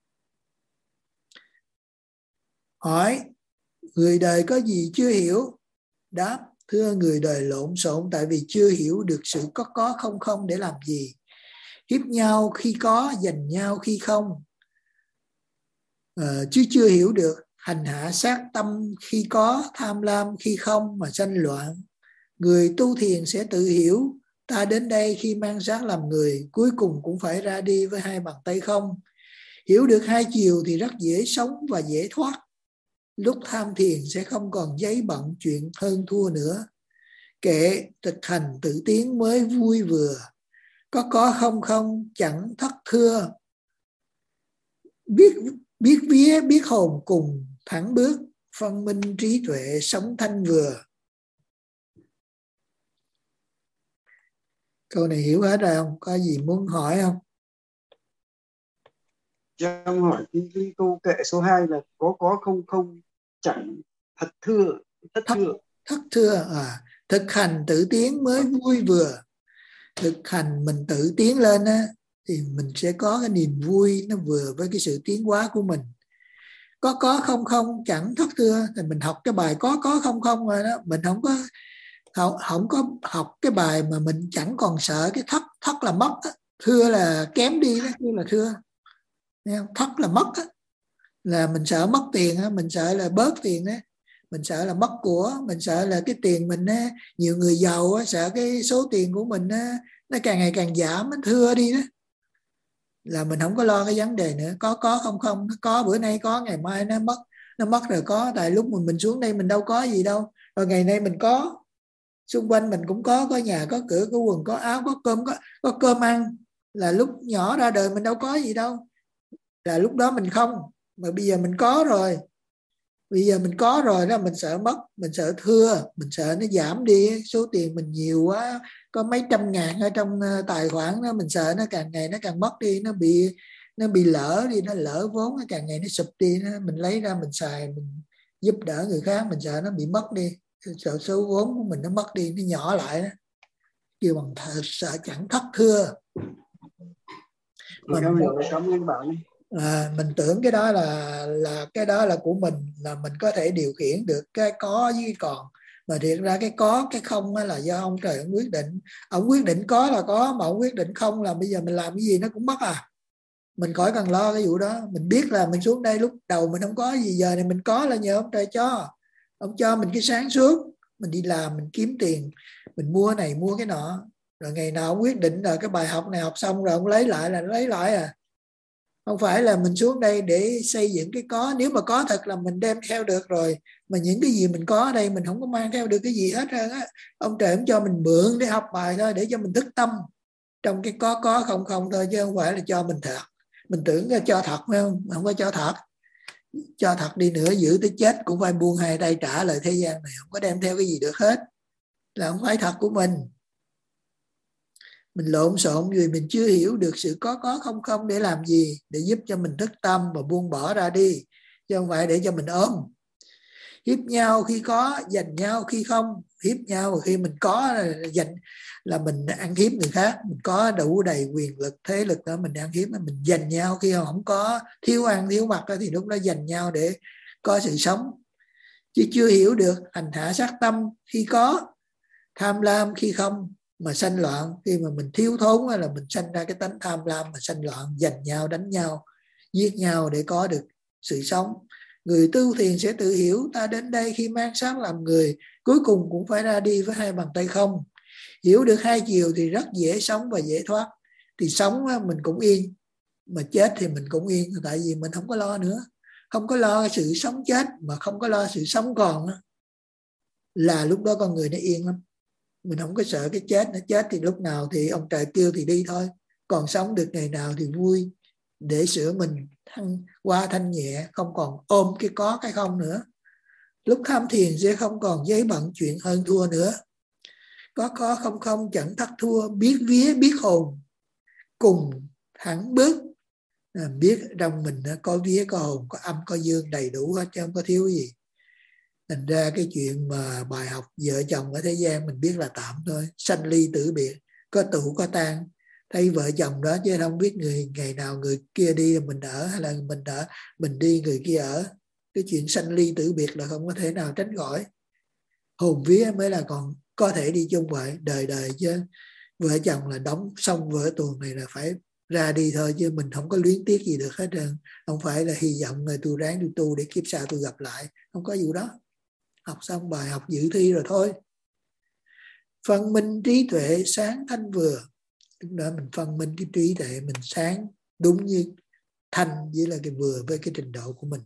Hỏi, người đời có gì chưa hiểu? Đáp, thưa người đời lộn xộn, tại vì chưa hiểu được sự có không không để làm gì. Hiếp nhau khi có, giành nhau khi không. Chứ chưa hiểu được hành hạ sát tâm khi có, tham lam khi không mà sanh loạn. Người tu thiền sẽ tự hiểu, ta đến đây khi mang xác làm người, cuối cùng cũng phải ra đi với hai bàn tay không. Hiểu được hai chiều thì rất dễ sống và dễ thoát. Lúc tham thiền sẽ không còn giấy bận chuyện hơn thua nữa. Kệ thực hành tự tiến mới vui vừa. Có không không chẳng thất thưa. Biết vía biết hồn cùng thẳng bước, phân minh trí tuệ sống thanh vừa. Câu này hiểu hết rồi không? Có gì muốn hỏi không? Em hỏi cái câu kệ số 2 là có không không chẳng thất thưa. Thực hành tự tiến mới vui vừa. Thực hành mình tự tiến lên á, thì mình sẽ có cái niềm vui nó vừa với cái sự tiến hóa của mình. Có không không chẳng thất thưa, thì mình học cái bài có không không rồi đó, mình không có học cái bài mà mình chẳng còn sợ cái thất là mất đó. Thưa là kém đi đó, là thưa. Thất là mất đó. Là mình sợ mất tiền đó, mình sợ là bớt tiền đó, mình sợ là mất của, mình sợ là cái tiền mình á, nhiều người giàu á, sợ cái số tiền của mình á, nó càng ngày càng giảm, nó thưa đi đó. Là mình không có lo cái vấn đề nữa. Có không không, nó có bữa nay có, ngày mai nó mất rồi có. Tại lúc mình xuống đây mình đâu có gì đâu, rồi ngày nay mình có, xung quanh mình cũng có nhà, có cửa, có quần, có áo, có cơm ăn. Là lúc nhỏ ra đời mình đâu có gì đâu, là lúc đó mình không. Mà bây giờ mình có rồi, đó mình sợ mất, mình sợ thưa, mình sợ nó giảm đi, số tiền mình nhiều quá, có mấy trăm ngàn ở trong tài khoản đó, mình sợ nó càng ngày nó càng mất đi, nó bị lỡ đi, nó lỡ vốn, nó càng ngày nó sụp đi, mình lấy ra mình xài, mình giúp đỡ người khác, mình sợ nó bị mất đi, sợ số vốn của mình nó mất đi, nó nhỏ lại đó, kêu bằng sợ chẳng thất thưa. Mình tưởng cái đó là cái đó là của mình, là mình có thể điều khiển được cái có với cái còn, mà thiệt ra cái có cái không là do ông trời ông quyết định. Ông quyết định có là có, mà ông quyết định không là bây giờ mình làm cái gì nó cũng mất à. Mình khỏi cần lo cái vụ đó. Mình biết là mình xuống đây lúc đầu mình không có gì, giờ này mình có là nhờ ông trời cho. Ông cho mình cái sáng suốt, mình đi làm, mình kiếm tiền, mình mua này mua cái nọ, rồi ngày nào ông quyết định rồi cái bài học này học xong rồi ông lấy lại là lấy lại à. Không phải là mình xuống đây để xây dựng cái có. Nếu mà có thật là mình đem theo được rồi. Mà những cái gì mình có ở đây mình không có mang theo được cái gì hết trơn á. Ông trời cũng cho mình mượn để học bài thôi, để cho mình thức tâm trong cái có không không thôi, chứ không phải là cho mình thật. Mình tưởng là cho thật phải không? Không có cho thật. Cho thật đi nữa giữ tới chết cũng phải buông hai tay trả lại thế gian này, không có đem theo cái gì được hết, là không phải thật của mình. Mình lộn xộn vì mình chưa hiểu được sự có không không để làm gì, để giúp cho mình thức tâm và buông bỏ ra đi, chứ không phải để cho mình ôm. Hiếp nhau khi có, giành nhau khi không. Hiếp nhau khi mình có là mình ăn hiếp người khác, mình có đủ đầy quyền lực thế lực đó mình ăn hiếp. Mình giành nhau khi không có, thiếu ăn thiếu mặc thì lúc đó giành nhau để có sự sống, chứ chưa hiểu được hành hạ sát tâm khi có, tham lam khi không, mà sanh loạn khi mà mình thiếu thốn là mình sanh ra cái tánh tham lam mà sanh loạn, giành nhau, đánh nhau, giết nhau để có được sự sống. Người tu thiền sẽ tự hiểu ta đến đây khi mang xác làm người, cuối cùng cũng phải ra đi với hai bàn tay không. Hiểu được hai chiều thì rất dễ sống và dễ thoát. Thì sống mình cũng yên, mà chết thì mình cũng yên, tại vì mình không có lo nữa. Không có lo sự sống chết mà không có lo sự sống còn, là lúc đó con người nó yên lắm. Mình không có sợ cái chết. Nó chết thì lúc nào thì ông trời kêu thì đi thôi, còn sống được ngày nào thì vui, để sửa mình qua thanh nhẹ, không còn ôm cái có cái không nữa. Lúc tham thiền sẽ không còn giấy bận chuyện hơn thua nữa. Có không không chẳng thắng thua, biết vía biết hồn cùng thẳng bước. Biết trong mình có vía có hồn, có âm có dương đầy đủ hết chứ không có thiếu gì. Thành ra cái chuyện mà bài học vợ chồng ở thế gian mình biết là tạm thôi, sanh ly tử biệt, có tụ có tan. Thấy vợ chồng đó chứ không biết ngày nào người kia đi mình ở, hay là mình đi người kia ở. Cái chuyện sanh ly tử biệt là không có thể nào tránh khỏi. Hồn vía mới là còn có thể đi chung vậy đời đời, chứ vợ chồng là đóng xong vở tuồng này là phải ra đi thôi, chứ mình không có luyến tiếc gì được hết trơn. Không phải là hy vọng người tôi ráng tôi tu để kiếp sau tôi gặp lại, không có vụ đó. Học xong bài học dự thi rồi thôi. Phân minh trí tuệ sáng thanh vừa. Lúc đó mình phân minh cái trí tuệ mình sáng đúng như thanh với là cái vừa với cái trình độ của mình.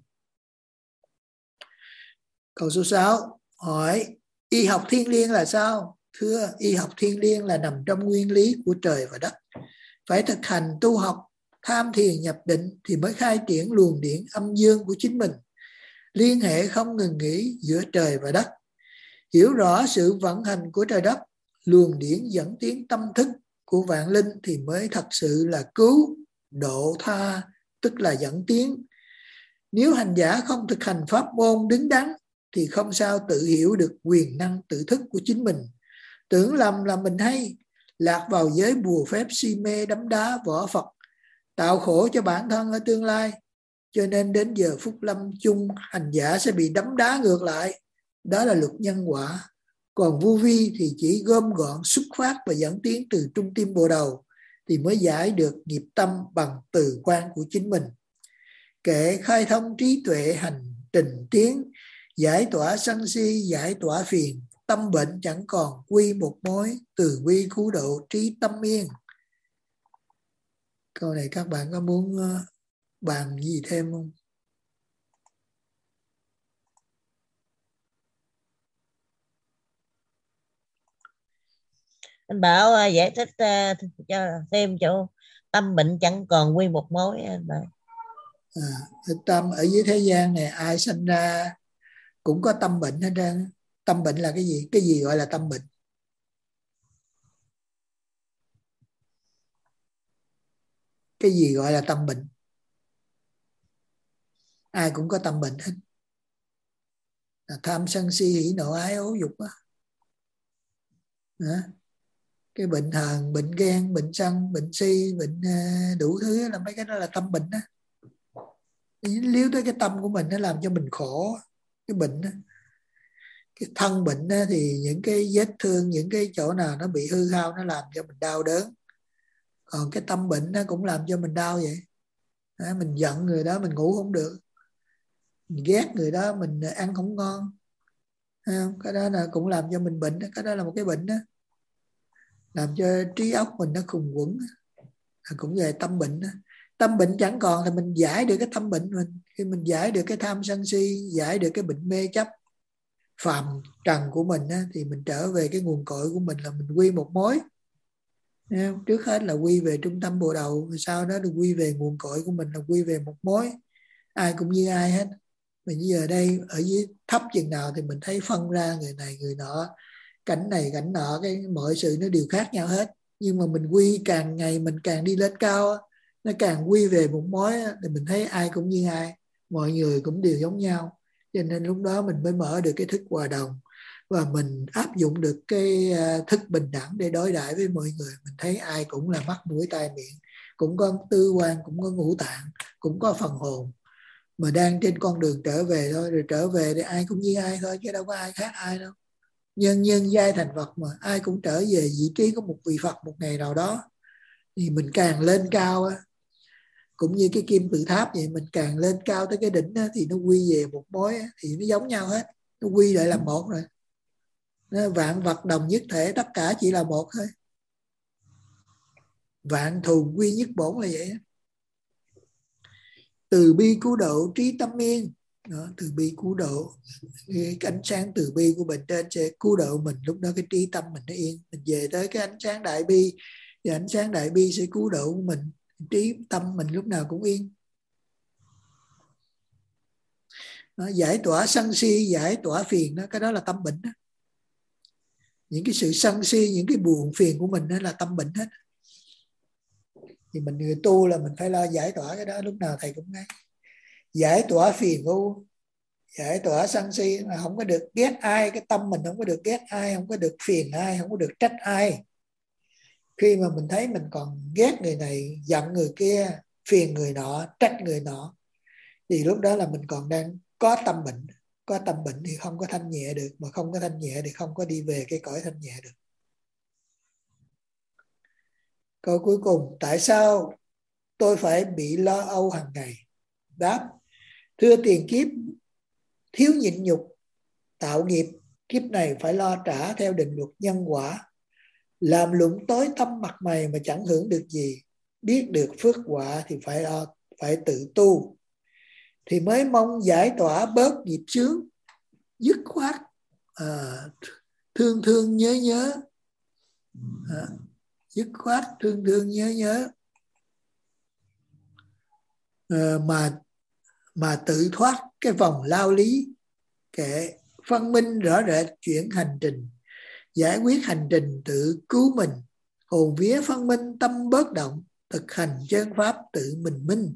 Câu số 6 hỏi y học thiên liêng là sao? Thưa, y học thiên liêng là nằm trong nguyên lý của trời và đất. Phải thực hành tu học, tham thiền nhập định thì mới khai triển luồng điển âm dương của chính mình, liên hệ không ngừng nghỉ giữa trời và đất. Hiểu rõ sự vận hành của trời đất, luồng điển dẫn tiến tâm thức của vạn linh thì mới thật sự là cứu, độ, tha, tức là dẫn tiến. Nếu hành giả không thực hành pháp môn đứng đắn thì không sao tự hiểu được quyền năng tự thức của chính mình. Tưởng lầm là mình hay, lạc vào giới bùa phép si mê đắm đá võ Phật, tạo khổ cho bản thân ở tương lai. Cho nên đến giờ phút lâm chung, hành giả sẽ bị đắm đá ngược lại. Đó là luật nhân quả. Còn vô vi thì chỉ gom gọn xuất phát và dẫn tiến từ trung tim bộ đầu, thì mới giải được nghiệp tâm bằng từ quan của chính mình. Kệ khai thông trí tuệ hành trình tiến, giải tỏa sân si, giải tỏa phiền, tâm bệnh chẳng còn quy một mối, từ bi cứu độ trí tâm yên. Câu này các bạn có muốn bàn gì thêm không? Anh Bảo giải thích cho thêm chỗ tâm bệnh chẳng còn quy một mối. Anh Bảo. Tâm ở dưới thế gian này ai sinh ra cũng có tâm bệnh hết trơn. Tâm bệnh là cái gì? Cái gì gọi là tâm bệnh? Cái gì gọi là tâm bệnh? Ai cũng có tâm bệnh hết. Là tham sân si hỉ nộ ái ố dục á. Cái bệnh hờn, bệnh ghen, bệnh sân, bệnh si, bệnh đủ thứ là mấy cái đó là tâm bệnh đó. Liếu tới cái tâm của mình nó làm cho mình khổ. Cái bệnh đó. Cái thân bệnh đó thì những cái vết thương, những cái chỗ nào nó bị hư hao nó làm cho mình đau đớn. Còn cái tâm bệnh nó cũng làm cho mình đau vậy. Mình giận người đó mình ngủ không được, mình ghét người đó mình ăn không ngon. Cái đó là cũng làm cho mình bệnh. Cái đó là một cái bệnh đó, làm cho trí óc mình nó khùng quẫn, cũng về tâm bệnh đó. Tâm bệnh chẳng còn thì mình giải được cái tâm bệnh mình. Khi mình giải được cái tham sân si, giải được cái bệnh mê chấp phàm trần của mình á, thì mình trở về cái nguồn cội của mình là mình quy một mối. Trước hết là quy về trung tâm bộ đầu, sau đó được quy về nguồn cội của mình là quy về một mối. Ai cũng như ai hết. Bây giờ đây ở dưới thấp chừng nào thì mình thấy phân ra người này người nọ, cảnh này cảnh nọ, cái mọi sự nó đều khác nhau hết. Nhưng mà mình quy càng ngày mình càng đi lên cao, nó càng quy về một mối thì mình thấy ai cũng như ai, mọi người cũng đều giống nhau. Cho nên lúc đó mình mới mở được cái thức hòa đồng và mình áp dụng được cái thức bình đẳng để đối đãi với mọi người. Mình thấy ai cũng là mắt mũi tai miệng, cũng có tư quan, cũng có ngũ tạng, cũng có phần hồn. mà đang trên con đường trở về thôi. Rồi trở về thì ai cũng như ai thôi, chứ đâu có ai khác ai đâu. Nhân giai thành Phật mà, ai cũng trở về vị trí của một vị Phật một ngày nào đó. Thì mình càng lên cao á, cũng như cái kim tự tháp vậy, mình càng lên cao tới cái đỉnh á, thì nó quy về một mối á, thì nó giống nhau hết, nó quy lại làm một rồi. Nó vạn vật đồng nhất thể, tất cả chỉ là một thôi. Vạn thù quy nhất bổn là vậy. Từ bi cứu độ trí tâm yên. Đó, từ bi cứu độ, cái ánh sáng từ bi của mình trên sẽ cứu độ mình. Lúc đó cái trí tâm mình nó yên. Mình về tới cái ánh sáng đại bi, và ánh sáng đại bi sẽ cứu độ của mình. Trí tâm mình lúc nào cũng yên. Nó giải tỏa sân si, giải tỏa phiền đó, cái đó là tâm bệnh đó. Những cái sự sân si, những cái buồn phiền của mình đó là tâm bệnh hết. Thì mình người tu là mình phải lo giải tỏa cái đó, lúc nào thầy cũng nói. Giải tỏa phiền u, giải tỏa sân si, mà không có được ghét ai, cái tâm mình không có được ghét ai, không có được phiền ai, không có được trách ai. Khi mà mình thấy mình còn ghét người này, giận người kia, phiền người nọ, trách người nọ, thì lúc đó là mình còn đang có tâm bệnh. Có tâm bệnh thì không có thanh nhẹ được, mà không có thanh nhẹ thì không có đi về cái cõi thanh nhẹ được. Câu cuối cùng, tại sao tôi phải bị lo âu hàng ngày? Đáp, thưa tiền kiếp thiếu nhịn nhục, tạo nghiệp, kiếp này phải lo trả theo định luật nhân quả. Làm lụng tối tăm mặt mày mà chẳng hưởng được gì. Biết được phước quả thì phải tự tu. Thì mới mong giải tỏa bớt nghiệp chướng. Dứt khoát thương thương nhớ nhớ. Dứt khoát thương thương nhớ nhớ. Mà tự thoát cái vòng lao lý. Kệ phân minh rõ rệt chuyển hành trình. Giải quyết hành trình tự cứu mình. Hồn vía phân minh tâm bớt động. Thực hành chân pháp tự mình minh.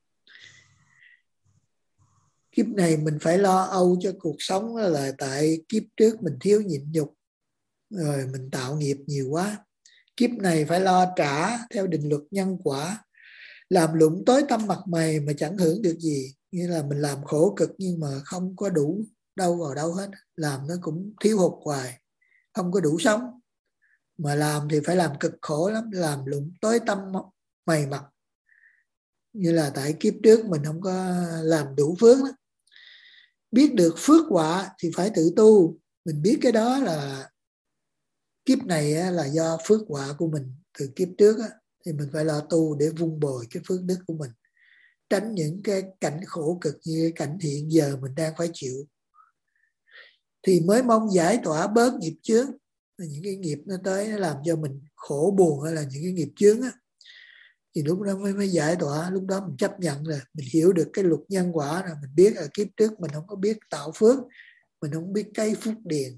Kiếp này mình phải lo âu cho cuộc sống là tại kiếp trước mình thiếu nhịn nhục. Rồi mình tạo nghiệp nhiều quá. Kiếp này phải lo trả theo định luật nhân quả. Làm lụng tối tăm mặt mày mà chẳng hưởng được gì. Nghĩa là mình làm khổ cực nhưng mà không có đủ đâu vào đâu hết. Làm nó cũng thiếu hụt hoài, không có đủ sống. Mà làm thì phải làm cực khổ lắm. Làm lụng tối tăm mày mặt. Như là tại kiếp trước mình không có làm đủ phước đó. Biết được phước quả thì phải tự tu. Mình biết cái đó là kiếp này là do phước quả của mình từ kiếp trước á, thì mình phải lo tu để vun bồi cái phước đức của mình, tránh những cái cảnh khổ cực như cái cảnh hiện giờ mình đang phải chịu. Thì mới mong giải tỏa bớt nghiệp chướng. Những cái nghiệp nó tới nó làm cho mình khổ buồn, hay là những cái nghiệp chướng á, thì lúc đó mới giải tỏa. Lúc đó mình chấp nhận rồi, mình hiểu được cái luật nhân quả rồi. Mình biết ở kiếp trước mình không có biết tạo phước, mình không biết cây phúc điền.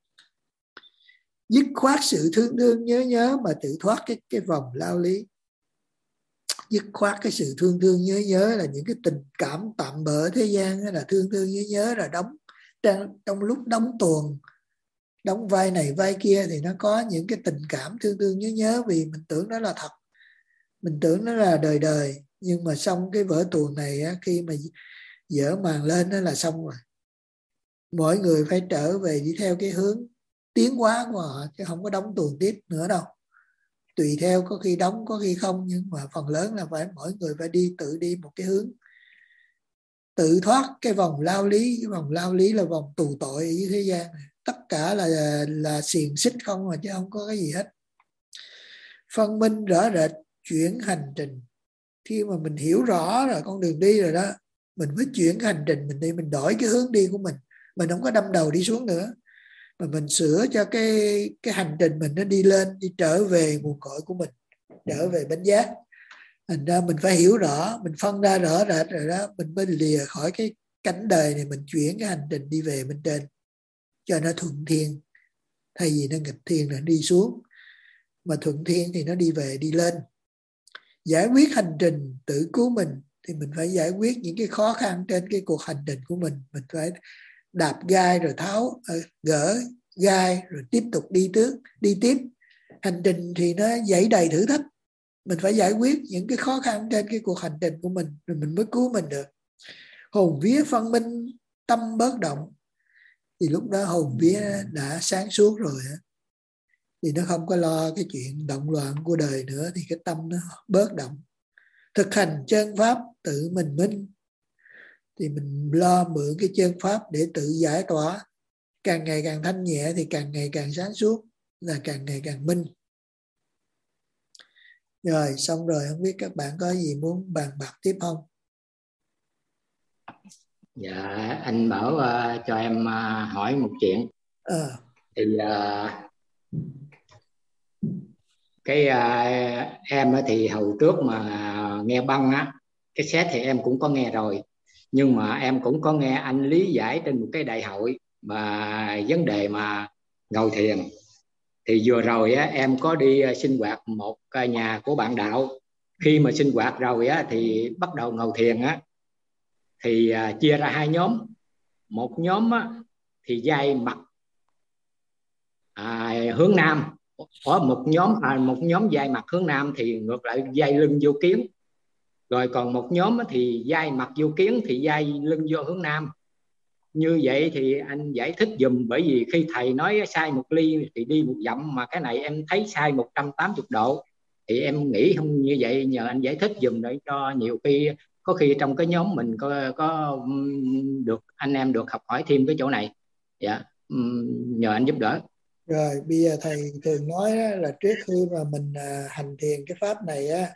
Dứt khoát sự thương thương nhớ nhớ mà tự thoát cái vòng lao lý. Dứt khoát cái sự thương thương nhớ nhớ là những cái tình cảm tạm bợ thế gian, là thương thương nhớ nhớ là đóng trong lúc đóng tuồng, đóng vai này vai kia thì nó có những cái tình cảm thương thương nhớ nhớ, vì mình tưởng đó là thật, mình tưởng nó là đời đời. Nhưng mà xong cái vở tuồng này á, khi mà dở màn lên đó là xong rồi. Mỗi người phải trở về đi theo cái hướng tiến hóa của họ, chứ không có đóng tuồng tiếp nữa đâu. Tùy theo, có khi đóng có khi không, nhưng mà phần lớn là phải mỗi người phải tự đi một cái hướng, tự thoát cái vòng lao lý. Cái vòng lao lý là vòng tù tội ở dưới thế gian này. Tất cả là xiềng xích không mà, chứ không có cái gì hết. Phân minh rõ rệt chuyển hành trình. Khi mà mình hiểu rõ rồi con đường đi rồi đó, mình mới chuyển hành trình mình đi, mình đổi cái hướng đi của mình. Mình không có đâm đầu đi xuống nữa, mà mình sửa cho cái hành trình mình nó đi lên, đi trở về nguồn cội của mình, trở về bánh giác. Thành ra mình phải hiểu rõ, mình phân ra rõ rệt rồi đó, mình mới lìa khỏi cái cảnh đời này, mình chuyển cái hành trình đi về bên trên cho nó thuận thiên, thay vì nó nghịch thiên là đi xuống, mà thuận thiên thì nó đi về đi lên. Giải quyết hành trình tự cứu mình thì mình phải giải quyết những cái khó khăn trên cái cuộc hành trình của mình. Mình phải đạp gai rồi tháo, gỡ gai rồi tiếp tục đi tiếp. Hành trình thì nó dẫy đầy thử thách, mình phải giải quyết những cái khó khăn trên cái cuộc hành trình của mình, rồi mình mới cứu mình được. hồn vía phân minh, tâm bớt động, thì lúc đó hồn vía đã sáng suốt rồi, thì nó không có lo cái chuyện động loạn của đời nữa, thì cái tâm nó bớt động. Thực hành chân pháp tự mình minh, thì mình lo mượn cái chân pháp để tự giải tỏa, càng ngày càng thanh nhẹ thì càng ngày càng sáng suốt, là càng ngày càng minh. Rồi xong rồi, không biết các bạn có gì muốn bàn bạc tiếp không? Dạ anh Bảo cho em hỏi một chuyện. Thì em thì hồi trước mà nghe băng á, cái set thì em cũng có nghe rồi, nhưng mà em cũng có nghe anh lý giải trên một cái đại hội mà vấn đề mà ngồi thiền. Thì vừa rồi á, em có đi sinh hoạt một nhà của bạn đạo. Khi mà sinh hoạt rồi á, thì bắt đầu ngồi thiền á, thì chia ra hai nhóm. Một nhóm á, thì dây mặt hướng nam, có một nhóm dây mặt hướng nam thì ngược lại dây lưng vô kiến. Rồi còn một nhóm thì dây mặt vô kiến thì dây lưng vô hướng nam. Như vậy thì anh giải thích dùm, bởi vì khi thầy nói sai một ly thì đi một dặm, mà cái này em thấy sai 180 độ. Thì em nghĩ không như vậy, nhờ anh giải thích dùm để cho nhiều khi, có khi trong cái nhóm mình có được anh em được học hỏi thêm cái chỗ này. Dạ, nhờ anh giúp đỡ. Rồi bây giờ thầy thường nói là trước khi mà mình hành thiền cái pháp này á,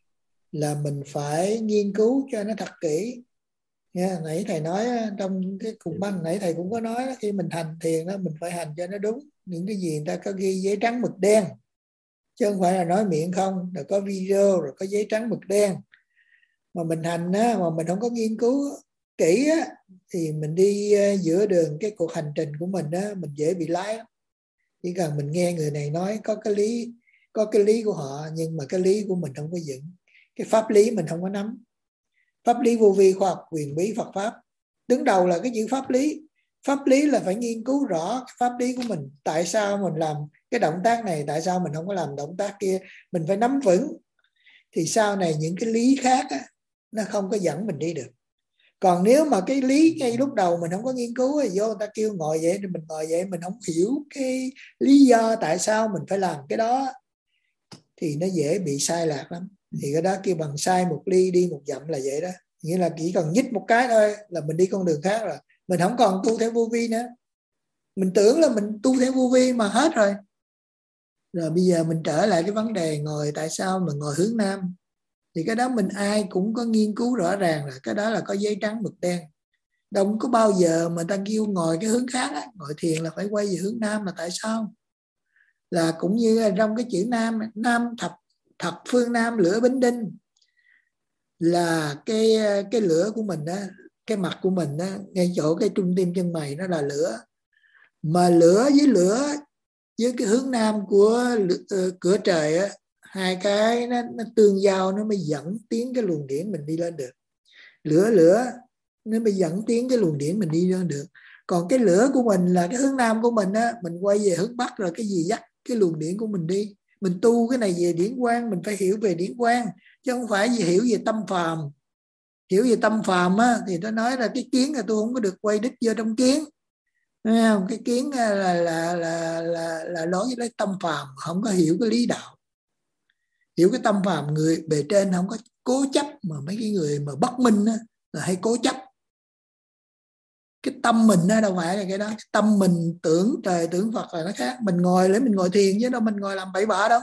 là mình phải nghiên cứu cho nó thật kỹ nha. Nãy thầy nói trong cái cùng băng nãy thầy cũng có nói đó, khi mình hành thiền đó, mình phải hành cho nó đúng những cái gì người ta có ghi giấy trắng mực đen, chứ không phải là nói miệng không. Rồi có video, rồi có giấy trắng mực đen. Mà mình hành á, mà mình không có nghiên cứu kỹ á, thì mình đi giữa đường cái cuộc hành trình của mình á, mình dễ bị lái lắm. Chỉ cần mình nghe người này nói có cái lý của họ, nhưng mà cái lý của mình không có vững, cái pháp lý mình không có nắm. Pháp lý vô vi, khoa học quyền bí Phật pháp, đứng đầu là cái chữ pháp lý. Pháp lý là phải nghiên cứu rõ cái pháp lý của mình. Tại sao mình làm cái động tác này, tại sao mình không có làm động tác kia, mình phải nắm vững. Thì sau này những cái lý khác á, nó không có dẫn mình đi được. Còn nếu mà cái lý ngay lúc đầu mình không có nghiên cứu, thì vô người ta kêu ngồi vậy thì mình ngồi vậy, mình không hiểu cái lý do tại sao mình phải làm cái đó, thì nó dễ bị sai lạc lắm. Thì cái đó kêu bằng sai một ly đi một dặm là vậy đó. Nghĩa là chỉ cần nhích một cái thôi là mình đi con đường khác rồi. Mình không còn tu theo vô vi nữa. Mình tưởng là mình tu theo vô vi mà hết rồi. Rồi bây giờ mình trở lại cái vấn đề ngồi, tại sao mình ngồi hướng nam. Thì cái đó mình ai cũng có nghiên cứu rõ ràng là cái đó là có giấy trắng mực đen. Đâu có bao giờ mà ta kêu ngồi cái hướng khác á. Ngồi thiền là phải quay về hướng nam, là tại sao? Là cũng như trong cái chữ nam, nam thập phương nam lửa bính đinh, là cái lửa của mình đó, cái mặt của mình đó, ngay chỗ cái trung tim chân mày nó là lửa. Mà lửa với cái hướng nam của cửa trời á, hai cái nó tương giao, nó mới dẫn tiến cái luồng điển mình đi lên được. Lửa nó mới dẫn tiến cái luồng điển mình đi lên được. Còn cái lửa của mình là cái hướng nam của mình á, mình quay về hướng bắc rồi cái gì dắt cái luồng điển của mình đi. Mình tu cái này về điển quang, mình phải hiểu về điển quang, chứ không phải hiểu về tâm phàm. Hiểu về tâm phàm á, thì nó nói là cái kiến là tôi không có được quay đích vô trong kiến. Thấy không? Cái kiến là nói với tâm phàm, không có hiểu cái lý đạo. Hiểu cái tâm phàm, người bề trên không có cố chấp, mà mấy cái người mà bất minh á, là hay cố chấp. Cái tâm mình đó đâu phải là cái đó. Cái tâm mình tưởng trời tưởng Phật là nó khác. Mình ngồi để mình ngồi thiền chứ đâu mình ngồi làm bậy bạ đâu.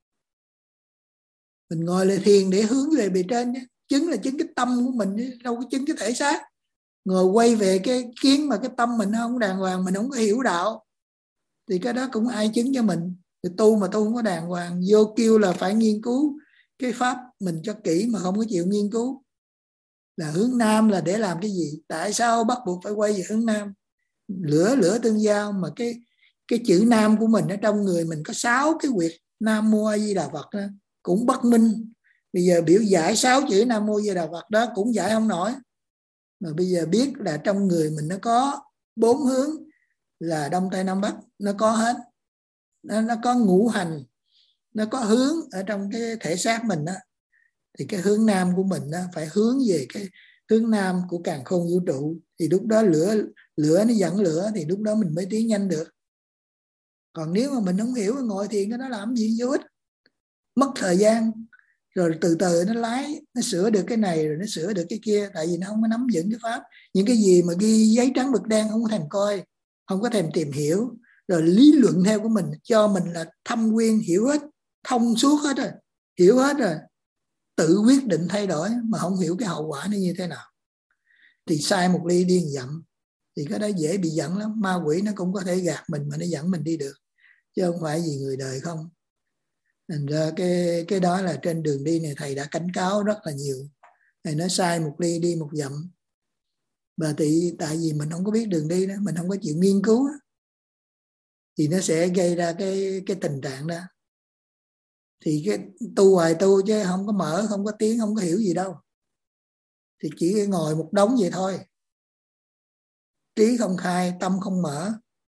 Mình ngồi lại thiền để hướng về bề trên chứ. Chứng là chứng cái tâm của mình chứ đâu có chứng cái thể xác. Ngồi quay về cái kiến mà cái tâm mình không đàng hoàng, mình không có hiểu đạo, thì cái đó cũng ai chứng cho mình. Thì tu mà tu không có đàng hoàng, vô kêu là phải nghiên cứu cái pháp mình cho kỹ mà không có chịu nghiên cứu. Là hướng nam là để làm cái gì? Tại sao bắt buộc phải quay về hướng nam? Lửa tương giao, mà cái chữ nam của mình ở trong người mình có 6 cái huyệt Nam Mô A Di Đà Phật đó, cũng bất minh. Bây giờ biểu giải 6 chữ Nam Mô A Di Đà Phật đó cũng giải không nổi. Mà bây giờ biết là trong người mình nó có 4 hướng là Đông Tây Nam Bắc, nó có hết. Nó có ngũ hành, nó có hướng ở trong cái thể xác mình đó. Thì cái hướng nam của mình đó phải hướng về hướng nam của càn khôn vũ trụ, thì lúc đó lửa nó dẫn lửa, thì lúc đó mình mới tiến nhanh được. Còn nếu mà mình không hiểu, ngồi thiền cái đó làm gì, vô ích, mất thời gian. Rồi từ từ nó lái, nó sửa được cái này rồi nó sửa được cái kia, tại vì nó không có nắm vững cái pháp. Những cái gì mà ghi giấy trắng mực đen không có thèm coi, không có thèm tìm hiểu, rồi lý luận theo của mình, cho mình là thâm quyên, hiểu hết, thông suốt hết rồi, hiểu hết rồi, tự quyết định thay đổi mà không hiểu cái hậu quả nó như thế nào, thì sai một ly điên dặm. Thì cái đó dễ bị dẫn lắm. Ma quỷ nó cũng có thể gạt mình mà nó dẫn mình đi được, chứ không phải vì người đời không. Thành ra cái đó là trên đường đi này thầy đã cảnh cáo rất là nhiều. Thầy nói sai một ly đi một dặm. Và tại vì mình không có biết đường đi đó, mình không có chịu nghiên cứu đó, thì nó sẽ gây ra cái tình trạng đó. Thì cái tu hoài tu chứ không có mở, không có tiếng, không có hiểu gì đâu. Thì chỉ ngồi một đống vậy thôi. Trí không khai, tâm không mở.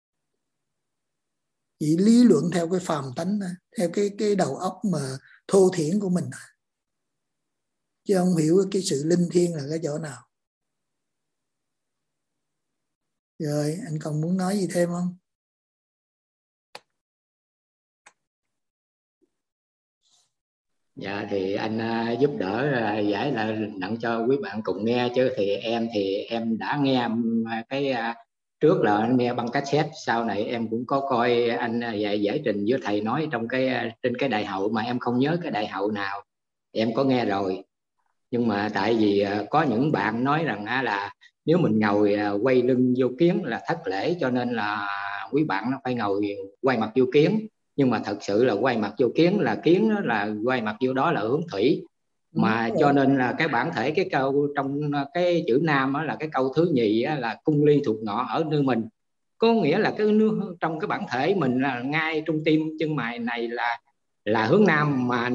Chỉ lý luận theo cái phàm tánh, theo cái đầu óc mà thô thiển của mình, chứ không hiểu cái sự linh thiêng là cái chỗ nào. Rồi anh còn muốn nói gì thêm không? Dạ thì anh giúp đỡ giải lại nặng cho quý bạn cùng nghe, chứ thì em đã nghe cái trước là anh nghe băng cassette, sau này em cũng có coi anh giải trình với thầy nói trên cái đại hậu, mà em không nhớ cái đại hậu nào, em có nghe rồi. Nhưng mà tại vì có những bạn nói rằng là nếu mình ngồi quay lưng vô kiến là thất lễ, cho nên là quý bạn nó phải ngồi quay mặt vô kiến. Nhưng mà thật sự là quay mặt vô kiến là kiến đó, là quay mặt vô đó là hướng thủy mà. Cho nên là cái bản thể cái câu trong cái chữ nam đó, là cái câu thứ nhì đó, là cung ly thuộc ngọ ở nơi mình, có nghĩa là cái trong cái bản thể mình là ngay trung tim chân mày này là hướng nam, mà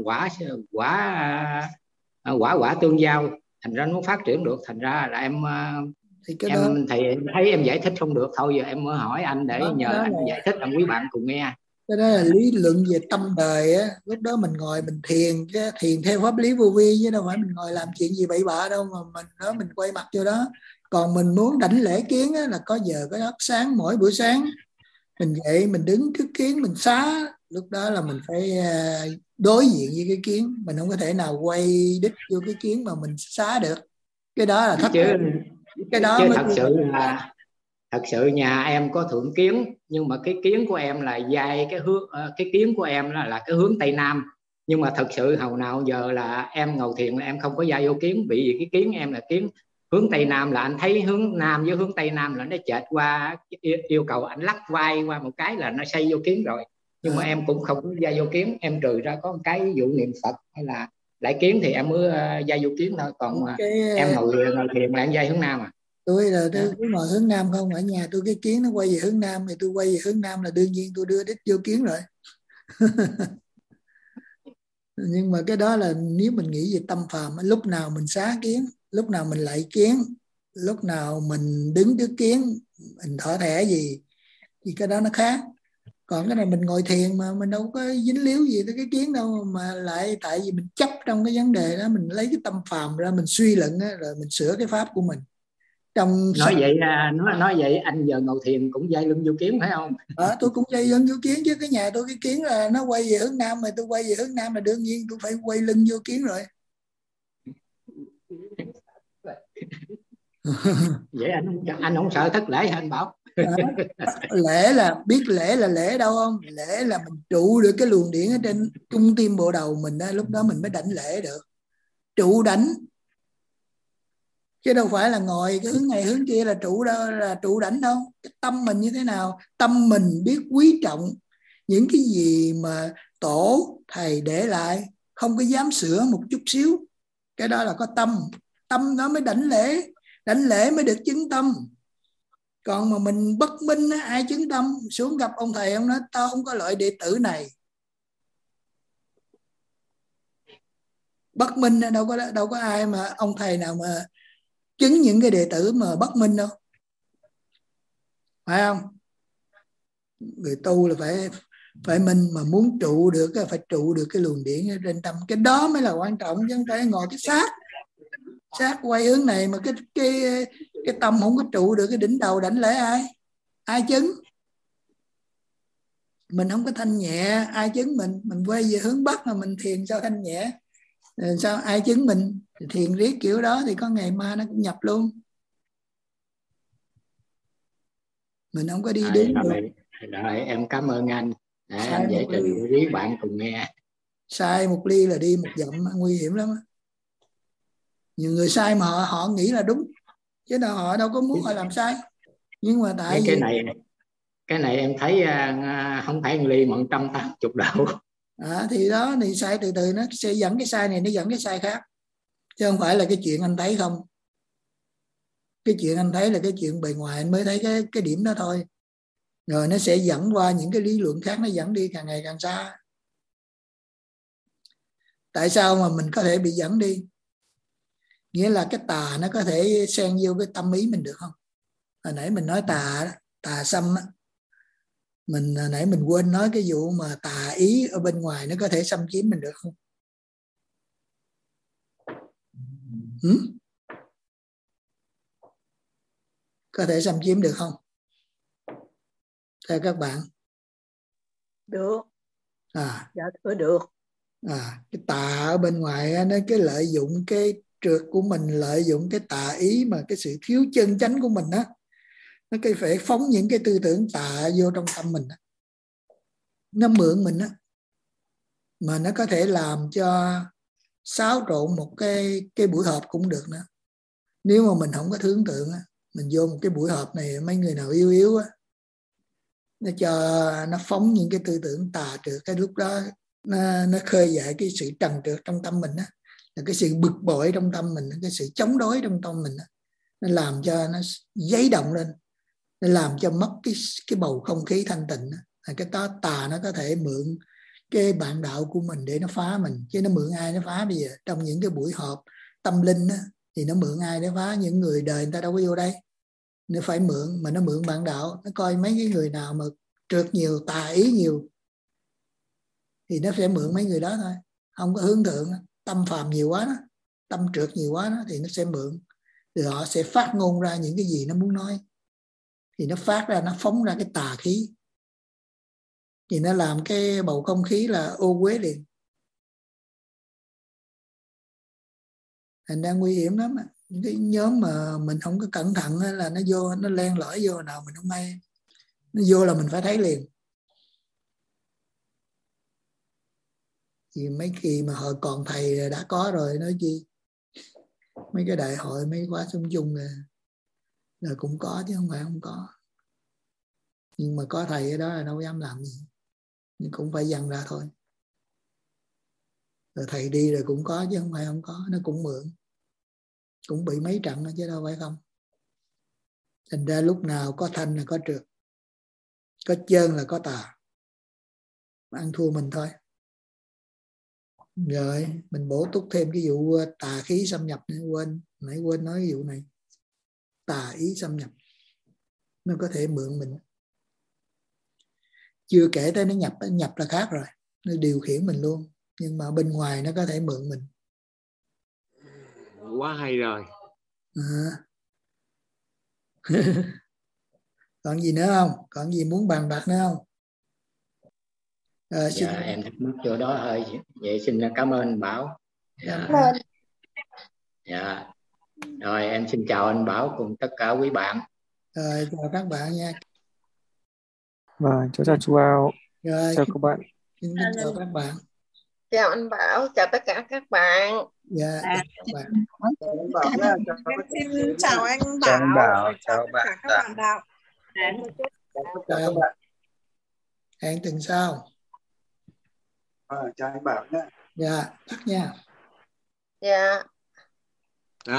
quả tương giao, thành ra nó phát triển được. Thành ra là thầy thấy em giải thích không được, thôi giờ em mới hỏi anh để nhờ anh giải thích cho quý bạn cùng nghe. Cái đó là lý luận về tâm đời á. Lúc đó mình ngồi mình thiền, chứ thiền theo pháp lý vô vi, chứ đâu phải mình ngồi làm chuyện gì bậy bạ đâu mà mình quay mặt vô đó. Còn mình muốn đảnh lễ kiến á, là có giờ có giấc sáng, mỗi buổi sáng mình dậy mình đứng trước kiến mình xá, lúc đó là mình phải đối diện với cái kiến, mình không có thể nào quay đích vô cái kiến mà mình xá được. Cái đó là thất bại. Cái đó chứ mới thật sự nhà em có thượng kiến, nhưng mà cái kiến của em là dai cái kiến của em là cái hướng tây nam. Nhưng mà thật sự hầu nào giờ là em ngồi thiền là em không có dai vô kiến, vì cái kiến em là kiến hướng tây nam, là anh thấy hướng nam với hướng tây nam là nó chệch qua, yêu cầu anh lắc vai qua một cái là nó xây vô kiến rồi. Nhưng mà em cũng không có dai vô kiến, em trừ ra có một cái ví dụ niệm Phật hay là lại kiến thì em mới dai vô kiến thôi. Còn em ngồi thiền là em dai hướng nam à. Tôi cứ ngồi hướng nam không, ở nhà tôi cái kiến nó quay về hướng nam thì tôi quay về hướng nam, là đương nhiên tôi đưa đích vô kiến rồi. Nhưng mà cái đó là nếu mình nghĩ về tâm phàm, lúc nào mình xá kiến, lúc nào mình lạy kiến, lúc nào mình đứng trước kiến, mình thở thẻ gì thì cái đó nó khác. Còn cái này mình ngồi thiền mà mình đâu có dính líu gì tới cái kiến đâu, mà lại tại vì mình chấp trong cái vấn đề đó, mình lấy cái tâm phàm ra mình suy luận đó, rồi mình sửa cái pháp của mình. Nói vậy anh giờ ngồi thiền cũng dây lưng vô kiến phải không? Tôi cũng dây lưng vô kiến chứ. Cái nhà tôi cái kiến là nó quay về hướng nam, mà tôi quay về hướng nam là đương nhiên tôi phải quay lưng vô kiến rồi. Vậy anh không sợ thất lễ hả anh Bảo? Lễ là biết lễ là lễ đâu không? Lễ là mình trụ được cái luồng điển ở trên trung tim bộ đầu mình đó, lúc đó mình mới đảnh lễ được. Trụ đảnh, chứ đâu phải là ngồi cái hướng này hướng kia là trụ đâu, là trụ đảnh đâu. Cái tâm mình như thế nào? Tâm mình biết quý trọng những cái gì mà tổ thầy để lại, không có dám sửa một chút xíu. Cái đó là có tâm. Tâm nó mới đảnh lễ mới được chứng tâm. Còn mà mình bất minh, ai chứng tâm? Xuống gặp ông thầy, ông nói tao không có loại đệ tử này. Bất minh đâu có ai mà ông thầy nào mà chứng những cái đệ tử mà bất minh đâu, phải không? Người tu là phải minh, mà muốn trụ được phải trụ được cái luồng điển ở trên tâm. Cái đó mới là quan trọng, chứ không phải ngồi cái xác. sát quay hướng này mà cái tâm không có trụ được cái đỉnh đầu đảnh lễ ai chứng? Mình không có thanh nhẹ, ai chứng mình quay về hướng bắc mà mình thiền sao thanh nhẹ? Sao ai chứng mình thiền riết kiểu đó thì có ngày mai nó cũng nhập luôn. Mình không có đi đúng được. Rồi em cảm ơn anh. Anh giải trình với bạn cùng nghe. Sai một ly là đi một dặm, nguy hiểm lắm. Nhiều người sai mà họ nghĩ là đúng, chứ nào họ đâu có muốn họ làm sai. Nhưng mà tại vì cái này em thấy không phải một ly mà 180 độ. Thì đó, thì sai từ từ nó sẽ dẫn cái sai này, nó dẫn cái sai khác, chứ không phải là cái chuyện anh thấy không. Cái chuyện anh thấy là cái chuyện bề ngoài anh mới thấy cái điểm đó thôi, rồi nó sẽ dẫn qua những cái lý luận khác, nó dẫn đi càng ngày càng xa. Tại sao mà mình có thể bị dẫn đi? Nghĩa là cái tà nó có thể xen vô cái tâm ý mình được không? Hồi nãy mình nói tà xâm á, hồi nãy mình quên nói cái vụ mà tà ý ở bên ngoài nó có thể xâm chiếm mình được không? Có thể xâm chiếm được không? Theo các bạn? Được. Dạ thưa được. Cái tà ở bên ngoài nó cái lợi dụng cái trượt của mình, lợi dụng cái tà ý mà cái sự thiếu chân chánh của mình á, nó cái phải phóng những cái tư tưởng tà vô trong tâm mình á. Nó mượn mình á, mà nó có thể làm cho xáo trộn một cái buổi họp cũng được nữa. Nếu mà mình không có tưởng tượng á, mình vô một cái buổi họp này, mấy người nào yếu yếu á, nó phóng những cái tư tưởng tà trượt, cái lúc đó nó khơi dậy cái sự trần trượt trong tâm mình á, là cái sự bực bội trong tâm mình, cái sự chống đối trong tâm mình á. Nó làm cho nó dấy động lên, nó làm cho mất cái bầu không khí thanh tịnh á. Cái đó tà nó có thể mượn cái bạn đạo của mình để nó phá mình, chứ nó mượn ai nó phá bây giờ? Trong những cái buổi họp tâm linh á, thì nó mượn ai để phá? Những người đời người ta đâu có vô đây. Nó phải mượn, mà nó mượn bạn đạo. Nó coi mấy cái người nào mà trượt nhiều, tà ý nhiều thì nó sẽ mượn mấy người đó thôi. Không có hướng thượng, tâm phàm nhiều quá đó, tâm trượt nhiều quá đó, thì nó sẽ mượn. Thì họ sẽ phát ngôn ra những cái gì nó muốn nói, thì nó phát ra, nó phóng ra cái tà khí, thì nó làm cái bầu không khí là ô uế liền. Thành ra nguy hiểm lắm. Cái nhóm mà mình không có cẩn thận là nó vô, nó len lỏi vô nào mình không hay. Nó vô là mình phải thấy liền. Thì mấy kỳ mà hồi còn thầy đã có rồi, nói chi mấy cái đại hội, mấy khóa sống chung là cũng có chứ không phải không có. Nhưng mà có thầy ở đó là đâu dám làm gì, nhưng cũng phải dằn ra thôi. Rồi thầy đi rồi cũng có chứ không phải không có, nó cũng mượn, cũng bị mấy trận chứ đâu phải không. Thành ra lúc nào có thanh là có trượt, có trơn là có tà, ăn thua mình thôi. Rồi mình bổ túc thêm cái vụ tà khí xâm nhập này, nãy quên nói cái vụ này. Tà ý xâm nhập nó có thể mượn mình, chưa kể tới nó nhập là khác rồi, nó điều khiển mình luôn. Nhưng mà bên ngoài nó có thể mượn mình. Quá hay rồi. Còn gì nữa không? Còn gì muốn bàn bạc nữa không? Dạ, em thắc mắc chỗ đó thôi. Vậy xin cảm ơn anh Bảo. Dạ. Dạ. Rồi em xin chào anh Bảo cùng tất cả quý bạn. Rồi chào các bạn nha. Vâng, chào chú Ao. Rồi, chào các bạn. Xin chào các bạn. Chào anh Bảo, chào tất cả các bạn. Dạ, chào các bạn. Xin chào anh Bảo, chào tất cả các bạn đạo. Chào. Hẹn tuần sau. Chào anh Bảo nhé. Dạ, tắt nha. Dạ.